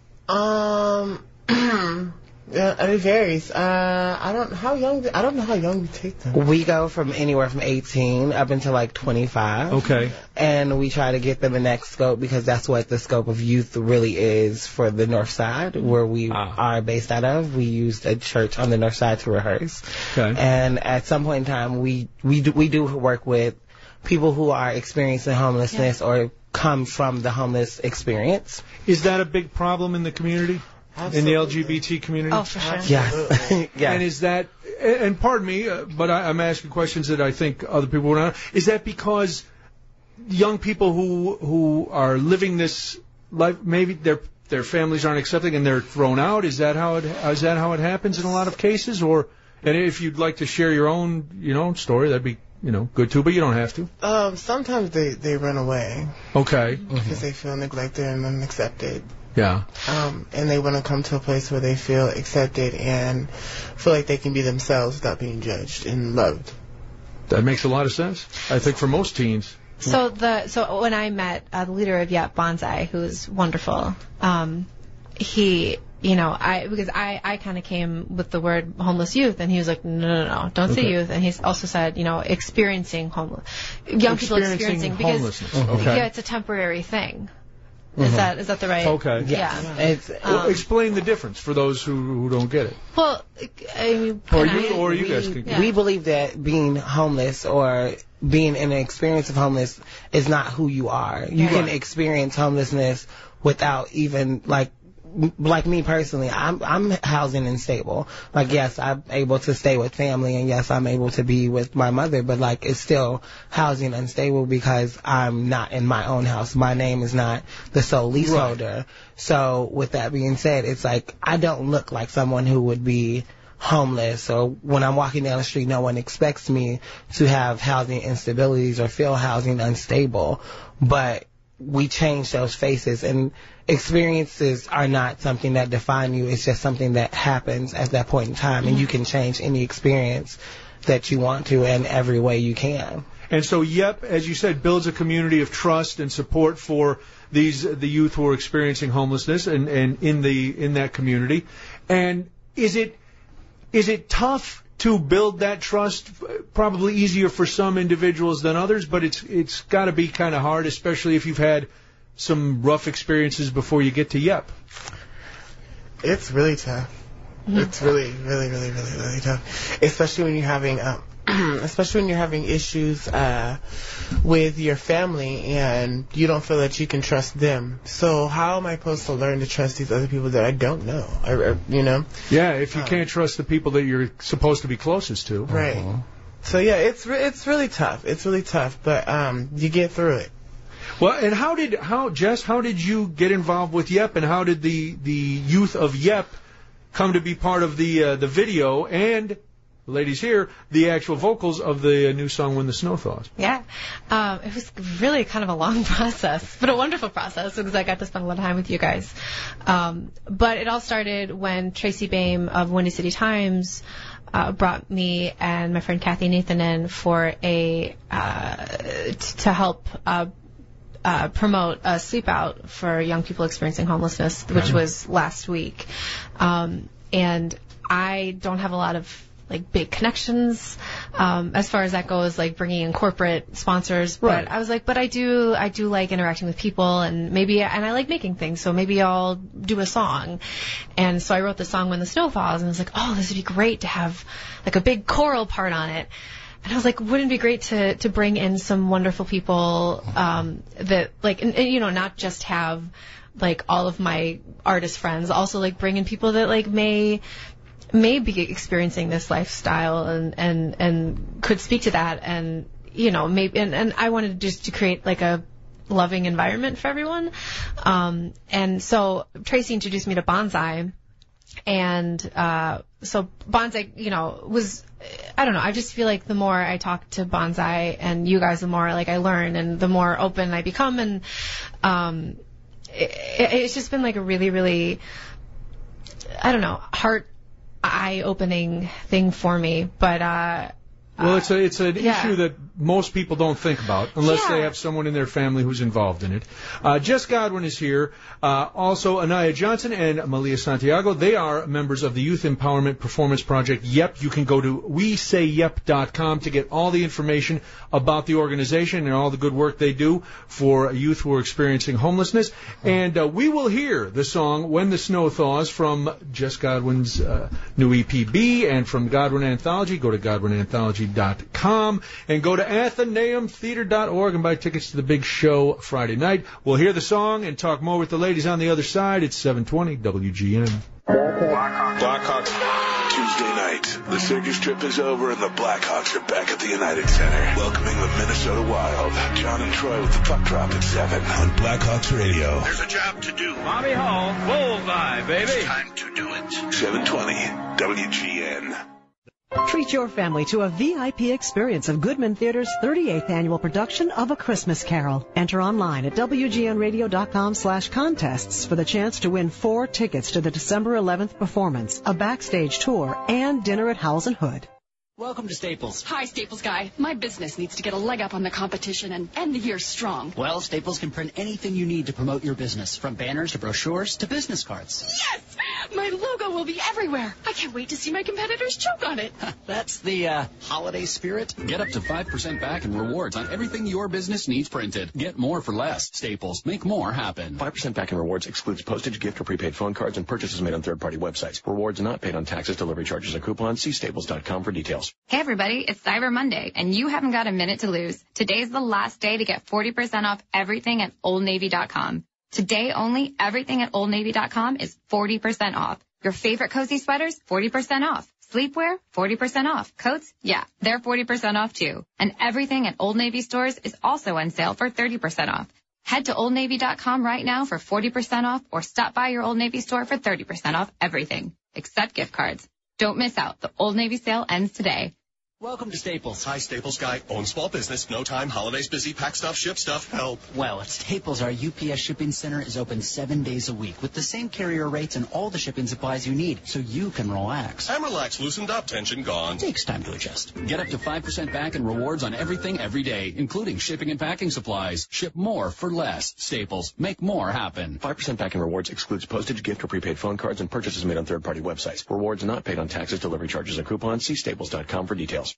Um. Yeah, it varies. Uh, I don't how young. I don't know how young we take them. We go from anywhere from eighteen up until like twenty-five. Okay. And we try to get them in that scope because that's what the scope of youth really is for the North Side, where we Ah. are based out of. We used a church on the North Side to rehearse. Okay. And at some point in time, we we do, we do work with people who are experiencing homelessness or come from the homeless experience. Is that a big problem in the community? In the L G B T community? Oh, for sure. Yes. Yes. And is that, and pardon me, uh, but I, I'm asking questions that I think other people would not. Is that because young people who who are living this life, maybe their their families aren't accepting and they're thrown out? Is that how it is that how it happens in a lot of cases? Or, and if you'd like to share your own you know story, that'd be you know good too, but you don't have to. Um, sometimes they, they run away Okay. because they feel neglected and unaccepted. Yeah. Um, and they want to come to a place where they feel accepted and feel like they can be themselves without being judged and loved. That makes a lot of sense. I think for most teens. So the so when I met uh, the leader of Y E P, Bonsai, who's wonderful, um, he, you know, I because I, I kind of came with the word homeless youth, and he was like, no, no, no, don't say Okay. youth, and he's also said, you know, experiencing homeless, young people Experiencing experiencing because homelessness. Okay. yeah, it's a temporary thing. Is Mhm. that is that the right? Okay. Yeah. It's, Well, Um, explain the difference for those who, who don't get it. Well, I mean, Or can you, I- or you we, guys can. Yeah. we believe that being homeless or being in an experience of homeless is not who you are. You can Right. experience homelessness without even like like me personally, I'm I'm housing unstable. Like, yes, I'm able to stay with family, and yes, I'm able to be with my mother, but like, it's still housing unstable because I'm not in my own house. My name is not the sole leaseholder. Right. So with that being said, it's like I don't look like someone who would be homeless, or when I'm walking down the street, no one expects me to have housing instabilities or feel housing unstable. But we change those faces, and experiences are not something that define you. It's just something that happens at that point in time, and you can change any experience that you want to in every way you can. And so YEP, as you said, builds a community of trust and support for these the youth who are experiencing homelessness and, and in the in that community. And is it is it tough to build that trust? Probably easier for some individuals than others, but it's it's got to be kind of hard, especially if you've had some rough experiences before you get to YEP. It's really tough. Mm-hmm. It's really, really, really, really, really tough, especially when you're having, um, especially when you're having issues uh, with your family and you don't feel that you can trust them. So how am I supposed to learn to trust these other people that I don't know? I, I, you know? Yeah, if you um, can't trust the people that you're supposed to be closest to. Right. Uh-huh. So yeah, it's re- it's really tough. It's really tough, but um, you get through it. Well, and how did how Jess? How did you get involved with YEP, and how did the the youth of YEP come to be part of the uh, the video and, the ladies here, the actual vocals of the new song "When the Snow Thaws"? Yeah, um, it was really kind of a long process, but a wonderful process because I got to spend a lot of time with you guys. Um, but it all started when Tracy Bame of Windy City Times uh, brought me and my friend Kathy Nathan in for a uh, t- to help. Uh, Uh, promote a sleep out for young people experiencing homelessness, which was last week. Um, and I don't have a lot of like big connections um, as far as that goes, like bringing in corporate sponsors. Right. But I was like, but I do, I do like interacting with people, and maybe, and I like making things, so maybe I'll do a song. And so I wrote the song "When the Snow Falls," and I was like, oh, this would be great to have like a big choral part on it. And I was like, wouldn't it be great to, to bring in some wonderful people um, that, like, and, and, you know, not just have, like, all of my artist friends, also, like, bring in people that, like, may may be experiencing this lifestyle and, and, and could speak to that. And, you know, maybe, and, and I wanted just to create, like, a loving environment for everyone. Um, and so Tracy introduced me to Bonsai. And uh, so Bonsai, you know, was, I don't know, I just feel like the more I talk to Bonsai and you guys, the more like I learn and the more open I become. And um, it, it's just been like a really, really, I don't know, heart eye-opening thing for me. But uh, well, it's a it's an yeah. issue that most people don't think about unless yeah. they have someone in their family who's involved in it. Uh, Jess Godwin is here. Uh, also, Anaya Johnson and Malia Santiago. They are members of the Youth Empowerment Performance Project, YEP. You can go to we say yep dot com to get all the information about the organization and all the good work they do for youth who are experiencing homelessness. And uh, we will hear the song "When the Snow Thaws" from Jess Godwin's uh, new E P B and from Godwin Anthology. Go to godwin anthology dot com and go to athenaeum theater dot org and buy tickets to the big show Friday night. We'll hear the song and talk more with the ladies on the other side. It's seven twenty W G N. Blackhawks. Tuesday night. The circus trip is over and the Blackhawks are back at the United Center, welcoming the Minnesota Wild. John and Troy with the puck drop at seven on Blackhawks Radio. There's a job to do. Bobby Hall, bullseye, baby. Time to do it. seven twenty W G N. Treat your family to a V I P experience of Goodman Theater's thirty-eighth annual production of A Christmas Carol. Enter online at W G N radio dot com slash contests for the chance to win four tickets to the December eleventh performance, a backstage tour, and dinner at Howells and Hood. Welcome to Staples. Hi, Staples guy. My business needs to get a leg up on the competition and end the year strong. Well, Staples can print anything you need to promote your business, from banners to brochures to business cards. Yes! My logo will be everywhere. I can't wait to see my competitors choke on it. That's the uh, holiday spirit. Get up to five percent back in rewards on everything your business needs printed. Get more for less. Staples. Make more happen. five percent back in rewards excludes postage, gift, or prepaid phone cards and purchases made on third-party websites. Rewards not paid on taxes, delivery charges, or coupons. See staples dot com for details. Hey everybody, it's Cyber Monday, and you haven't got a minute to lose. Today's the last day to get forty percent off everything at old navy dot com. Today only, everything at Old Navy dot com is forty percent off. Your favorite cozy sweaters, forty percent off. Sleepwear, forty percent off. Coats, yeah, they're forty percent off too. And everything at Old Navy stores is also on sale for thirty percent off. Head to Old Navy dot com right now for forty percent off or stop by your Old Navy store for thirty percent off everything, except gift cards. Don't miss out. The Old Navy sale ends today. Welcome to Staples. Hi, Staples guy. Own small business. No time. Holidays busy. Pack stuff. Ship stuff. Help. Well, at Staples, our U P S shipping center is open seven days a week with the same carrier rates and all the shipping supplies you need, so you can relax. I'm relaxed. Loosened up. Tension gone. Takes time to adjust. Get up to five percent back in rewards on everything every day, including shipping and packing supplies. Ship more for less. Staples. Make more happen. five percent back in rewards excludes postage, gift, or prepaid phone cards and purchases made on third-party websites. Rewards not paid on taxes, delivery charges, or coupons. See staples dot com for details.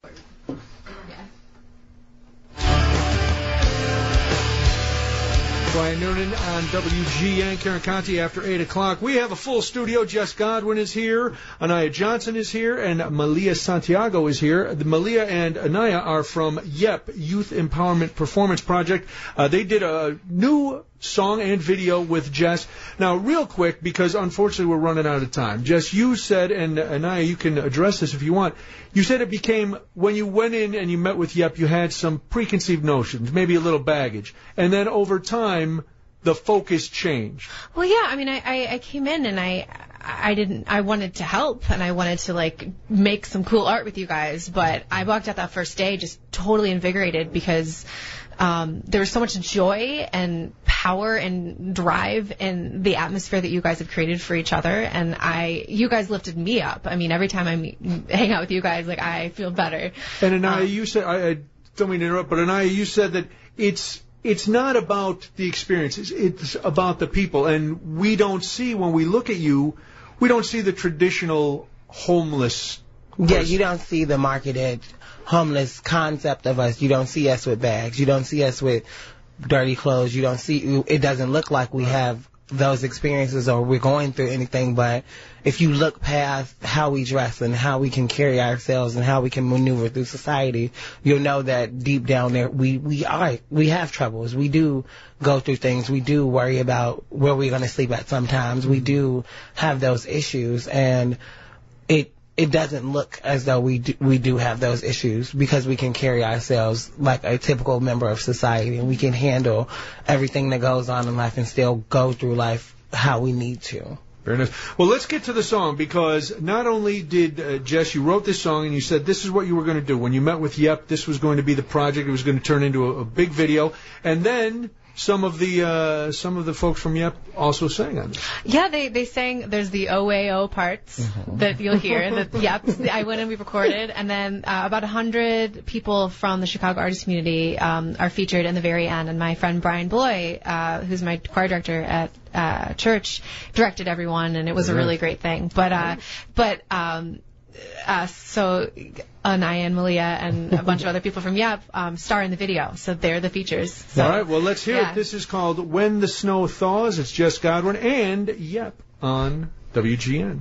Brian Noonan on W G N, Karen Conti after eight o'clock. We have a full studio. Jess Godwin is here. Anaya Johnson is here. And Malia Santiago is here. The Malia and Anaya are from YEP, Youth Empowerment Performance Project. Uh, they did a new song and video with Jess. Now, real quick, because unfortunately we're running out of time. Jess, you said, and Anaya, you can address this if you want, you said it became, when you went in and you met with YEP, you had some preconceived notions, maybe a little baggage. And then over time, the focus changed. Well, yeah, I mean, I, I, I came in and I, I didn't, I wanted to help and I wanted to, like, make some cool art with you guys. But I walked out that first day just totally invigorated because um, there was so much joy and power and drive in the atmosphere that you guys have created for each other. And I, you guys lifted me up. I mean, every time I meet, hang out with you guys, like, I feel better. And Anaya, Um, you said, I, I don't mean to interrupt, but Anaya, you said that it's, it's not about the experiences, it's about the people. And we don't see, when we look at you, we don't see the traditional homeless person. Yeah, you don't see the marketed homeless concept of us. You don't see us with bags. You don't see us with dirty clothes. You don't see, it doesn't look like we have those experiences or we're going through anything. But if you look past how we dress and how we can carry ourselves and how we can maneuver through society, you'll know that deep down there we we are we have troubles. We do go through things. We do worry about where we're going to sleep at sometimes. We do have those issues, and it it doesn't look as though we do, we do have those issues because we can carry ourselves like a typical member of society, and we can handle everything that goes on in life and still go through life how we need to. Very nice. Well, let's get to the song, because not only did, uh, Jess, you wrote this song and you said this is what you were going to do. When you met with YEP, this was going to be the project. It was going to turn into a, a big video. And then some of the uh, some of the folks from YEP also sang on it. Yeah, they, they sang, there's the O A O parts mm-hmm. that you'll hear. That, yep, I went and we recorded. And then uh, about one hundred people from the Chicago artist community um, are featured in the very end. And my friend Brian Bloy, uh, who's my choir director at uh, church, directed everyone, and it was a really great thing. But, uh, but um, uh, so Anaya and Malia and a bunch of other people from YEP um, star in the video. So they're the features. So, all right, well, let's hear yeah. it. This is called When the Snow Thaws. It's Jess Godwin and YEP on W G N.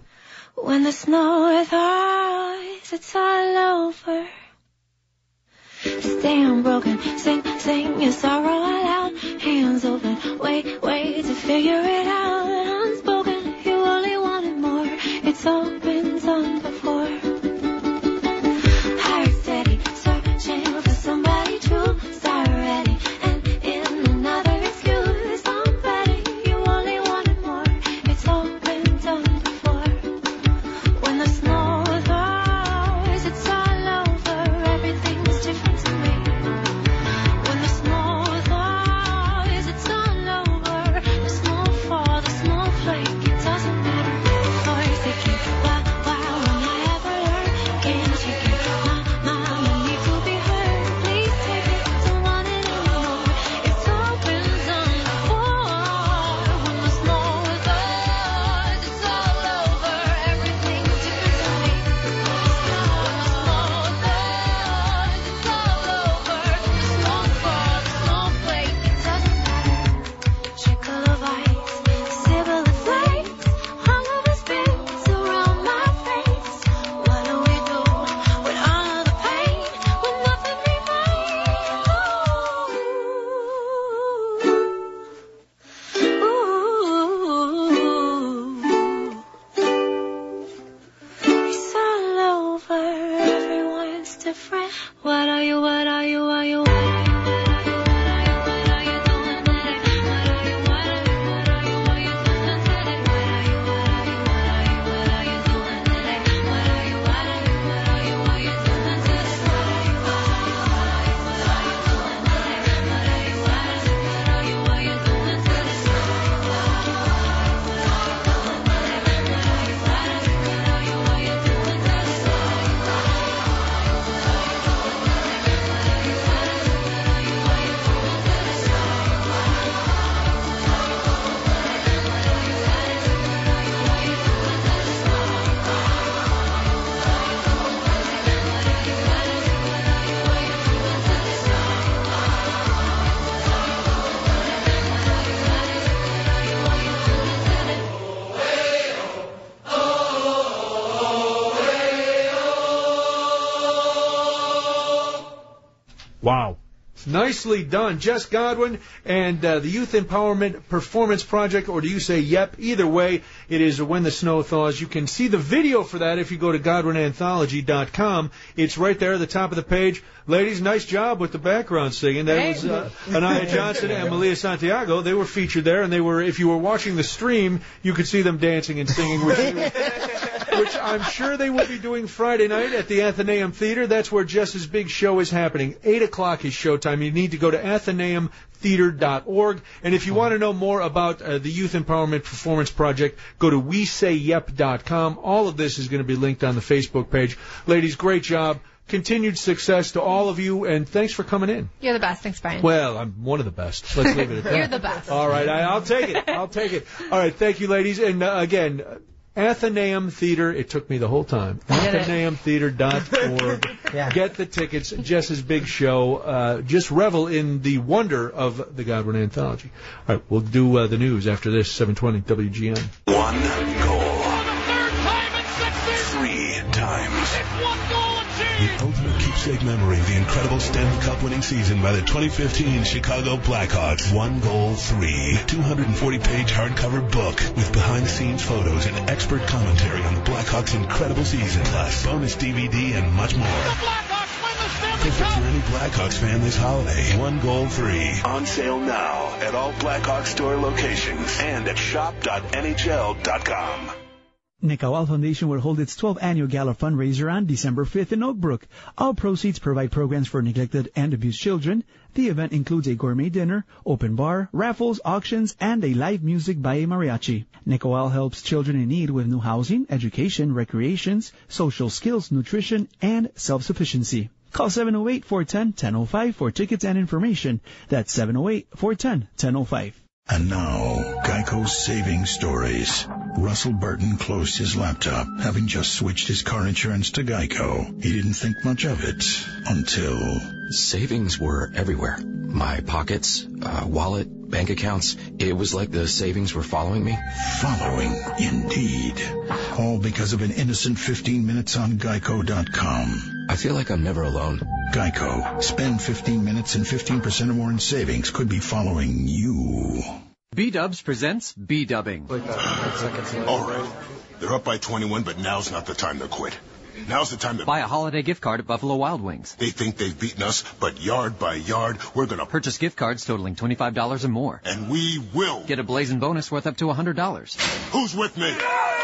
When the snow thaws, it's all over. Stay unbroken, sing, sing your sorrow aloud. Hands open, wait, wait to figure it out. Unspoken, you only wanted more. It's all been done before. Heart steady, searching for somebody true. Start ready, and in another excuse. I'm ready, you only wanted more. It's all been done before. When the snow thaws, it's all over. Everything's different to me. When the snow thaws, it's all over. The snow falls, the Wow. Nicely done. Jess Godwin and uh, the Youth Empowerment Performance Project, or do you say yep? Either way, it is When the Snow Thaws. You can see the video for that if you go to Godwin Anthology dot com. It's right there at the top of the page. Ladies, nice job with the background singing. That was uh, Anaya Johnson and Malia Santiago. They were featured there, and they were, if you were watching the stream, you could see them dancing and singing, which, you, which I'm sure they will be doing Friday night at the Athenaeum Theater. That's where Jess's big show is happening. eight o'clock is showtime. You need to go to athenaeum theater dot org. And if you want to know more about uh, the Youth Empowerment Performance Project, go to we say yep dot com. All of this is going to be linked on the Facebook page. Ladies, great job. Continued success to all of you, and thanks for coming in. You're the best. Thanks, Brian. Well, I'm one of the best. Let's leave it at that. You're the best. All right, I, I'll take it. I'll take it. All right, thank you, ladies. And uh, again, Athenaeum Theater. It took me the whole time. athenaeum theater dot org. Yeah. Get the tickets. Jess's big show. Uh, just revel in the wonder of the Godwin Anthology. All right, we'll do uh, the news after this. seven twenty W G N. One goal. Three times. The ultimate keepsake memory of the incredible Stanley Cup winning season by the twenty fifteen Chicago Blackhawks. One goal, three. two hundred forty page hardcover book with behind-the-scenes photos and expert commentary on the Blackhawks' incredible season, plus bonus D V D and much more. Perfect for any Blackhawks fan this holiday. One goal, three. On sale now at all Blackhawks store locations and at shop dot N H L dot com. Nick Awal Foundation will hold its twelfth annual gala fundraiser on December fifth in Oak Brook. All proceeds provide programs for neglected and abused children. The event includes a gourmet dinner, open bar, raffles, auctions, and a live music by a mariachi. Nick Awal helps children in need with new housing, education, recreations, social skills, nutrition, and self-sufficiency. Call seven oh eight, four one zero, one oh five for tickets and information. That's seven oh eight, four one zero, one oh five. And now, Geico's saving stories. Russell Burton closed his laptop, having just switched his car insurance to Geico. He didn't think much of it until... Savings were everywhere. My pockets, uh, wallet, bank accounts. It was like the savings were following me. Following, indeed. All because of an innocent fifteen minutes on Geico dot com. I feel like I'm never alone. Geico. Spend fifteen minutes and fifteen percent or more in savings could be following you. B-Dubs presents B-Dubbing. All right. They're up by twenty-one, but now's not the time to quit. Now's the time to buy a holiday gift card at Buffalo Wild Wings. They think they've beaten us, but yard by yard, we're going to purchase gift cards totaling twenty-five dollars or more. And we will get a blazing bonus worth up to one hundred dollars. Who's with me?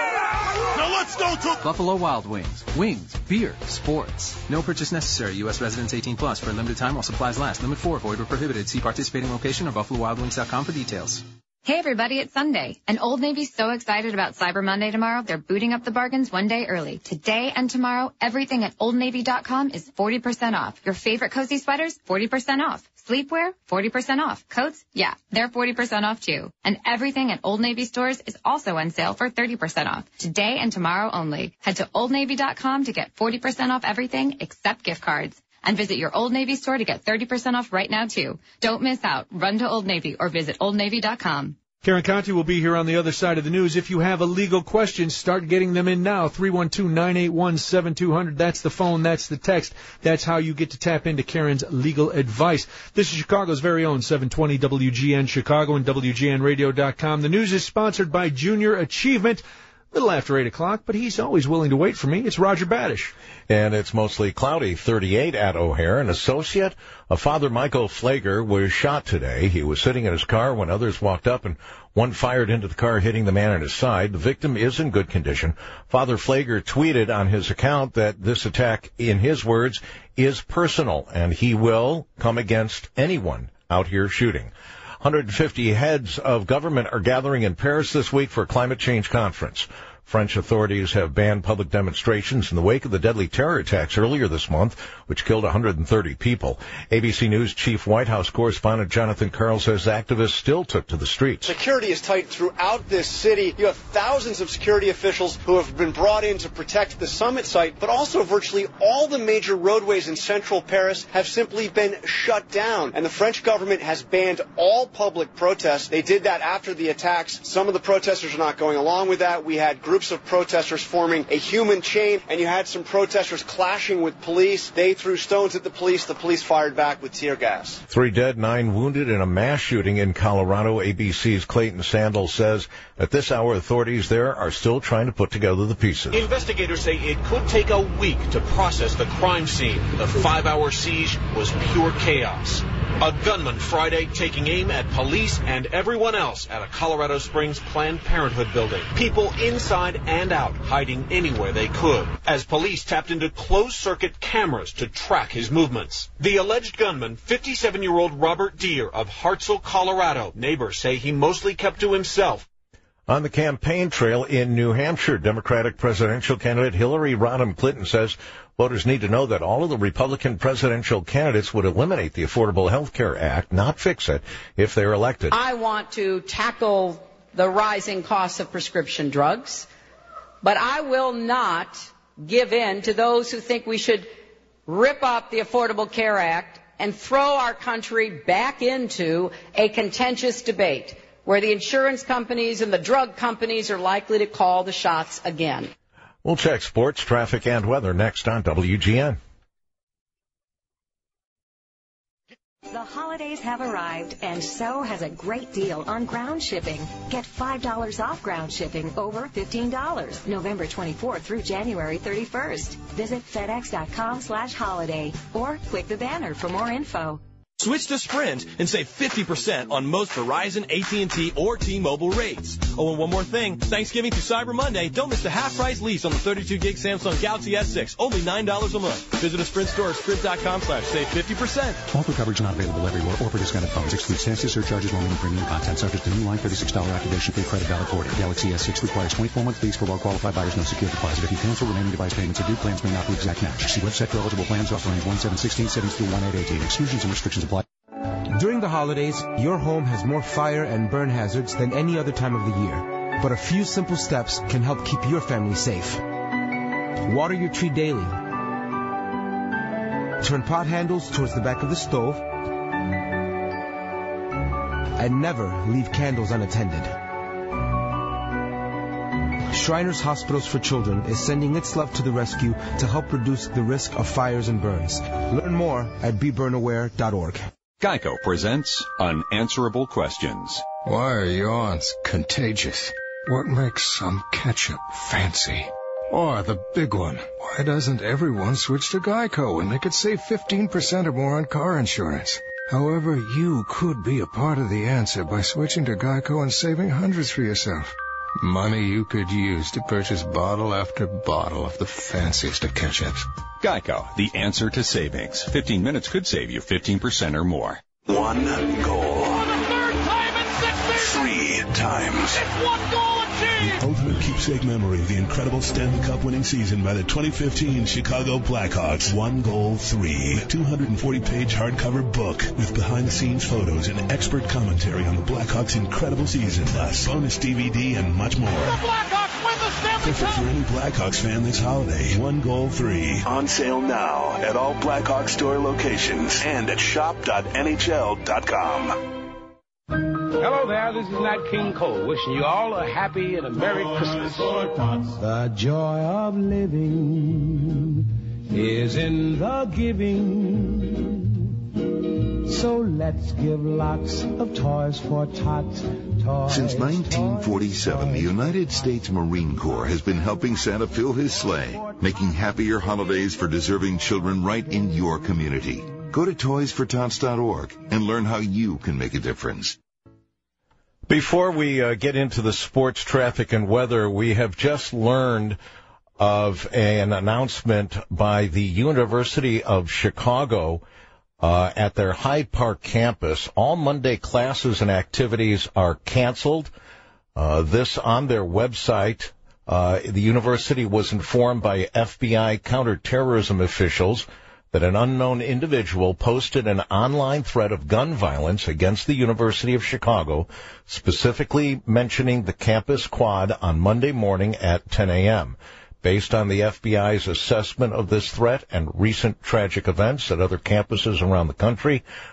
Now let's go to Buffalo Wild Wings. Wings, beer, sports. No purchase necessary. U S residents eighteen plus for a limited time while supplies last. Limit four. Void or prohibited. See participating location or buffalo wild wings dot com for details. Hey everybody, it's Sunday, and Old Navy's so excited about Cyber Monday tomorrow, they're booting up the bargains one day early. Today and tomorrow, everything at old navy dot com is forty percent off. Your favorite cozy sweaters, forty percent off. Sleepwear, forty percent off. Coats, yeah, they're forty percent off too. And everything at Old Navy stores is also on sale for thirty percent off. Today and tomorrow only. Head to old navy dot com to get forty percent off everything except gift cards. And visit your Old Navy store to get thirty percent off right now, too. Don't miss out. Run to Old Navy or visit old navy dot com. Karen Conti will be here on the other side of the news. If you have a legal question, start getting them in now. three one two, nine eight one, seven two zero zero. That's the phone. That's the text. That's how you get to tap into Karen's legal advice. This is Chicago's very own seven twenty W G N Chicago and W G N radio dot com. The news is sponsored by Junior Achievement. A little after eight o'clock, but he's always willing to wait for me. It's Roger Badish. And it's mostly cloudy, thirty-eight at O'Hare. An associate of Father Michael Flager was shot today. He was sitting in his car when others walked up, and one fired into the car, hitting the man at his side. The victim is in good condition. Father Flager tweeted on his account that this attack, in his words, is personal, and he will come against anyone out here shooting. one hundred fifty heads of government are gathering in Paris this week for a climate change conference. French authorities have banned public demonstrations in the wake of the deadly terror attacks earlier this month, which killed one hundred thirty people. A B C News chief White House correspondent Jonathan Karl says activists still took to the streets. Security is tight throughout this city. You have thousands of security officials who have been brought in to protect the summit site, but also virtually all the major roadways in central Paris have simply been shut down. And the French government has banned all public protests. They did that after the attacks. Some of the protesters are not going along with that. We had groups groups of protesters forming a human chain, and you had some protesters clashing with police. They threw stones at the police. The police fired back with tear gas. Three dead, nine wounded in a mass shooting in Colorado. A B C's Clayton Sandel says at this hour, authorities there are still trying to put together the pieces. Investigators say it could take a week to process the crime scene. The five-hour siege was pure chaos. A gunman Friday taking aim at police and everyone else at a Colorado Springs Planned Parenthood building. People inside and out hiding anywhere they could as police tapped into closed-circuit cameras to track his movements. The alleged gunman, fifty-seven-year-old Robert Deere of Hartselle, Colorado. Neighbors say he mostly kept to himself. On the campaign trail in New Hampshire, Democratic presidential candidate Hillary Rodham Clinton says voters need to know that all of the Republican presidential candidates would eliminate the Affordable Health Care Act, not fix it, if they're elected. I want to tackle the rising costs of prescription drugs, but I will not give in to those who think we should rip up the Affordable Care Act and throw our country back into a contentious debate where the insurance companies and the drug companies are likely to call the shots again. We'll check sports, traffic, and weather next on W G N. The holidays have arrived, and so has a great deal on ground shipping. Get five dollars off ground shipping over fifteen dollars, November twenty-fourth through January thirty-first. Visit FedEx.com slash holiday or click the banner for more info. Switch to Sprint and save fifty percent on most Verizon, A T and T, or T-Mobile rates. Oh, and one more thing. Thanksgiving through Cyber Monday, don't miss the half-price lease on the thirty-two gig Samsung Galaxy S six, only nine dollars a month. Visit a Sprint store at sprint.com slash save fifty percent. Offer coverage not available everywhere or for discounted phones. Excludes taxes, surcharges, roaming, and premium content. Subject to new line thirty-six dollars activation fee credit valid order. Galaxy S six requires twenty-four month lease for well-qualified buyers. No secure deposit. If you cancel, remaining device payments are due. Plans may not be exact match. See website for eligible plans. Offer range one seven sixteen, settings through one eight eighteen. Exclusions and restrictions apply. During the holidays, your home has more fire and burn hazards than any other time of the year. But a few simple steps can help keep your family safe. Water your tree daily. Turn pot handles towards the back of the stove. And never leave candles unattended. Shriners Hospitals for Children is sending its love to the rescue to help reduce the risk of fires and burns. Learn more at be burn aware dot org. Geico presents Unanswerable Questions. Why are yawns contagious? What makes some ketchup fancy? Or the big one, why doesn't everyone switch to Geico when they could save fifteen percent or more on car insurance? However, you could be a part of the answer by switching to Geico and saving hundreds for yourself. Money you could use to purchase bottle after bottle of the fanciest of ketchups. Geico, the answer to savings. fifteen minutes could save you fifteen percent or more. One goal. For the third time in six years. Three times. It's one goal achieved. The ultimate keepsake memory of the incredible Stanley Cup winning season by the twenty fifteen Chicago Blackhawks. One goal, three. two hundred forty page hardcover book with behind-the-scenes photos and expert commentary on the Blackhawks' incredible season, plus bonus D V D and much more. The Blackhawks win the Stanley Perfect Cup. for any Blackhawks fan this holiday. One goal, three. On sale now at all Blackhawks store locations and at shop dot N H L dot com. Hello there, this is Nat King Cole, wishing you all a happy and a Merry Christmas. The joy of living is in the giving. So let's give lots of toys for tots. Toys, Since nineteen forty-seven, the United States Marine Corps has been helping Santa fill his sleigh, making happier holidays for deserving children right in your community. Go to toys for tots dot org and learn how you can make a difference. Before we uh, get into the sports, traffic, and weather, we have just learned of an announcement by the University of Chicago uh, at their Hyde Park campus. All Monday classes and activities are canceled. Uh, this on their website. Uh, the university was informed by F B I counterterrorism officials that an unknown individual posted an online threat of gun violence against the University of Chicago, specifically mentioning the campus quad on Monday morning at ten a.m. Based on the F B I's assessment of this threat and recent tragic events at other campuses around the country,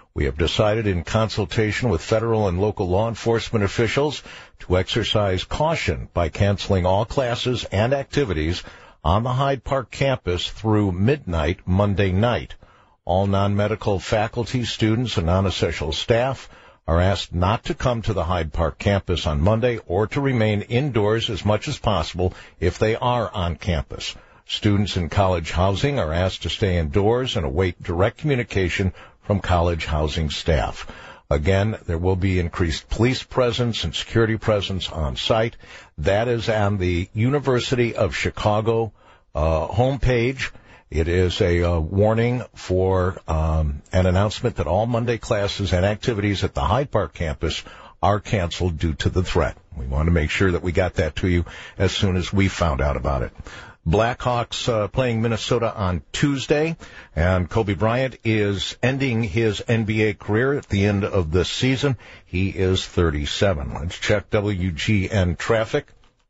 We have decided in consultation with federal and local law enforcement officials to exercise caution by canceling all classes and activities on the Hyde Park campus through midnight Monday night. All non-medical faculty, students, and non-essential staff are asked not to come to the Hyde Park campus on Monday or to remain indoors as much as possible if they are on campus. Students in college housing are asked to stay indoors and await direct communication from college housing staff. Again, there will be increased police presence and security presence on site. That is on the University of Chicago uh, homepage. It is a uh, warning for um, an announcement that all Monday classes and activities at the Hyde Park campus are canceled due to the threat. We want to make sure that we got that to you as soon as we found out about it. Blackhawks uh, playing Minnesota on Tuesday, and Kobe Bryant is ending his N B A career at the end of this season. He is thirty-seven. Let's check W G N traffic.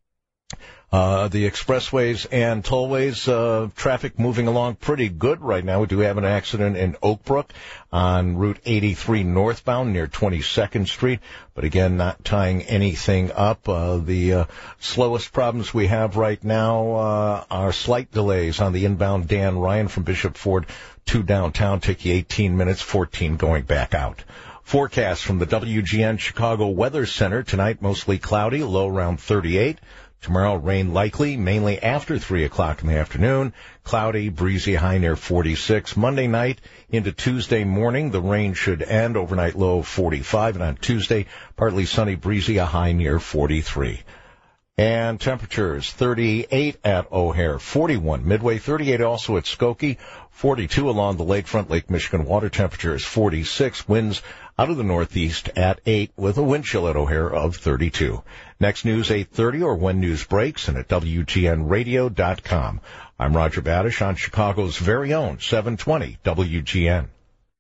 Uh, the expressways and tollways, uh, traffic moving along pretty good right now. We do have an accident in Oak Brook on Route eighty-three northbound near twenty-second Street, but again, not tying anything up. Uh, the uh, slowest problems we have right now uh, are slight delays on the inbound Dan Ryan from Bishop Ford to downtown, take you eighteen minutes, fourteen going back out. Forecast from the W G N Chicago Weather Center. Tonight, mostly cloudy, low around thirty-eight. Tomorrow, rain likely, mainly after three o'clock in the afternoon. Cloudy, breezy, high near forty-six. Monday night into Tuesday morning, the rain should end. Overnight low forty-five. And on Tuesday, partly sunny, breezy, a high near forty-three. And temperatures, thirty-eight at O'Hare, forty-one Midway, thirty-eight also at Skokie, forty-two along the lakefront. Lake Michigan water temperature is forty-six. Winds out of the northeast at eight with a wind chill at O'Hare of thirty-two. Next news, eight thirty or when news breaks and at W G N radio dot com. I'm Roger Badish on Chicago's very own seven twenty W G N.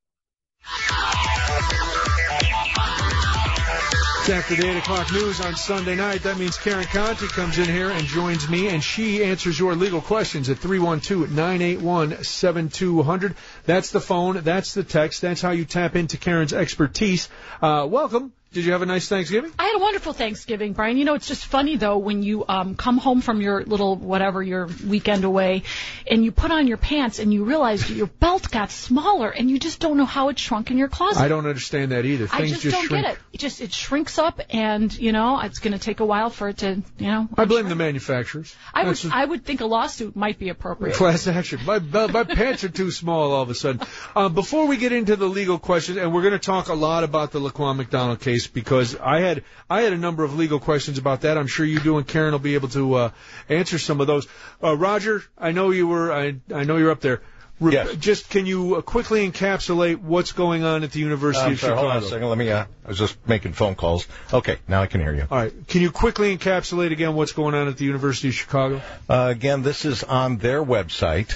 It's after the eight o'clock news on Sunday night. That means Karen Conti comes in here and joins me, and she answers your legal questions at three one two, nine eight one, seven two zero zero. That's the phone. That's the text. That's how you tap into Karen's expertise. Uh, welcome. Did you have a nice Thanksgiving? I had a wonderful Thanksgiving, Brian. You know, it's just funny, though, when you um, come home from your little whatever, your weekend away, and you put on your pants and you realize your belt got smaller and you just don't know how it shrunk in your closet. I don't understand that either. Things I just, just don't shrink. get it. It just it shrinks up, and, you know, it's going to take a while for it to, you know. I blame the manufacturers. I would, a, I would think a lawsuit might be appropriate. Class action. My, my pants are too small all of a sudden. Uh, before we get into the legal questions, and we're going to talk a lot about the Laquan McDonald case because I I had I had a number of legal questions about that. I'm sure you do, and Karen will be able to uh, answer some of those. Uh, Roger, I know you were I I know you're up there. Re- yes. Just can you uh, quickly encapsulate what's going on at the University uh, of sorry, Chicago? Hold on a second. Let me. Uh, I was just making phone calls. Okay, now I can hear you. All right. Can you quickly encapsulate again what's going on at the University of Chicago? Uh, again, this is on their website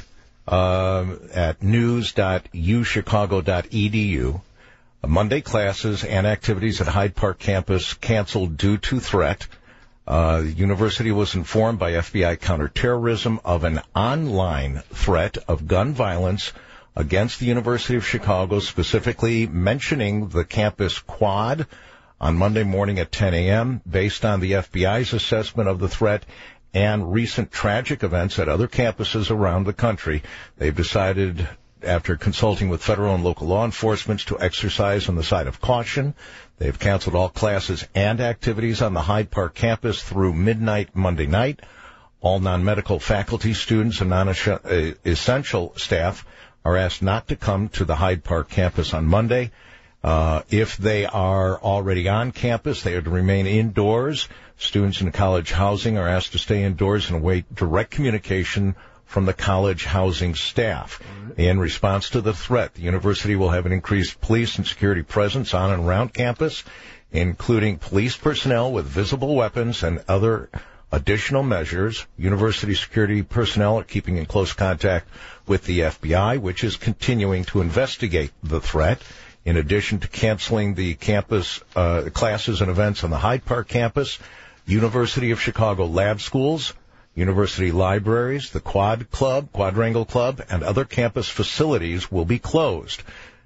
uh, at news dot u chicago dot e d u. Monday classes and activities at Hyde Park campus canceled due to threat. Uh, the university was informed by F B I counterterrorism of an online threat of gun violence against the University of Chicago, specifically mentioning the campus quad on Monday morning at ten a.m. Based on the F B I's assessment of the threat and recent tragic events at other campuses around the country, they've decided, after consulting with federal and local law enforcement, to exercise on the side of caution. They've canceled all classes and activities on the Hyde Park campus through midnight Monday night. All non-medical faculty, students, and non-essential staff are asked not to come to the Hyde Park campus on Monday. Uh, if they are already on campus, they are to remain indoors. Students in college housing are asked to stay indoors and await direct communication from the college housing staff. In response to the threat, the university will have an increased police and security presence on and around campus, including police personnel with visible weapons and other additional measures. University security personnel are keeping in close contact with the F B I, which is continuing to investigate the threat. In addition to canceling the campus uh, classes and events on the Hyde Park campus, University of Chicago lab schools, university libraries, the Quad Club, Quadrangle Club, and other campus facilities will be closed.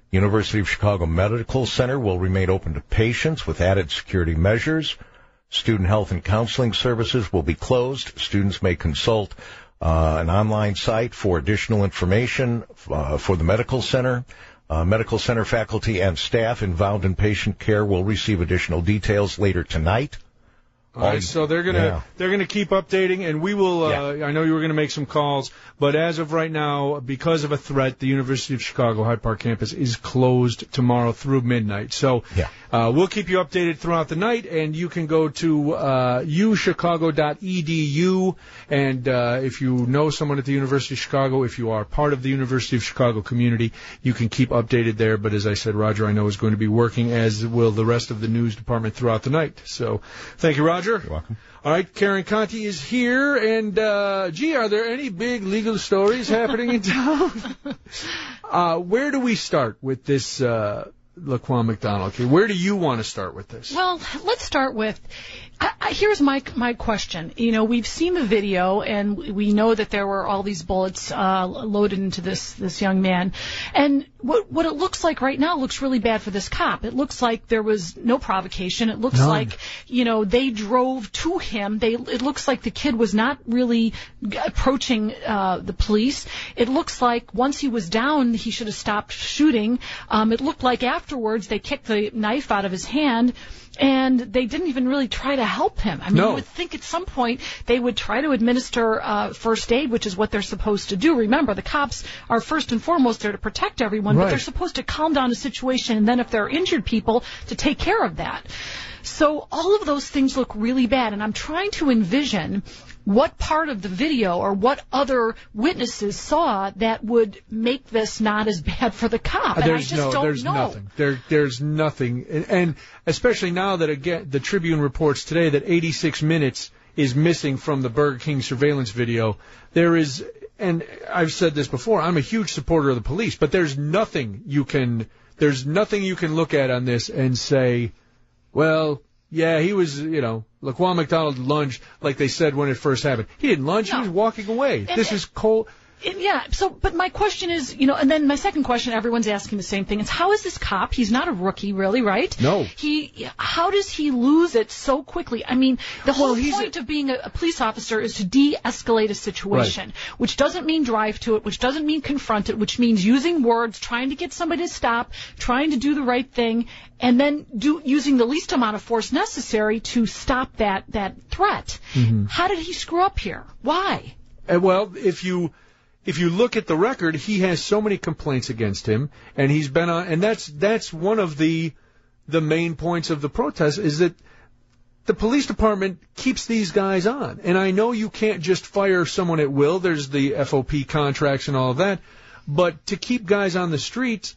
University of Chicago Medical Center will remain open to patients with added security measures. Student health and counseling services will be closed. Students may consult uh, an online site for additional information uh, for the medical center. Uh, medical center faculty and staff involved in patient care will receive additional details later tonight. All right, so they're gonna yeah. they're gonna keep updating, and we will. Uh, yeah. I know you were gonna make some calls, but as of right now, because of a threat, the University of Chicago Hyde Park campus is closed tomorrow through midnight. So yeah. uh, we'll keep you updated throughout the night, and you can go to uh, u chicago dot e d u, and uh, if you know someone at the University of Chicago, if you are part of the University of Chicago community, you can keep updated there. But as I said, Roger, I know is going to be working, as will the rest of the news department throughout the night. So thank you, Roger. You're welcome. All right, Karen Conti is here, and uh, gee, are there any big legal stories happening in town? uh, where do we start with this uh, Laquan McDonald case? Where do you want to start with this? Well, let's start with. I, I, here's my my question. You know, we've seen the video, and we know that there were all these bullets uh, loaded into this this young man, and what what it looks like right now looks really bad for this cop. It looks like there was no provocation. It looks None. like, you know, they drove to him. They it looks like the kid was not really approaching uh, the police. It looks like once he was down, he should have stopped shooting. Um, it looked like afterwards they kicked the knife out of his hand. And they didn't even really try to help him. I mean, no. you would think at some point they would try to administer uh, first aid, which is what they're supposed to do. Remember, the cops are first and foremost there to protect everyone, right. but they're supposed to calm down a situation, and then if there are injured people, to take care of that. So all of those things look really bad, and I'm trying to envision what part of the video or what other witnesses saw that would make this not as bad for the cop. Uh, and there's I just no, don't there's know. nothing. There, there's nothing, and, and especially now that again the Tribune reports today that eighty-six minutes is missing from the Burger King surveillance video. There is, and I've said this before, I'm a huge supporter of the police, but there's nothing you can, there's nothing you can look at on this and say, well, yeah, he was, you know, Laquan McDonald lunged like they said when it first happened. He didn't lunge. No. He was walking away. And, this is cold. Yeah, so, but my question is, you know, and then my second question, everyone's asking the same thing, is how is this cop, he's not a rookie really, right? No. He, how does he lose it so quickly? I mean, the whole Well, point of being a, a police officer is to de-escalate a situation, right. which doesn't mean drive to it, which doesn't mean confront it, which means using words, trying to get somebody to stop, trying to do the right thing, and then do using the least amount of force necessary to stop that, that threat. Mm-hmm. How did he screw up here? Why? Uh, well, if you... If you look at the record, he has so many complaints against him, and he's been on, and that's that's one of the the main points of the protest is that the police department keeps these guys on. And I know you can't just fire someone at will. There's the F O P contracts and all of that, but to keep guys on the streets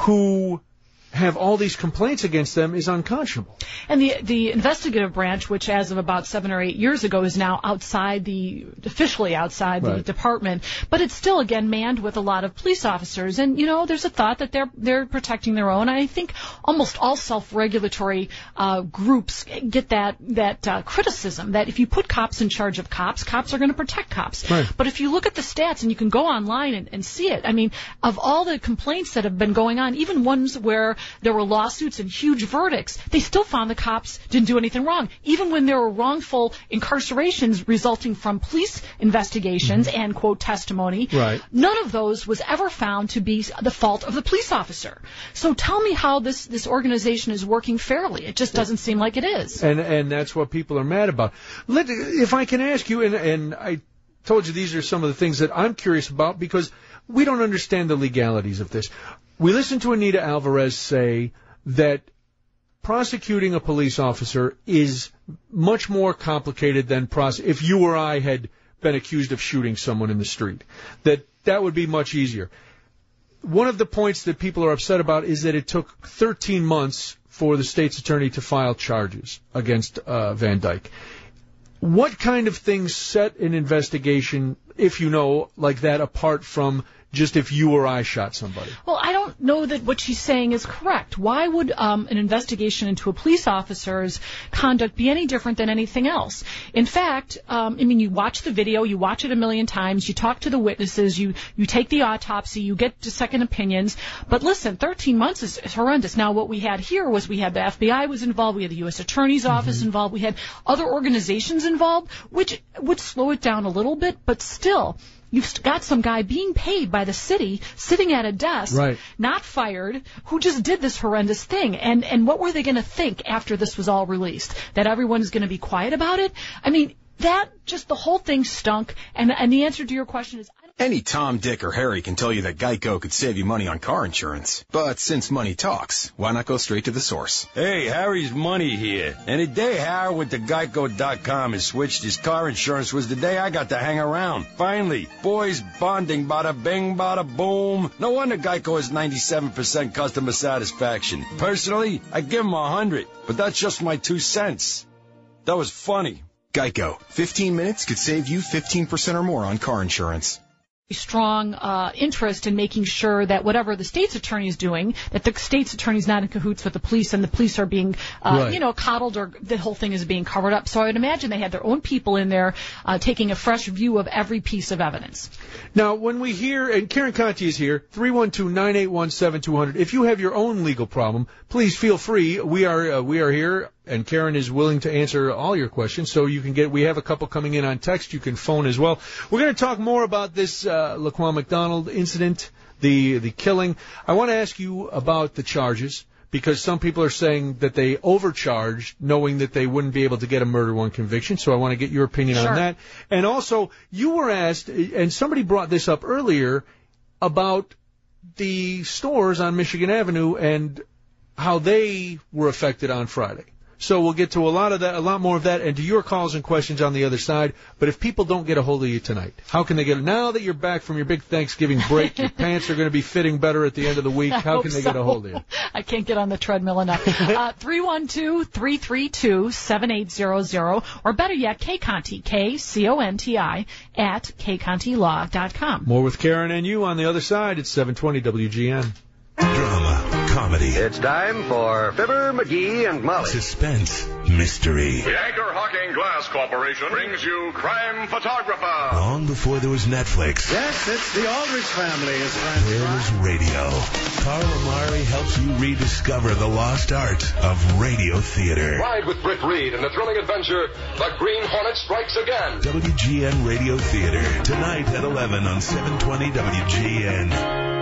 who have all these complaints against them is unconscionable. And the the investigative branch, which as of about seven or eight years ago is now outside the, officially outside the right. department, but it's still, again, manned with a lot of police officers. And, you know, there's a thought that they're they're protecting their own. I think almost all self-regulatory uh, groups get that, that uh, criticism, that if you put cops in charge of cops, cops are going to protect cops. Right. But if you look at the stats, and you can go online and, and see it, I mean, of all the complaints that have been going on, even ones where there were lawsuits and huge verdicts, they still found the cops didn't do anything wrong. Even when there were wrongful incarcerations resulting from police investigations mm-hmm. and, quote, testimony, right. none of those was ever found to be the fault of the police officer. So tell me how this, this organization is working fairly. It just doesn't seem like it is. And and that's what people are mad about. Let, if I can ask you, and, and I told you these are some of the things that I'm curious about because we don't understand the legalities of this. We listened to Anita Alvarez say that prosecuting a police officer is much more complicated than prose- if you or I had been accused of shooting someone in the street, that that would be much easier. One of the points that people are upset about is that it took thirteen months for the state's attorney to file charges against uh, Van Dyke. What kind of things set an investigation, if you know, like that apart from just if you or I shot somebody. Well, I don't know that what she's saying is correct. Why would um, an investigation into a police officer's conduct be any different than anything else? In fact, um, I mean, you watch the video, you watch it a million times, you talk to the witnesses, you, you take the autopsy, you get to second opinions. But listen, thirteen months is, is horrendous. Now, what we had here was we had the F B I was involved, we had the U S Attorney's mm-hmm. Office involved, we had other organizations involved, which would slow it down a little bit, but still, you've got some guy being paid by the city, sitting at a desk, right. not fired, who just did this horrendous thing. And and what were they going to think after this was all released? That everyone is going to be quiet about it? I mean, that just the whole thing stunk. And and the answer to your question is, I don't Any Tom, Dick, or Harry can tell you that Geico could save you money on car insurance. But since money talks, why not go straight to the source? Hey, Harry's Money here. And the day Harry went to Geico dot com and switched his car insurance was the day I got to hang around. Finally, boys bonding, bada bing, bada boom. No wonder Geico has ninety-seven percent customer satisfaction. Personally, I give him one hundred, but that's just my two cents. That was funny. Geico. fifteen minutes could save you fifteen percent or more on car insurance. Strong uh, interest in making sure that whatever the state's attorney is doing, that the state's attorney is not in cahoots with the police, and the police are being, uh, right. you know, coddled, or the whole thing is being covered up. So I would imagine they had their own people in there uh, taking a fresh view of every piece of evidence. Now, when we hear, and Karen Conti is here, three one two, nine eight one, seven two zero zero. If you have your own legal problem, please feel free. We are uh, we are here. And Karen is willing to answer all your questions, so you can get. We have a couple coming in on text. You can phone as well. We're going to talk more about this uh, Laquan McDonald incident, the the killing. I want to ask you about the charges, because some people are saying that they overcharged, knowing that they wouldn't be able to get a murder one conviction. So I want to get your opinion sure. on that. And also, you were asked, and somebody brought this up earlier, about the stores on Michigan Avenue and how they were affected on Friday. So we'll get to a lot of that, a lot more of that, and to your calls and questions on the other side. But if people don't get a hold of you tonight, how can they get it? Now that you're back from your big Thanksgiving break, your pants are going to be fitting better at the end of the week. How can they so. get a hold of you? I can't get on the treadmill enough. uh, three one two, three three two, seven eight zero zero, or better yet, K Conti, K C O N T I, at K Conti Law dot com. More with Karen and you on the other side. It's seven twenty W G N. Drama, comedy. It's time for Fibber, McGee, and Molly. Suspense, mystery. The Anchor Hawking Glass Corporation brings you Crime Photographer. Long before there was Netflix. Yes, it's the Aldrich family. Is there was radio. Carl Amari helps you rediscover the lost art of radio theater. Ride with Britt Reed in the thrilling adventure, The Green Hornet Strikes Again. W G N Radio Theater, tonight at eleven on seven twenty W G N.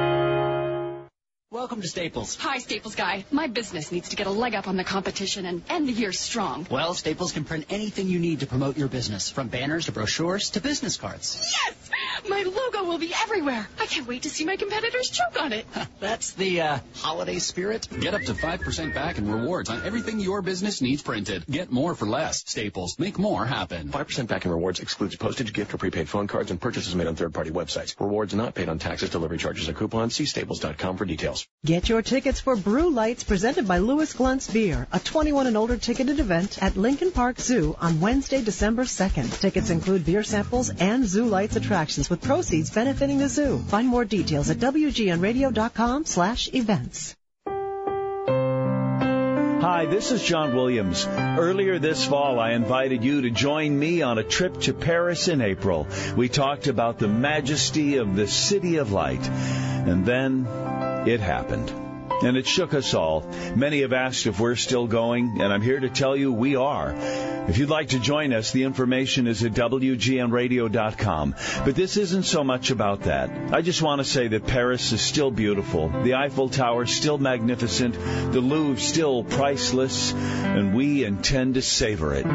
Welcome to Staples. Hi, Staples guy. My business needs to get a leg up on the competition and end the year strong. Well, Staples can print anything you need to promote your business, from banners to brochures to business cards. Yes! My logo will be everywhere. I can't wait to see my competitors choke on it. That's the uh, holiday spirit. Get up to five percent back in rewards on everything your business needs printed. Get more for less. Staples. Make more happen. five percent back in rewards excludes postage, gift, or prepaid phone cards and purchases made on third-party websites. Rewards not paid on taxes, delivery charges, and coupons. See staples dot com for details. Get your tickets for Brew Lights, presented by Louis Gluntz Beer, a twenty-one and older ticketed event at Lincoln Park Zoo on Wednesday, December second. Tickets include beer samples and Zoo Lights attractions, with proceeds benefiting the zoo. Find more details at W G N radio dot com slash events. Hi, this is John Williams. Earlier this fall, I invited you to join me on a trip to Paris in April. We talked about the majesty of the City of Light. And then it happened. And it shook us all. Many have asked if we're still going, and I'm here to tell you we are. If you'd like to join us, the information is at W G N radio dot com. But this isn't so much about that. I just want to say that Paris is still beautiful. The Eiffel Tower still magnificent. The Louvre still priceless. And we intend to savor it.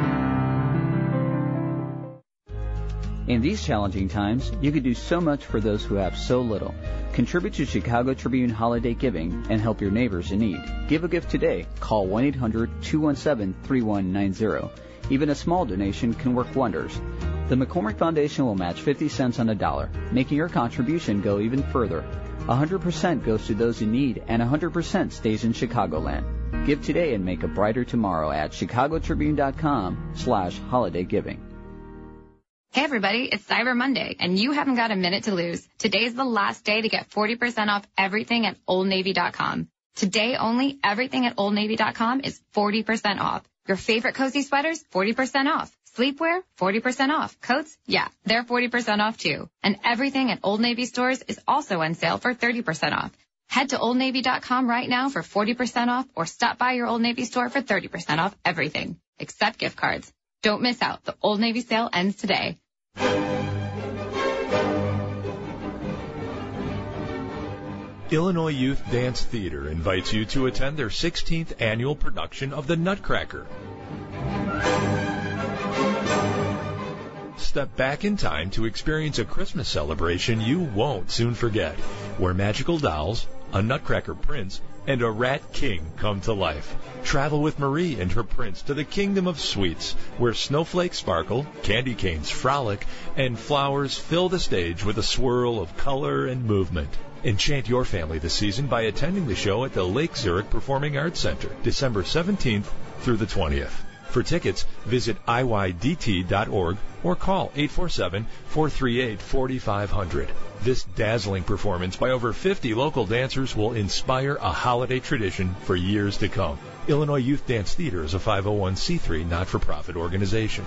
In these challenging times, you could do so much for those who have so little. Contribute to Chicago Tribune Holiday Giving and help your neighbors in need. Give a gift today. Call one eight hundred, two one seven, three one nine zero. Even a small donation can work wonders. The McCormick Foundation will match fifty cents on a dollar, making your contribution go even further. one hundred percent goes to those in need, and one hundred percent stays in Chicagoland. Give today and make a brighter tomorrow at chicago tribune dot com slash holiday giving. Hey everybody, it's Cyber Monday, and you haven't got a minute to lose. Today's the last day to get forty percent off everything at Old Navy dot com. Today only, everything at Old Navy dot com is forty percent off. Your favorite cozy sweaters, forty percent off. Sleepwear, forty percent off. Coats, yeah, they're forty percent off too. And everything at Old Navy stores is also on sale for thirty percent off. Head to Old Navy dot com right now for forty percent off, or stop by your Old Navy store for thirty percent off everything, except gift cards. Don't miss out. The Old Navy sale ends today. Illinois Youth Dance Theater invites you to attend their sixteenth annual production of The Nutcracker. Step back in time to experience a Christmas celebration you won't soon forget, where magical dolls, a Nutcracker prince, and a rat king come to life. Travel with Marie and her prince to the kingdom of sweets, where snowflakes sparkle, candy canes frolic, and flowers fill the stage with a swirl of color and movement. Enchant your family this season by attending the show at the Lake Zurich Performing Arts Center, December seventeenth through the twentieth. For tickets, visit I Y D T dot org or call eight four seven, four three eight, four five zero zero. This dazzling performance by over fifty local dancers will inspire a holiday tradition for years to come. Illinois Youth Dance Theater is a five oh one c three not-for-profit organization.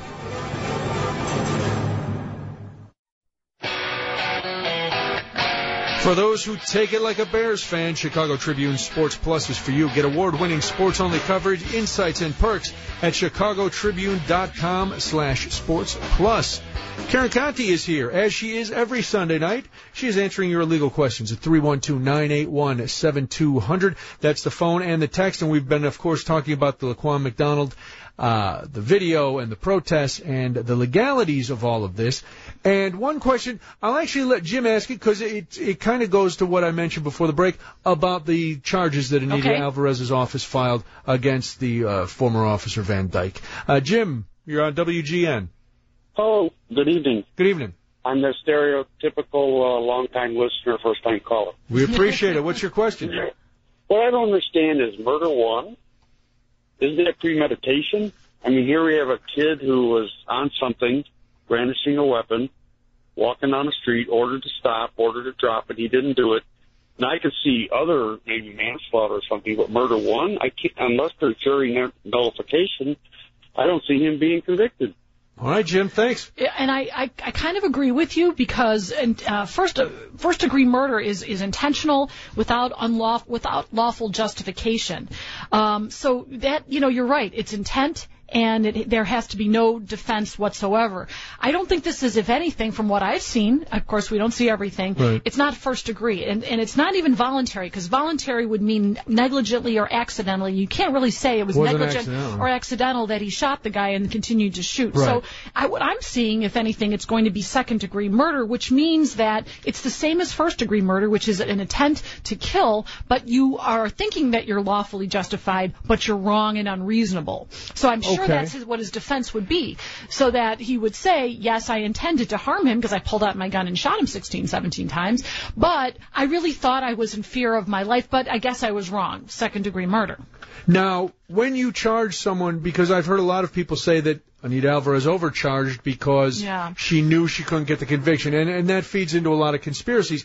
For those who take it like a Bears fan, Chicago Tribune Sports Plus is for you. Get award-winning sports-only coverage, insights, and perks at chicago tribune dot com slash sports plus. Karen Conti is here, as she is every Sunday night. She is answering your legal questions at three one two, nine eight one, seven two zero zero. That's the phone and the text, and we've been, of course, talking about the Laquan McDonald, uh, the video and the protests and the legalities of all of this. And one question, I'll actually let Jim ask it because it it kind of goes to what I mentioned before the break about the charges that Anita Okay. Alvarez's office filed against the uh, former officer Van Dyke. Uh, Jim, you're on W G N. Oh, good evening. Good evening. I'm the stereotypical uh, long-time listener, first-time caller. We appreciate it. What's your question? What I don't understand is murder one. Isn't that premeditation? I mean, here we have a kid who was on something, brandishing a weapon, walking down the street, ordered to stop, ordered to drop it. He didn't do it. And I could see other, maybe manslaughter or something, but murder one, I can't, unless there's jury nullification, I don't see him being convicted. All right, Jim, thanks. Yeah, and I, I, I kind of agree with you because and, uh, first uh, first degree murder is, is intentional without unlawful without lawful justification. Um, so that you know you're right. It's intent. And it, there has to be no defense whatsoever. I don't think this is, if anything, from what I've seen, of course we don't see everything, right. It's not first degree. And, and it's not even voluntary, because voluntary would mean negligently or accidentally. You can't really say it was Wasn't negligent accidental. or accidental that he shot the guy and continued to shoot. Right. So I, what I'm seeing, if anything, it's going to be second degree murder, which means that it's the same as first degree murder, which is an intent to kill, but you are thinking that you're lawfully justified, but you're wrong and unreasonable. So I'm sure Okay. that's his, what his defense would be, so that he would say, yes, I intended to harm him because I pulled out my gun and shot him sixteen, seventeen times, but I really thought I was in fear of my life, but I guess I was wrong. Second degree murder. Now, when you charge someone, because I've heard a lot of people say that Anita Alvarez overcharged because Yeah. she knew she couldn't get the conviction, and, and that feeds into a lot of conspiracies.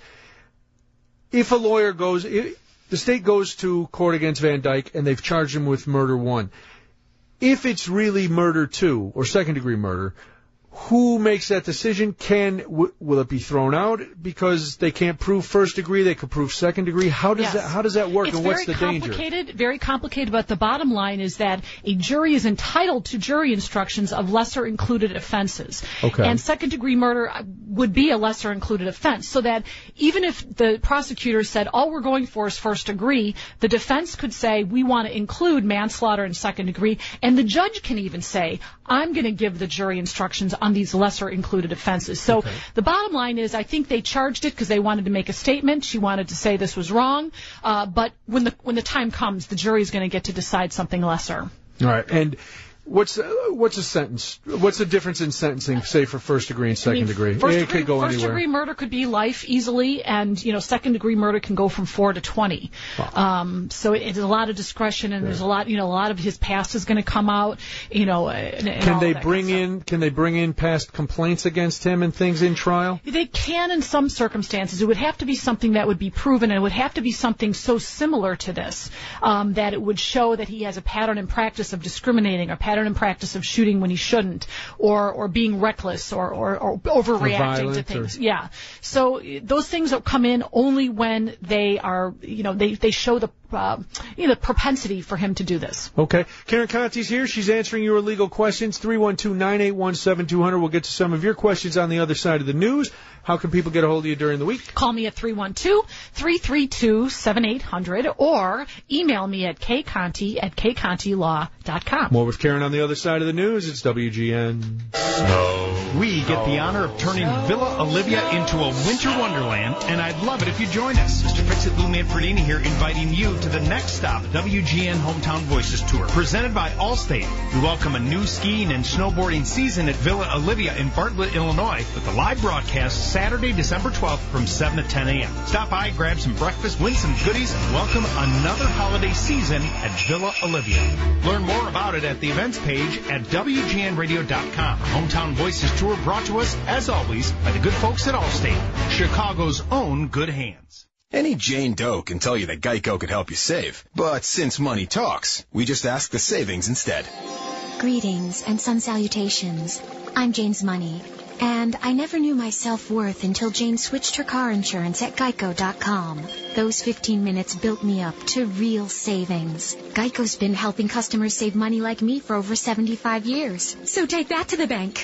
If a lawyer goes, if the state goes to court against Van Dyke and they've charged him with murder one, if it's really murder two or second degree murder, who makes that decision? Can w- will it be thrown out because they can't prove first degree? They could prove second degree. How does Yes. that How does that work? It's and what's very the danger? complicated, very complicated, but the bottom line is that a jury is entitled to jury instructions of lesser included offenses. Okay. And second degree murder would be a lesser included offense, so that even if the prosecutor said all we're going for is first degree, the defense could say we want to include manslaughter and second degree, and the judge can even say I'm going to give the jury instructions on these lesser included offenses. So Okay. the bottom line is I think they charged it because they wanted to make a statement. She wanted to say this was wrong. Uh, but when the when the time comes, the jury is going to get to decide something lesser. All right. And What's uh, what's a sentence? What's the difference in sentencing, say, for first degree and second I mean, degree? First, it degree, could go first anywhere. degree murder could be life easily, and you know, second degree murder can go from four to twenty. Wow. Um, so it, it's a lot of discretion, and yeah. there's a lot, you know, a lot of his past is going to come out. You know, and, and can all they that bring kind of in? Can they bring in past complaints against him and things in trial? They can in some circumstances. It would have to be something that would be proven, and it would have to be something so similar to this um, that it would show that he has a pattern and practice of discriminating, a pattern and practice of shooting when he shouldn't, or or being reckless, or or, or overreacting to things. Or... Yeah. So those things come in only when they are, you know, they they show the uh, you know, the propensity for him to do this. Okay. Karen Conti's here. She's answering your legal questions. three one two, nine eight one, seven two zero zero. We'll get to some of your questions on the other side of the news. How can people get a hold of you during the week? Call me at three one two, three three two, seven eight zero zero or email me at kconti at k conti law dot com. More with Karen on the other side of the news. It's W G N. So we get the honor of turning Villa Olivia into a winter wonderland, and I'd love it if you join us. Mister Fix-It Lou Manfredini here, inviting you to the next stop, W G N Hometown Voices Tour, presented by Allstate. We welcome a new skiing and snowboarding season at Villa Olivia in Bartlett, Illinois, with the live broadcast Saturday, December twelfth from seven to ten a.m. Stop by, grab some breakfast, win some goodies, and welcome another holiday season at Villa Olivia. Learn more about it at the events page at W G N radio dot com. Our Hometown Voices Tour brought to us, as always, by the good folks at Allstate, Chicago's own good hands. Any Jane Doe can tell you that Geico could help you save. But since money talks, we just ask the savings instead. Greetings and sun salutations. I'm Jane's Money. And I never knew my self-worth until Jane switched her car insurance at geico dot com. Those fifteen minutes built me up to real savings. Geico's been helping customers save money like me for over seventy-five years. So take that to the bank.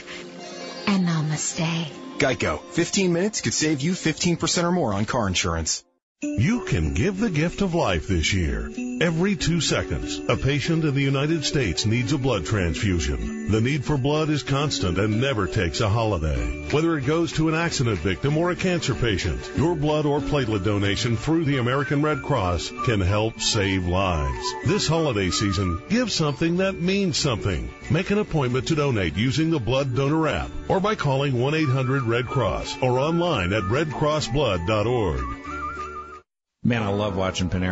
And namaste. Geico. fifteen minutes could save you fifteen percent or more on car insurance. You can give the gift of life this year. Every two seconds, a patient in the United States needs a blood transfusion. The need for blood is constant and never takes a holiday. Whether it goes to an accident victim or a cancer patient, your blood or platelet donation through the American Red Cross can help save lives. This holiday season, give something that means something. Make an appointment to donate using the Blood Donor app or by calling one eight hundred red cross or online at red cross blood dot org. Man, I love watching Panarin.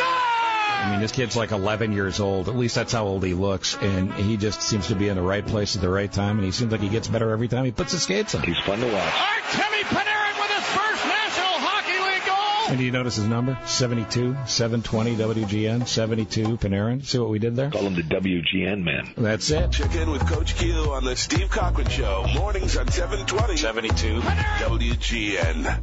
I mean, this kid's like eleven years old. At least that's how old he looks. And he just seems to be in the right place at the right time. And he seems like he gets better every time he puts his skates on. He's fun to watch. Artemi Panarin with his first National Hockey League goal. And do you notice his number? seventy-two, seven twenty W G N, seventy-two Panarin. See what we did there? Call him the W G N man. That's it. Check in with Coach Q on the Steve Cochran Show. Mornings on seven twenty. seventy-two W G N.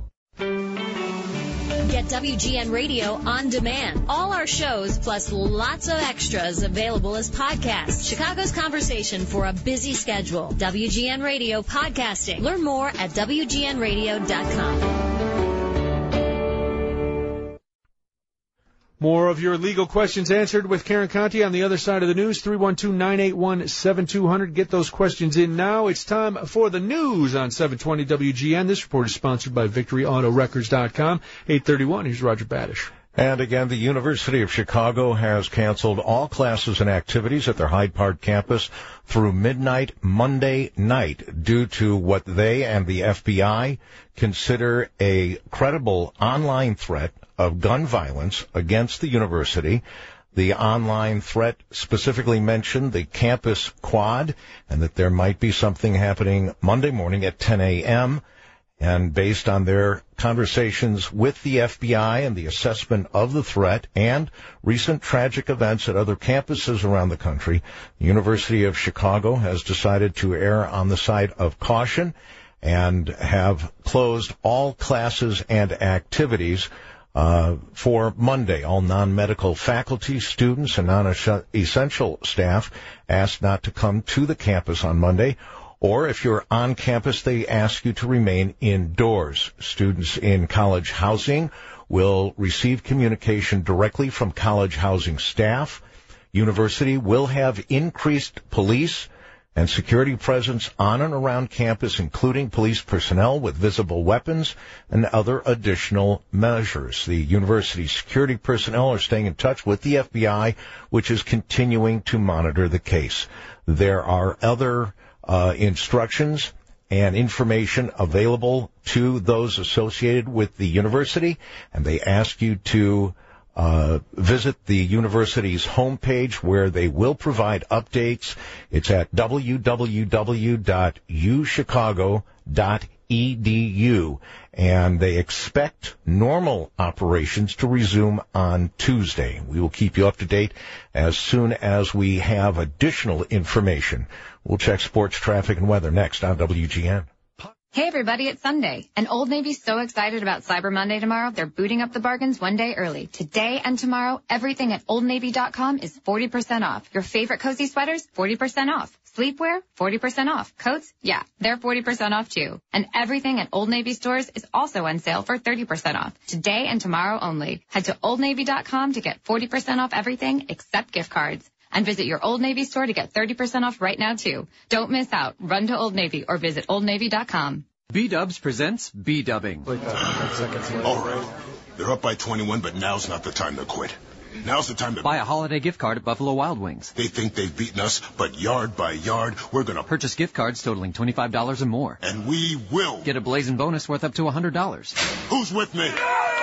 Get W G N Radio on demand. All our shows, plus lots of extras, available as podcasts. Chicago's conversation for a busy schedule. W G N Radio podcasting. Learn more at W G N radio dot com. More of your legal questions answered with Karen Conti on the other side of the news. three one two, nine eight one, seven two zero zero. Get those questions in now. It's time for the news on seven twenty W G N. This report is sponsored by victory auto records dot com. eight thirty-one, here's Roger Badish. And again, the University of Chicago has canceled all classes and activities at their Hyde Park campus through midnight Monday night due to what they and the F B I consider a credible online threat of gun violence against the university. The online threat specifically mentioned the campus quad and that there might be something happening Monday morning at ten a.m., and based on their conversations with the F B I and the assessment of the threat and recent tragic events at other campuses around the country, the University of Chicago has decided to err on the side of caution and have closed all classes and activities uh for Monday. All non-medical faculty, students, and non-essential staff asked not to come to the campus on Monday. Or if you're on campus, they ask you to remain indoors. Students in college housing will receive communication directly from college housing staff. University will have increased police and security presence on and around campus, including police personnel with visible weapons and other additional measures. The university security personnel are staying in touch with the F B I, which is continuing to monitor the case. There are other uh, instructions and information available to those associated with the university, and they ask you to Uh, visit the university's homepage where they will provide updates. It's at w w w dot u chicago dot e d u, and they expect normal operations to resume on Tuesday. We will keep you up to date as soon as we have additional information. We'll check sports, traffic, and weather next on W G N. Hey everybody, it's Sunday, and Old Navy's so excited about Cyber Monday tomorrow, they're booting up the bargains one day early. Today and tomorrow, everything at old navy dot com is forty percent off. Your favorite cozy sweaters, forty percent off. Sleepwear, forty percent off. Coats, yeah, they're forty percent off too. And everything at Old Navy stores is also on sale for thirty percent off. Today and tomorrow only. Head to old navy dot com to get forty percent off everything except gift cards. And visit your Old Navy store to get thirty percent off right now, too. Don't miss out. Run to Old Navy or visit old navy dot com. B-Dubs presents B-Dubbing. All right. They're up by twenty-one, but now's not the time to quit. Now's the time to buy a holiday gift card at Buffalo Wild Wings. They think they've beaten us, but yard by yard, we're going to purchase gift cards totaling twenty-five dollars or more. And we will get a blazing bonus worth up to one hundred dollars. Who's with me?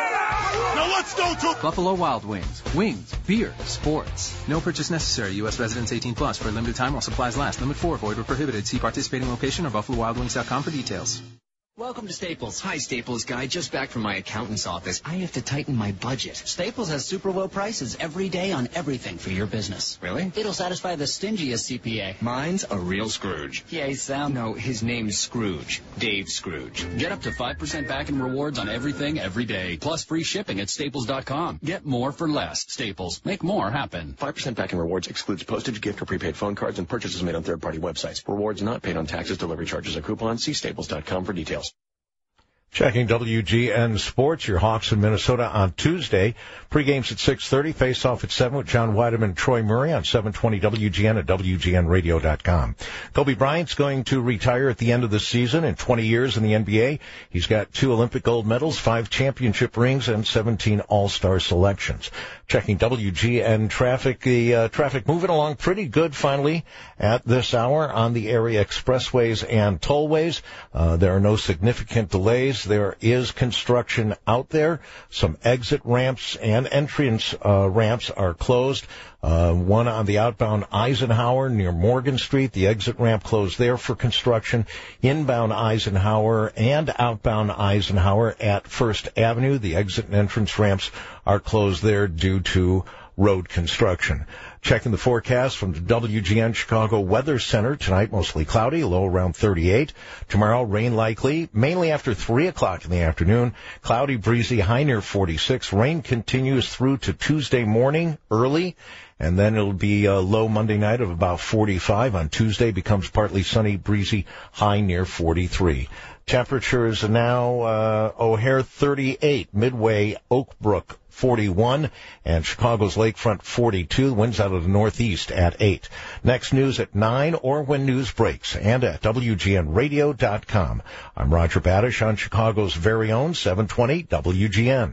Now let's go to Buffalo Wild Wings. Wings, beer, sports. No purchase necessary. U S residents eighteen plus for a limited time while supplies last. Limit four. Void or prohibited. See participating location or buffalo wild wings dot com for details. Welcome to Staples. Hi, Staples guy. Just back from my accountant's office. I have to tighten my budget. Staples has super low prices every day on everything for your business. Really? It'll satisfy the stingiest C P A. Mine's a real Scrooge. Yeah, he sound. No, his name's Scrooge. Dave Scrooge. Get up to five percent back in rewards on everything every day. Plus free shipping at staples dot com. Get more for less. Staples. Make more happen. five percent back in rewards excludes postage, gift, or prepaid phone cards and purchases made on third-party websites. Rewards not paid on taxes, delivery charges, or coupons. See staples dot com for details. Checking W G N Sports, your Hawks in Minnesota on Tuesday. Pre-games at six thirty, face-off at seven with John Weideman and Troy Murray on seven twenty W G N at W G N radio dot com. Kobe Bryant's going to retire at the end of the season. In twenty years in the N B A, he's got two Olympic gold medals, five championship rings, and seventeen All-Star selections. Checking W G N traffic, the uh, traffic moving along pretty good finally at this hour on the area expressways and tollways. Uh, there are no significant delays. There is construction out there. Some exit ramps and entrance uh, ramps are closed. Uh, one on the outbound Eisenhower near Morgan Street, the exit ramp closed there for construction. Inbound Eisenhower and outbound Eisenhower at First Avenue, the exit and entrance ramps are closed there due to road construction. Checking the forecast from the W G N Chicago Weather Center. Tonight, mostly cloudy, low around thirty-eight. Tomorrow, rain likely, mainly after three o'clock in the afternoon. Cloudy, breezy, high near forty-six. Rain continues through to Tuesday morning, early. And then it'll be a low Monday night of about forty-five. On Tuesday, becomes partly sunny, breezy, high near forty-three. Temperatures now, uh, O'Hare thirty-eight, Midway, Oak Brook forty-one, and Chicago's Lakefront forty-two. Winds out of the northeast at eight. Next news at nine or when news breaks and at W G N radio dot com. I'm Roger Badish on Chicago's very own seven twenty W G N.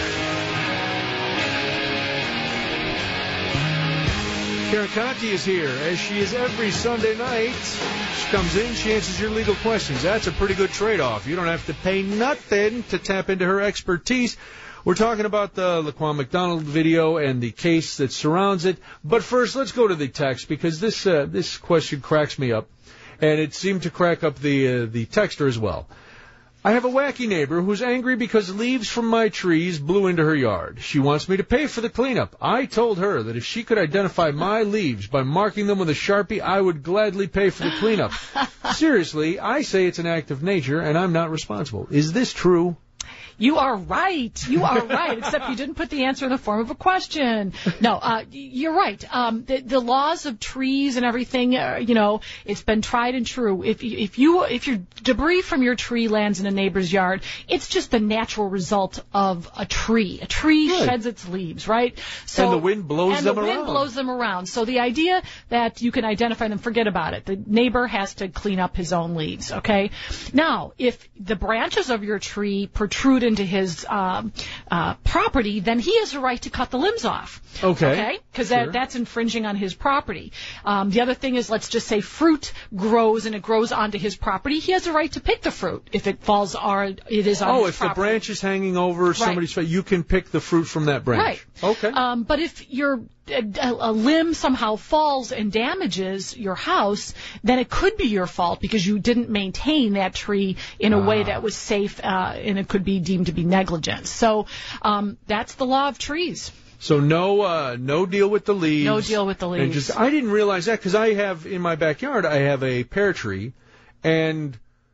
Karen Conti is here, as she is every Sunday night. She comes in, she answers your legal questions. That's a pretty good trade-off. You don't have to pay nothing to tap into her expertise. We're talking about the Laquan McDonald video and the case that surrounds it. But first, let's go to the text, because this uh, this question cracks me up, and it seemed to crack up the uh, the texter as well. I have a wacky neighbor who's angry because leaves from my trees blew into her yard. She wants me to pay for the cleanup. I told her that if she could identify my leaves by marking them with a Sharpie, I would gladly pay for the cleanup. Seriously, I say it's an act of nature, and I'm not responsible. Is this true? You are right. You are right, except you didn't put the answer in the form of a question. No, uh, you're right. Um, the, the laws of trees and everything, uh, you know, it's been tried and true. If, if you, if your debris from your tree lands in a neighbor's yard, it's just the natural result of a tree. A tree Right. sheds its leaves, right? So And the wind blows and them the wind around. blows them around. So the idea that you can identify them, forget about it. The neighbor has to clean up his own leaves, okay? Now, if the branches of your tree protrude into his um, uh, property, then he has a right to cut the limbs off. Okay. Okay? Because Sure. that, that's infringing on his property. Um, the other thing is, let's just say fruit grows and it grows onto his property. He has a right to pick the fruit if it falls or it is on Oh, his if property. the branch is hanging over somebody's face, you can pick the fruit from that branch. Right. Okay. Um, but if your a, a limb somehow falls and damages your house, then it could be your fault because you didn't maintain that tree in a Ah. way that was safe, uh, and it could be deemed to be negligence. So um, that's the law of trees. So no, uh, no deal with the leaves. No deal with the And leaves. just, I didn't realize that because I have in my backyard, I have a pear tree, and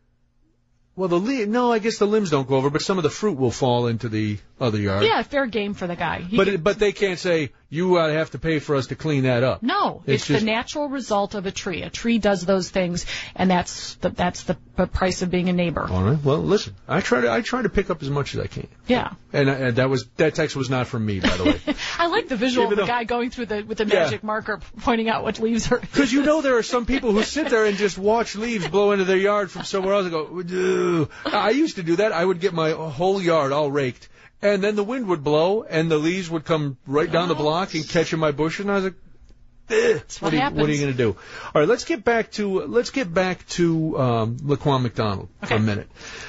well, the le- no, I guess the limbs don't go over, but some of the fruit will fall into the other yard. Yeah, fair game for the guy. He But can- it, but they can't say you uh, have to pay for us to clean that up. No, It's it's, just- the natural result of a tree. A tree does those things, and that's the, that's the p- price of being a neighbor. All right. Well, listen, I try to I try to pick up as much as I can. Yeah. And, uh, and that was that text was not from me, by the way. I like the visual Even of the though- guy going through the with the Yeah. magic marker pointing out what leaves are. Because you know there are some people who sit there and just watch leaves blow into their yard from somewhere else and go, "Ugh." I used to do that. I would get my whole yard all raked, and then the wind would blow, and the leaves would come right down the block and catch in my bush, and I was like, "Eh, what what, are you, happens. what are you going to do?" All right, let's get back to let's get back to um, Laquan McDonald for a minute.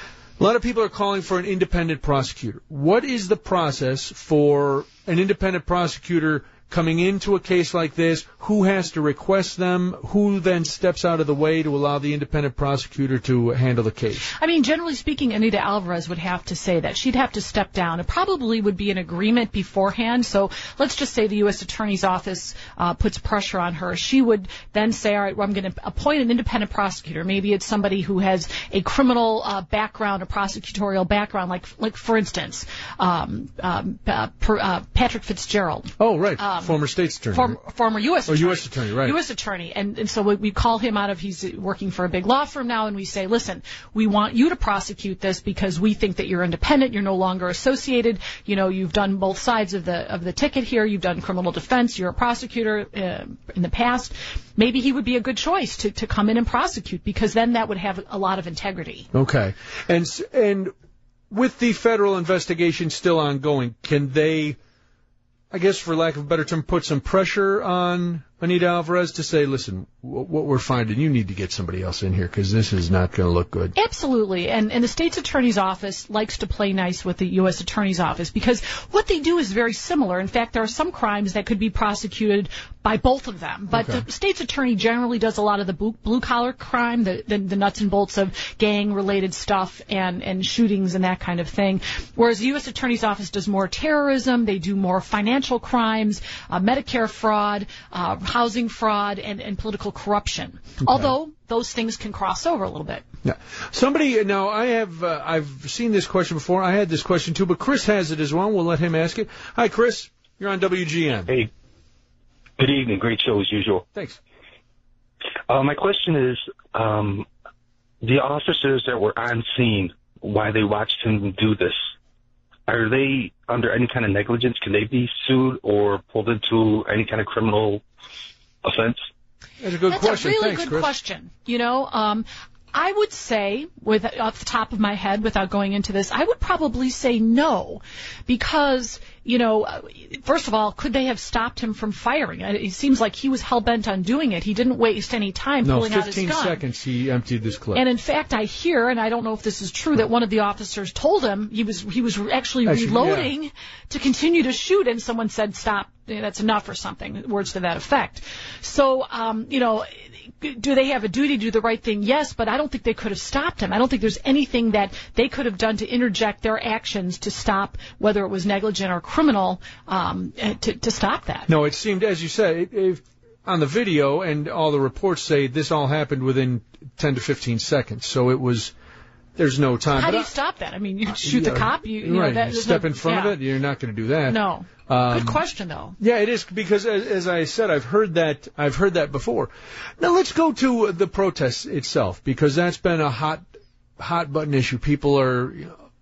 A lot of people are calling for an independent prosecutor. What is the process for an independent prosecutor coming into a case like this? Who has to request them? Who then steps out of the way to allow the independent prosecutor to handle the case? I mean, generally speaking, Anita Alvarez would have to say that. She'd have to step down. It probably would be an agreement beforehand. So let's just say the U S Attorney's Office uh, puts pressure on her. She would then say, all right, well, I'm going to appoint an independent prosecutor. Maybe it's somebody who has a criminal uh, background, a prosecutorial background, like, like for instance, um, um, uh, per, uh, Patrick Fitzgerald. Oh, right. Um, Former state's attorney. Form, former U S Or attorney. U S attorney, right. U S attorney. And, and so we, we call him out of, he's working for a big law firm now, and we say, listen, we want you to prosecute this because we think that you're independent, you're no longer associated, you know, you've done both sides of the of the ticket here, you've done criminal defense, you're a prosecutor uh, in the past. Maybe he would be a good choice to, to come in and prosecute, because then that would have a lot of integrity. Okay. And s- and with the federal investigation still ongoing, can they, I guess for lack of a better term, put some pressure on Anita Alvarez to say, listen, w- what we're finding, you need to get somebody else in here because this is not going to look good? Absolutely. And, and the state's attorney's office likes to play nice with the U S attorney's office because what they do is very similar. In fact, there are some crimes that could be prosecuted by both of them. But Okay. the state's attorney generally does a lot of the blue collar crime, the, the, the nuts and bolts of gang related stuff and, and shootings and that kind of thing. Whereas the U S attorney's office does more terrorism, they do more financial crimes, uh, Medicare fraud, uh, housing fraud, and, and political corruption. Okay. Although those things can cross over a little bit. Yeah. Somebody, now I have, uh, I've seen this question before. I had this question too, but Chris has it as well. We'll let him ask it. Hi, Chris. You're on W G N. Hey. Good evening. Great show as usual. Thanks. Uh, my question is, um, the officers that were on scene while they watched him do this, are they under any kind of negligence? Can they be sued or pulled into any kind of criminal offense? That's a good That's question. a really Thanks, good Chris. question. You know, um, I would say, with off the top of my head, without going into this, I would probably say no, because, you know, uh, first of all, could they have stopped him from firing? Uh, It seems like he was hell bent on doing it. He didn't waste any time No, pulling out his fifteen gun. seconds he emptied this clip. And in fact, I hear, and I don't know if this is true, that one of the officers told him he was he was actually, Actually, reloading to continue to shoot, and someone said, "Stop, that's enough," or something, words to that effect. So, um, you know, do they have a duty to do the right thing? Yes, but I don't think they could have stopped him. I don't think there's anything that they could have done to interject their actions to stop, whether it was negligent or criminal, um, to, to stop that. No, it seemed, as you said, it, it, on the video, and all the reports say this all happened within ten to fifteen seconds. So it was, there's no time. How but do you I, stop that? I mean, you shoot yeah, the cop. You, you right. know, that, you step no, in front yeah. of it. You're not going to do that. No. Um, Good question, though. Yeah, it is because, as, as I said, I've heard that. I've heard that before. Now let's go to the protests itself, because that's been a hot, hot button issue. People are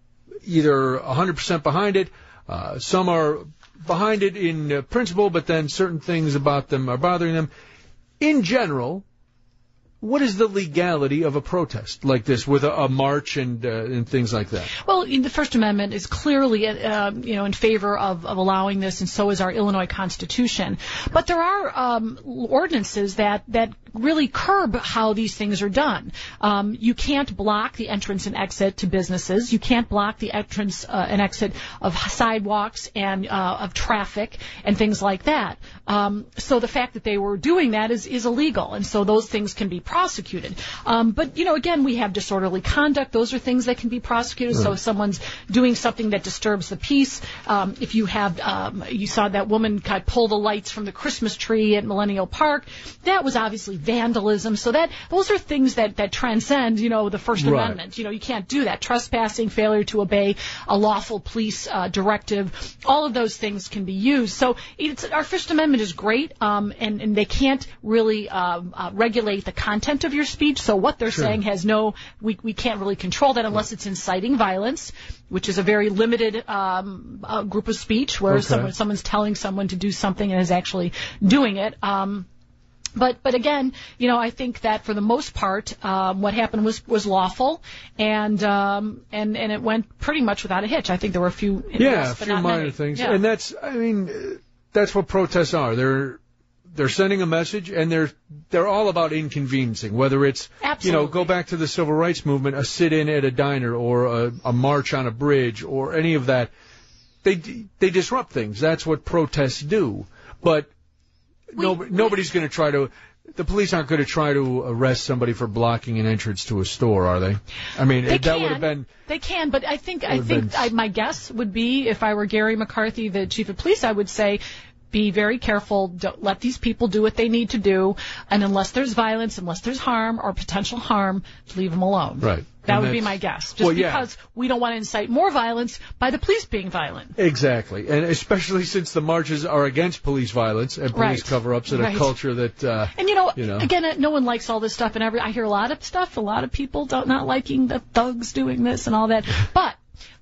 either one hundred percent behind it. Uh, some are behind it in uh, principle, but then certain things about them are bothering them. In general, what is the legality of a protest like this with a, a march and uh, and things like that? Well, the First Amendment is clearly, uh, you know, in favor of, of allowing this, and so is our Illinois Constitution. But there are um, ordinances that that really curb how these things are done. Um, you can't block the entrance and exit to businesses. You can't block the entrance uh, and exit of sidewalks and uh, of traffic and things like that. Um, so the fact that they were doing that is is illegal, and so those things can be prosecuted. Um, but, you know, again, we have disorderly conduct. Those are things that can be prosecuted. Right. So if someone's doing something that disturbs the peace, um, if you have, um, you saw that woman kind of pull the lights from the Christmas tree at Millennial Park, that was obviously vandalism. So that those are things that, that transcend, you know, the First Right. Amendment. You know, you can't do that. Trespassing, failure to obey a lawful police uh, directive, all of those things can be used. So it's, our First Amendment is great, um, and, and they can't really uh, uh, regulate the content of your speech. So what they're Sure. saying has no, we, we can't really control that unless it's inciting violence, which is a very limited um, uh, group of speech where Okay. someone, someone's telling someone to do something and is actually doing it. Um, But but again, you know, I think that for the most part, um, what happened was was lawful, and um, and and it went pretty much without a hitch. I think there were a few Yeah, arrests, a but few not minor many. things, Yeah. and that's, I mean, uh, that's what protests are. They're they're sending a message, and they're they're all about inconveniencing. Whether it's Absolutely. you know, go back to the civil rights movement, a sit-in at a diner, or a, a march on a bridge, or any of that. They they disrupt things. That's what protests do. But We- no, nobody's going to try to. The police aren't going to try to arrest somebody for blocking an entrance to a store, are they? I mean, They that can. would have been. They can, but I think I Would've think been- I, my guess would be, if I were Gary McCarthy, the chief of police, I would say, be very careful. Don't let these people do what they need to do, and unless there's violence, unless there's harm or potential harm, leave them alone. Right. That And would be that's- my guess. Just well, yeah. because we don't want to incite more violence by the police being violent. Exactly, and especially since the marches are against police violence and police Right. cover-ups and Right. a culture that. Uh, And you know, you know. again, uh, no one likes all this stuff, and every I hear a lot of stuff. A lot of people don't not liking the thugs doing this and all that. But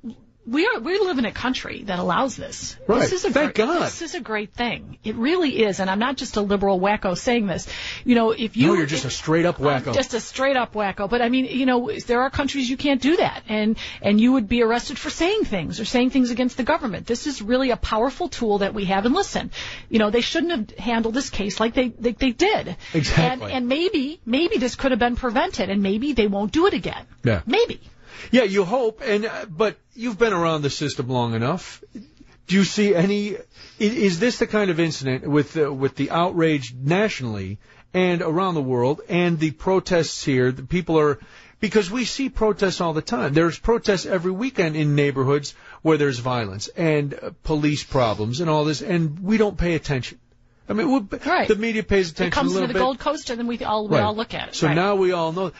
we are we live in a country that allows this. Right. This is a Thank great, God. This is a great thing. It really is, and I'm not just a liberal wacko saying this. You know, if you no, you're just a straight-up wacko. I'm just a straight up wacko. But I mean, you know, there are countries you can't do that, and and you would be arrested for saying things or saying things against the government. This is really a powerful tool that we have. And listen, you know, they shouldn't have handled this case like they they, they did. Exactly. And and maybe maybe this could have been prevented, and maybe they won't do it again. Yeah. Maybe. Yeah, you hope, and uh, but you've been around the system long enough. Do you see any? Is, is this the kind of incident with uh, with the outrage nationally and around the world, and the protests here? The people are, because we see protests all the time. There's protests every weekend in neighborhoods where there's violence and uh, police problems and all this, and we don't pay attention. I mean, we, Right. the media pays attention It comes a to little the bit. Gold Coast, and then we all we Right. all look at it. So Right. now we all know.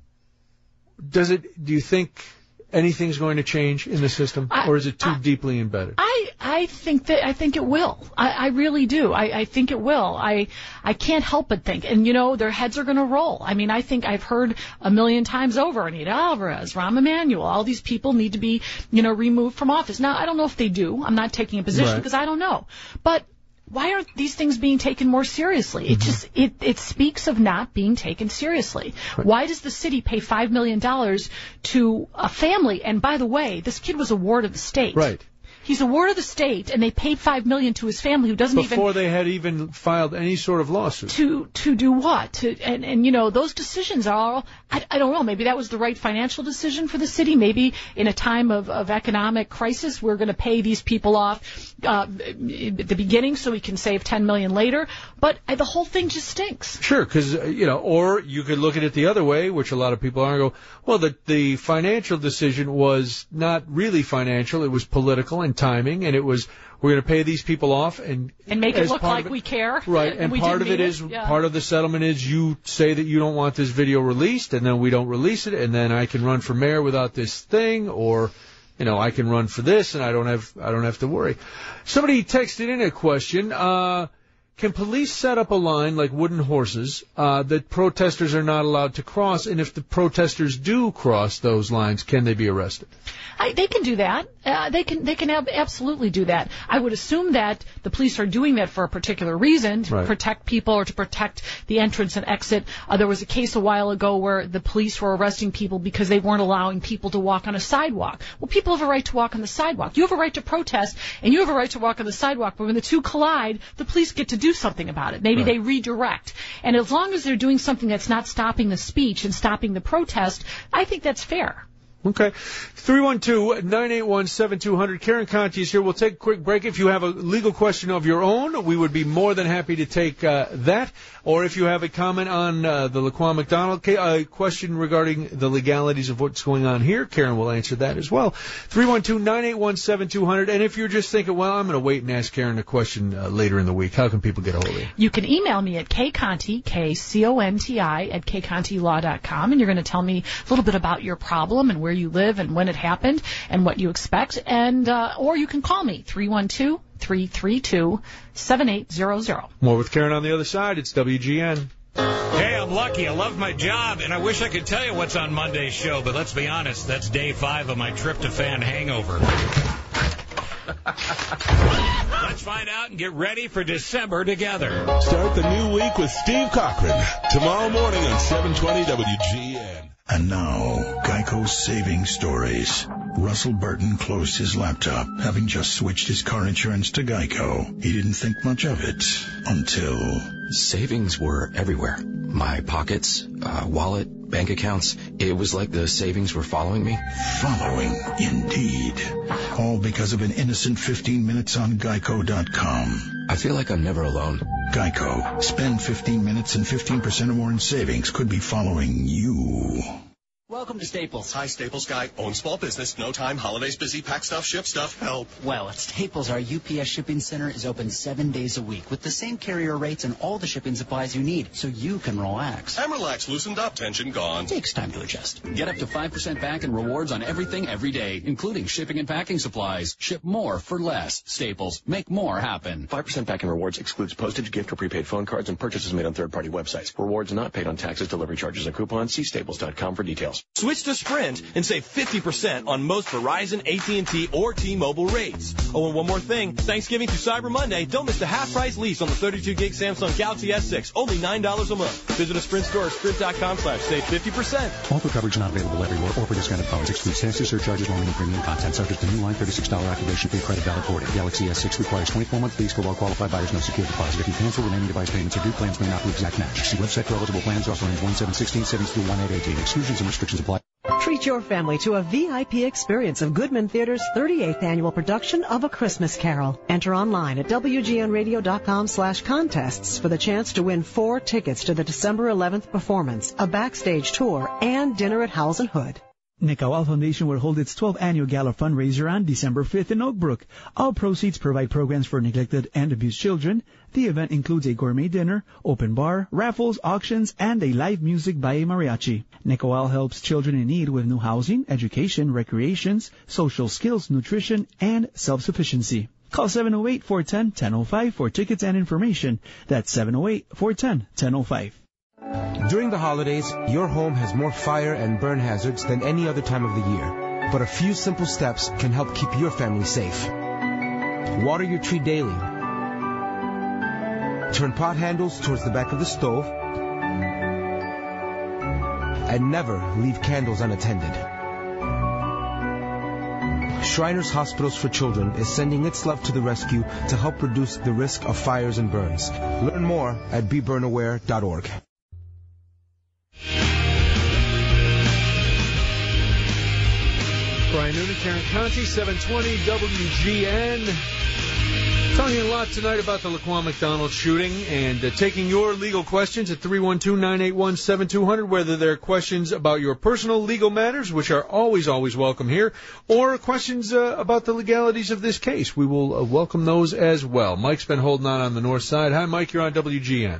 Does it? Do you think anything's going to change in the system, I- or is it too I- deeply embedded? I, I think that I think it will. I, I really do. I, I think it will. I I can't help but think. And you know, their heads are going to roll. I mean, I think I've heard a million times over, Anita Alvarez, Rahm Emanuel, all these people need to be, you know, removed from office. Now, I don't know if they do. I'm not taking a position Right. because I don't know. But why aren't these things being taken more seriously? It just it it speaks of not being taken seriously. Why does the city pay five million dollars to a family? And by the way, this kid was a ward of the state. Right. He's a ward of the state, and they paid five million dollars to his family, who doesn't Before even they had even filed any sort of lawsuit. to to do what? To, and and you know, those decisions are all, I, I don't know. Maybe that was the right financial decision for the city. Maybe in a time of, of economic crisis, we're going to pay these people off uh, at the beginning so we can save ten million dollars later. But uh, the whole thing just stinks. Sure, because uh, you know, or you could look at it the other way, which a lot of people are, and go, well, the the financial decision was not really financial; it was political, and timing, and it was we're going to pay these people off and and make it as look part like of it- we care. Right, and, and we part didn't of it mean is Yeah. part of the settlement is you say that you don't want this video released, and then we don't release it, and then I can run for mayor without this thing, or you know I can run for this, and I don't have I don't have to worry. Somebody texted in a question. Uh, Can police set up a line like wooden horses uh, that protesters are not allowed to cross? And if the protesters do cross those lines, can they be arrested? I, they can do that. Uh, they can they can ab- absolutely do that. I would assume that the police are doing that for a particular reason, to Right. protect people or to protect the entrance and exit. Uh, there was a case a while ago where the police were arresting people because they weren't allowing people to walk on a sidewalk. Well, people have a right to walk on the sidewalk. You have a right to protest, and you have a right to walk on the sidewalk. But when the two collide, the police get to do something about it. Maybe Right. they redirect. And as long as they're doing something that's not stopping the speech and stopping the protest, I think that's fair. Okay. three one two, nine eight one, seven two zero zero. Karen Conti is here. We'll take a quick break. If you have a legal question of your own, we would be more than happy to take uh, that. Or if you have a comment on uh, the Laquan McDonald ca- uh, question regarding the legalities of what's going on here, Karen will answer that as well. three one two, nine eight one, seven two zero zero. And if you're just thinking, well, I'm going to wait and ask Karen a question uh, later in the week, how can people get a hold of you? You can email me at kconti, K C O N T I, at k conti law dot com, and you're going to tell me a little bit about your problem and where you live and when it happened and what you expect. And uh, or you can call me, three one two, three three two, seven eight zero zero. More with Karen on the other side. It's W G N. Hey, I'm lucky. I love my job, and I wish I could tell you what's on Monday's show, but let's be honest, that's day five of my tryptophan hangover. Let's find out and get ready for December together. Start the new week with Steve Cochran. Tomorrow morning on seven twenty W G N. And now, Geico's saving stories. Russell Burton closed his laptop, having just switched his car insurance to Geico. He didn't think much of it until... Savings were everywhere. My pockets, uh, wallet, bank accounts. It was like the savings were following me. Following, indeed. All because of an innocent fifteen minutes on Geico dot com. I feel like I'm never alone. Geico. Spend fifteen minutes and fifteen percent or more in savings could be following you. Welcome to Staples. Hi, Staples guy. Own small business. No time. Holidays busy. Pack stuff. Ship stuff. Help. Well, at Staples, our U P S shipping center is open seven days a week with the same carrier rates and all the shipping supplies you need, so you can relax. I'm relaxed. Loosened up. Tension gone. It takes time to adjust. Get up to five percent back in rewards on everything every day, including shipping and packing supplies. Ship more for less. Staples. Make more happen. five percent back in rewards excludes postage, gift, or prepaid phone cards and purchases made on third-party websites. Rewards not paid on taxes, delivery charges, and coupons. See staples dot com for details. Switch to Sprint and save fifty percent on most Verizon, A T and T, or T-Mobile rates. Oh, and one more thing. Thanksgiving through Cyber Monday, don't miss the half-price lease on the thirty-two gig Samsung Galaxy S six. Only nine dollars a month. Visit a Sprint store or sprint dot com slash save fifty percent. Offer coverage not available everywhere or for discounted phones. Excludes taxes, surcharges, roaming, and premium content. Subject to new line thirty-six dollars activation fee credit valid for it. Galaxy S six requires twenty-four month lease for well-qualified buyers. No security deposit. If you cancel, remaining device payments are due. Plans may not be exact match. See website for eligible plans. Offer range one seven one six, savings through one eight eighteen. Exclusions and restrictions apply. Treat your family to a V I P experience of Goodman Theater's thirty-eighth annual production of A Christmas Carol. Enter online at W G N radio dot com slash contests for the chance to win four tickets to the December eleventh performance, a backstage tour, and dinner at Howells and Hood. Nicawal Foundation will hold its twelfth annual gala fundraiser on December fifth in Oak Brook. All proceeds provide programs for neglected and abused children. The event includes a gourmet dinner, open bar, raffles, auctions, and a live music by a mariachi. Nicawal helps children in need with new housing, education, recreations, social skills, nutrition, and self-sufficiency. Call seven oh eight, four one zero, one oh five for tickets and information. That's seven oh eight, four one zero, one oh five. During the holidays, your home has more fire and burn hazards than any other time of the year. But a few simple steps can help keep your family safe. Water your tree daily. Turn pot handles towards the back of the stove. And never leave candles unattended. Shriners Hospitals for Children is sending its love to the rescue to help reduce the risk of fires and burns. Learn more at be burn aware dot org. Brian Noonan, Karen Conti, seven twenty W G N. Talking a lot tonight about the Laquan McDonald shooting and uh, taking your legal questions at three one two, nine eight one, seven two zero zero, whether they're questions about your personal legal matters, which are always, always welcome here, or questions uh, about the legalities of this case. We will uh, welcome those as well. Mike's been holding on on the north side. Hi, Mike. You're on W G N.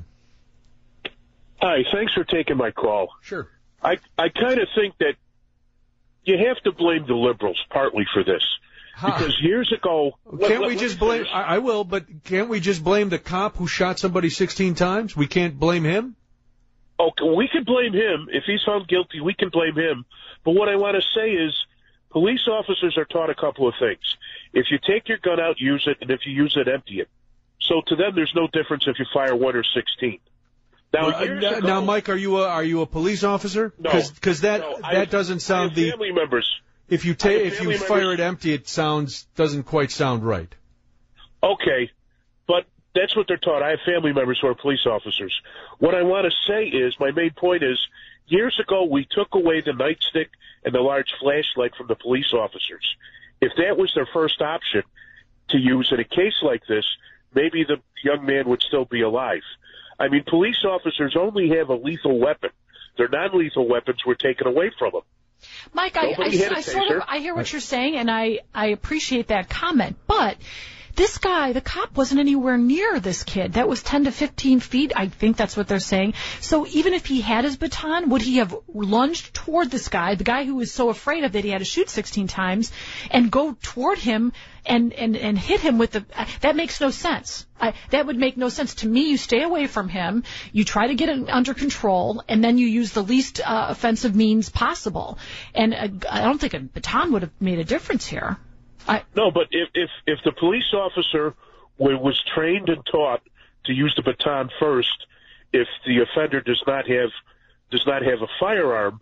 Hi. Thanks for taking my call. Sure. I, I kind of think that you have to blame the liberals partly for this. Because years ago... Can't let, we let just blame... I, I will, but can't we just blame the cop who shot somebody sixteen times? We can't blame him? Okay, we can blame him. If he's found guilty, we can blame him. But what I want to say is police officers are taught a couple of things. If you take your gun out, use it, and if you use it, empty it. So to them, there's no difference if you fire one or sixteen. Now, well, years uh, ago, now, Mike, are you a, are you a police officer? No. Because that, no, that I, doesn't sound I have the... family members. If you ta- if you family fire members. it empty, it sounds doesn't quite sound right. Okay, but that's what they're taught. I have family members who are police officers. What I want to say is, my main point is, years ago we took away the nightstick and the large flashlight from the police officers. If that was their first option to use in a case like this, maybe the young man would still be alive. I mean, police officers only have a lethal weapon. Their non-lethal weapons were taken away from them. Mike, I, I, I sort of I hear what you're saying, and I, I appreciate that comment. But this guy, the cop, wasn't anywhere near this kid. That was ten to fifteen feet. I think that's what they're saying. So even if he had his baton, would he have lunged toward this guy, the guy who was so afraid of that he had to shoot sixteen times, and go toward him and, and, and hit him with the... That makes no sense. I, that would make no sense. To me, you stay away from him, you try to get it under control, and then you use the least uh, offensive means possible. And uh, I don't think a baton would have made a difference here. I, no, but if, if, if the police officer was trained and taught to use the baton first, if the offender does not have does not have a firearm,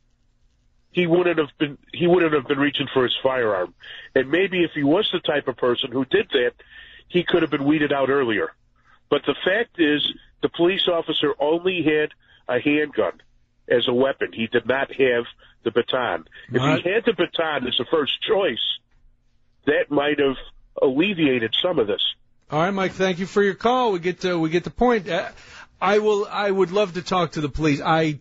he wouldn't have been he wouldn't have been reaching for his firearm. And maybe if he was the type of person who did that, he could have been weeded out earlier. But the fact is, the police officer only had a handgun as a weapon. He did not have the baton. If Right. he had the baton as a first choice, that might have alleviated some of this. All right, Mike. Thank you for your call. We get to, we get the point. Uh, I will. I would love to talk to the police. I.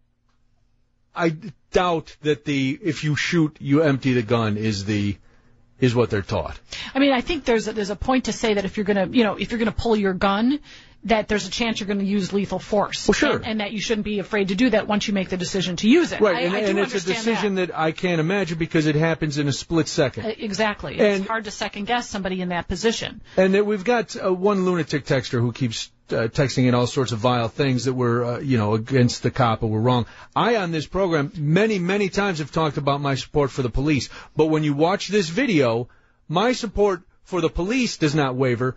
I doubt that the if you shoot, you empty the gun is the is what they're taught. I mean, I think there's a, there's a point to say that if you're gonna, you know, if you're gonna pull your gun, that there's a chance you're going to use lethal force. Well, sure. And, and that you shouldn't be afraid to do that once you make the decision to use it. Right, I, and, I do and it's a understand decision that. that I can't imagine because it happens in a split second. Uh, exactly. And- it's hard to second guess somebody in that position. And then we've got uh, one lunatic texter who keeps uh, texting in all sorts of vile things that were, uh, you know, against the cop or were wrong. I, on this program, many, many times have talked about my support for the police. But when you watch this video, my support for the police does not waver.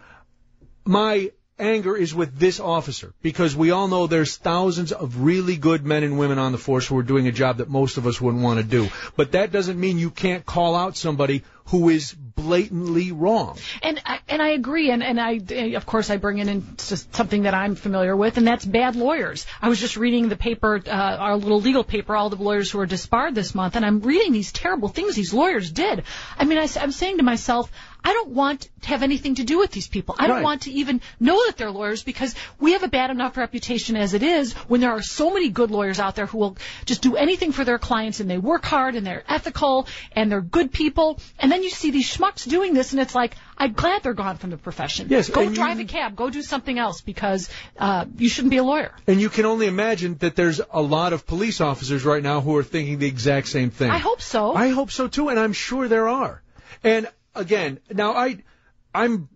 My anger is with this officer because we all know there's thousands of really good men and women on the force who are doing a job that most of us wouldn't want to do. But that doesn't mean you can't call out somebody who is blatantly wrong. And I, and I agree, and, and I, of course, I bring in in just something that I'm familiar with, and that's bad lawyers. I was just reading the paper, uh, our little legal paper, all the lawyers who were disbarred this month, and I'm reading these terrible things these lawyers did. I mean, I, I'm saying to myself, I don't want to have anything to do with these people. I don't Right. want to even know that they're lawyers because we have a bad enough reputation as it is when there are so many good lawyers out there who will just do anything for their clients and they work hard and they're ethical and they're good people. And then you see these schmucks doing this and it's like, I'm glad they're gone from the profession. Yes, go and drive you- a cab. Go do something else because uh, you shouldn't be a lawyer. And you can only imagine that there's a lot of police officers right now who are thinking the exact same thing. I hope so. I hope so too, and I'm sure there are. And again, now I, I'm,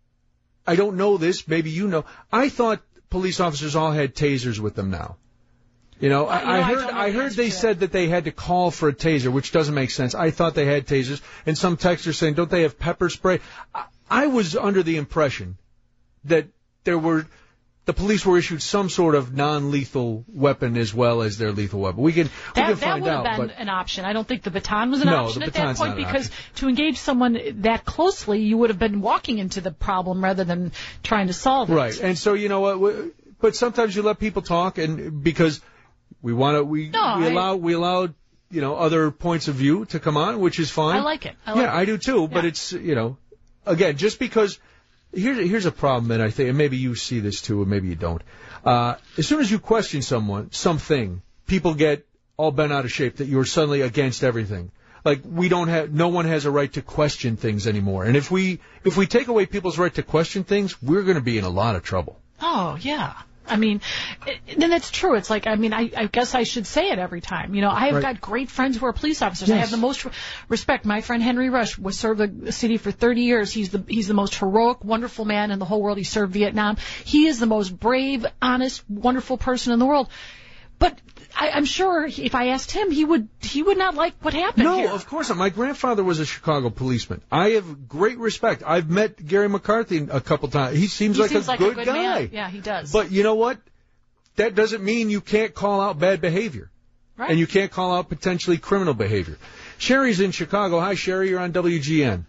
I don't know this. Maybe you know. I thought police officers all had tasers with them now. You know, I, you know, I I heard don't know I the heard answer they to that. said that they had to call for a taser, which doesn't make sense. I thought they had tasers, and some texters saying, don't they have pepper spray? I, I was under the impression that there were. The police were issued some sort of non-lethal weapon as well as their lethal weapon. We can, we That, can that find would out. have been But an option. I don't think the baton was an No, option the at that baton's point not an because option. to engage someone that closely, you would have been walking into the problem rather than trying to solve it. right, and so you know what? we- But sometimes you let people talk, and because we want to, we No, we I- allow we allow you know other points of view to come on, which is fine. I like it. I like yeah, it. I do too. But Yeah. it's you know, again, just because here's here's a problem, and I think and maybe you see this too, or maybe you don't. Uh, as soon as you question someone, something, people get all bent out of shape that you're suddenly against everything. Like we don't have, no one has a right to question things anymore. And if we if we take away people's right to question things, we're going to be in a lot of trouble. Oh yeah. I mean, then it's true. It's like, I mean, I, I guess I should say it every time. You know, I have Right. got great friends who are police officers. I Yes. have the most respect. My friend Henry Rush was served the city for thirty years. He's the he's the most heroic, wonderful man in the whole world. He served Vietnam. He is the most brave, honest, wonderful person in the world. But I, I'm sure if I asked him, he would he would not like what happened No, here. of course not. My grandfather was a Chicago policeman. I have great respect. I've met Gary McCarthy a couple times. He seems, He like, seems a like good a good guy. man. Yeah, he does. But you know what? That doesn't mean you can't call out bad behavior. Right. And you can't call out potentially criminal behavior. Sherry's in Chicago. Hi, Sherry. You're on W G N.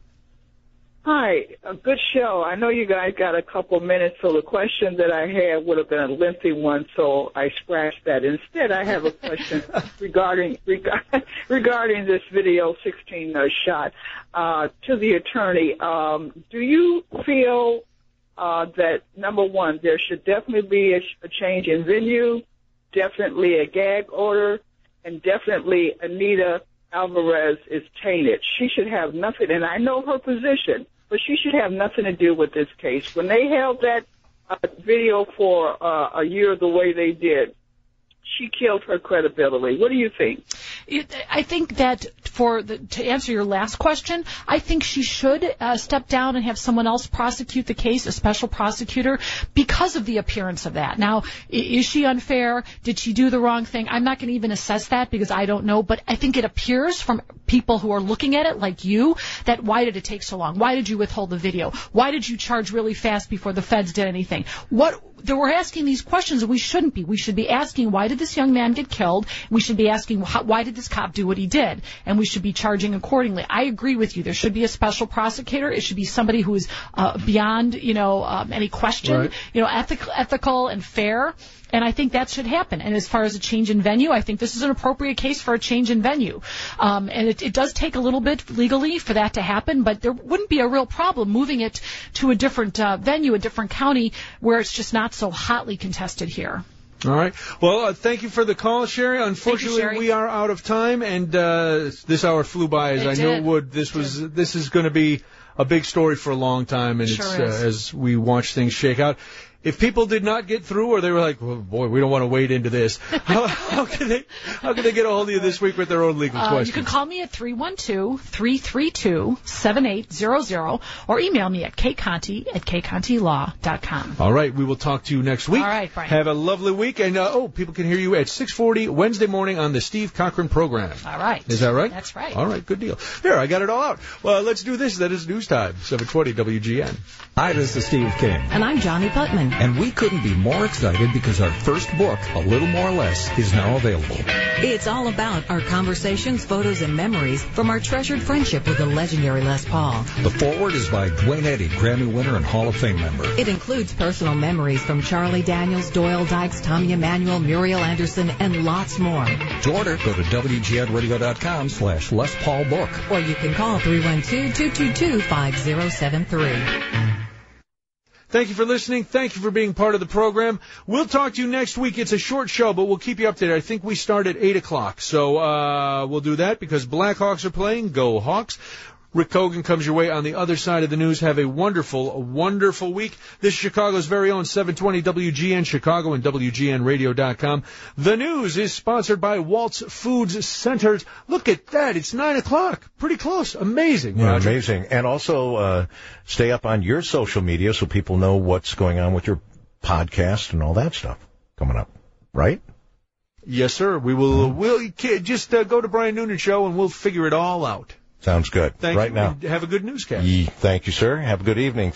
Hi, a good show. I know you guys got a couple minutes, so the question that I had would have been a lengthy one, so I scratched that. Instead, I have a question regarding regard, regarding this video sixteen uh, shot uh, to the attorney. Um, do you feel uh, that, number one, there should definitely be a, a change in venue, definitely a gag order, and definitely Anita Alvarez is tainted? She should have nothing, and I know her position, but she should have nothing to do with this case. When they held that uh, video for uh, a year the way they did, she killed her credibility. What do you think? It, I think that for the, to answer your last question, I think she should uh, step down and have someone else prosecute the case, a special prosecutor, because of the appearance of that. Now, i- is she unfair? Did she do the wrong thing? I'm not going to even assess that because I don't know, but I think it appears from people who are looking at it, like you, that why did it take so long? Why did you withhold the video? Why did you charge really fast before the feds did anything? What? We're asking these questions and we shouldn't be. We should be asking, why did this young man get killed? We should be asking, why did this cop do what he did? And we should be charging accordingly. I agree with you. There should be a special prosecutor. It should be somebody who is uh, beyond, you know, um, any question, Right. you know, ethical, ethical and fair. And I think that should happen. And as far as a change in venue, I think this is an appropriate case for a change in venue. Um, and it, it does take a little bit legally for that to happen, but there wouldn't be a real problem moving it to a different uh, venue, a different county, where it's just not so hotly contested here. All right. Well, uh, thank you for the call, Sherry. Unfortunately, Sherry. we are out of time, and uh, this hour flew by as It I knew it did. would. This was this is going to be a big story for a long time, and Sure it's is. uh, as we watch things shake out. If people did not get through, or they were like, "Well, boy, we don't want to wade into this," how, how can they how can they get a hold of you this week with their own legal Uh, questions? you can call me at three one two, three three two, seven eight zero zero or email me at kconti at k conti law dot com. All right, we will talk to you next week. All right, Brian. Have a lovely week, and uh, oh, people can hear you at six forty Wednesday morning on the Steve Cochran program. All right. Is that right? That's right. All right, good deal. There, I got it all out. Well, let's do this. That is news time. seven twenty W G N. Hi, this is Steve King. And I'm Johnny Putman. And we couldn't be more excited because our first book, A Little More or Less, is now available. It's all about our conversations, photos, and memories from our treasured friendship with the legendary Les Paul. The foreword is by Dwayne Eddy, Grammy winner and Hall of Fame member. It includes personal memories from Charlie Daniels, Doyle Dykes, Tommy Emmanuel, Muriel Anderson, and lots more. To order, go to W G N radio dot com slash Les Paul Book. Or you can call three one two, two two two, five zero seven three. Thank you for listening. Thank you for being part of the program. We'll talk to you next week. It's a short show, but we'll keep you updated. I think we start at eight o'clock. So uh we'll do that because Blackhawks are playing. Go Hawks. Rick Cogan comes your way on the other side of the news. Have a wonderful, a wonderful week. This is Chicago's very own seven twenty W G N Chicago and W G N radio dot com. The news is sponsored by Waltz Foods Centers. Look at that. It's nine o'clock. Pretty close. Amazing. Yeah, Roger. amazing. And also uh, stay up on your social media so people know what's going on with your podcast and all that stuff coming up, right? Yes, sir. We will. We'll just uh, go to Brian Noonan Show and we'll figure it all out. Sounds good. Thank right you. now. And have a good newscast. Ye- Thank you, sir. Have a good evening.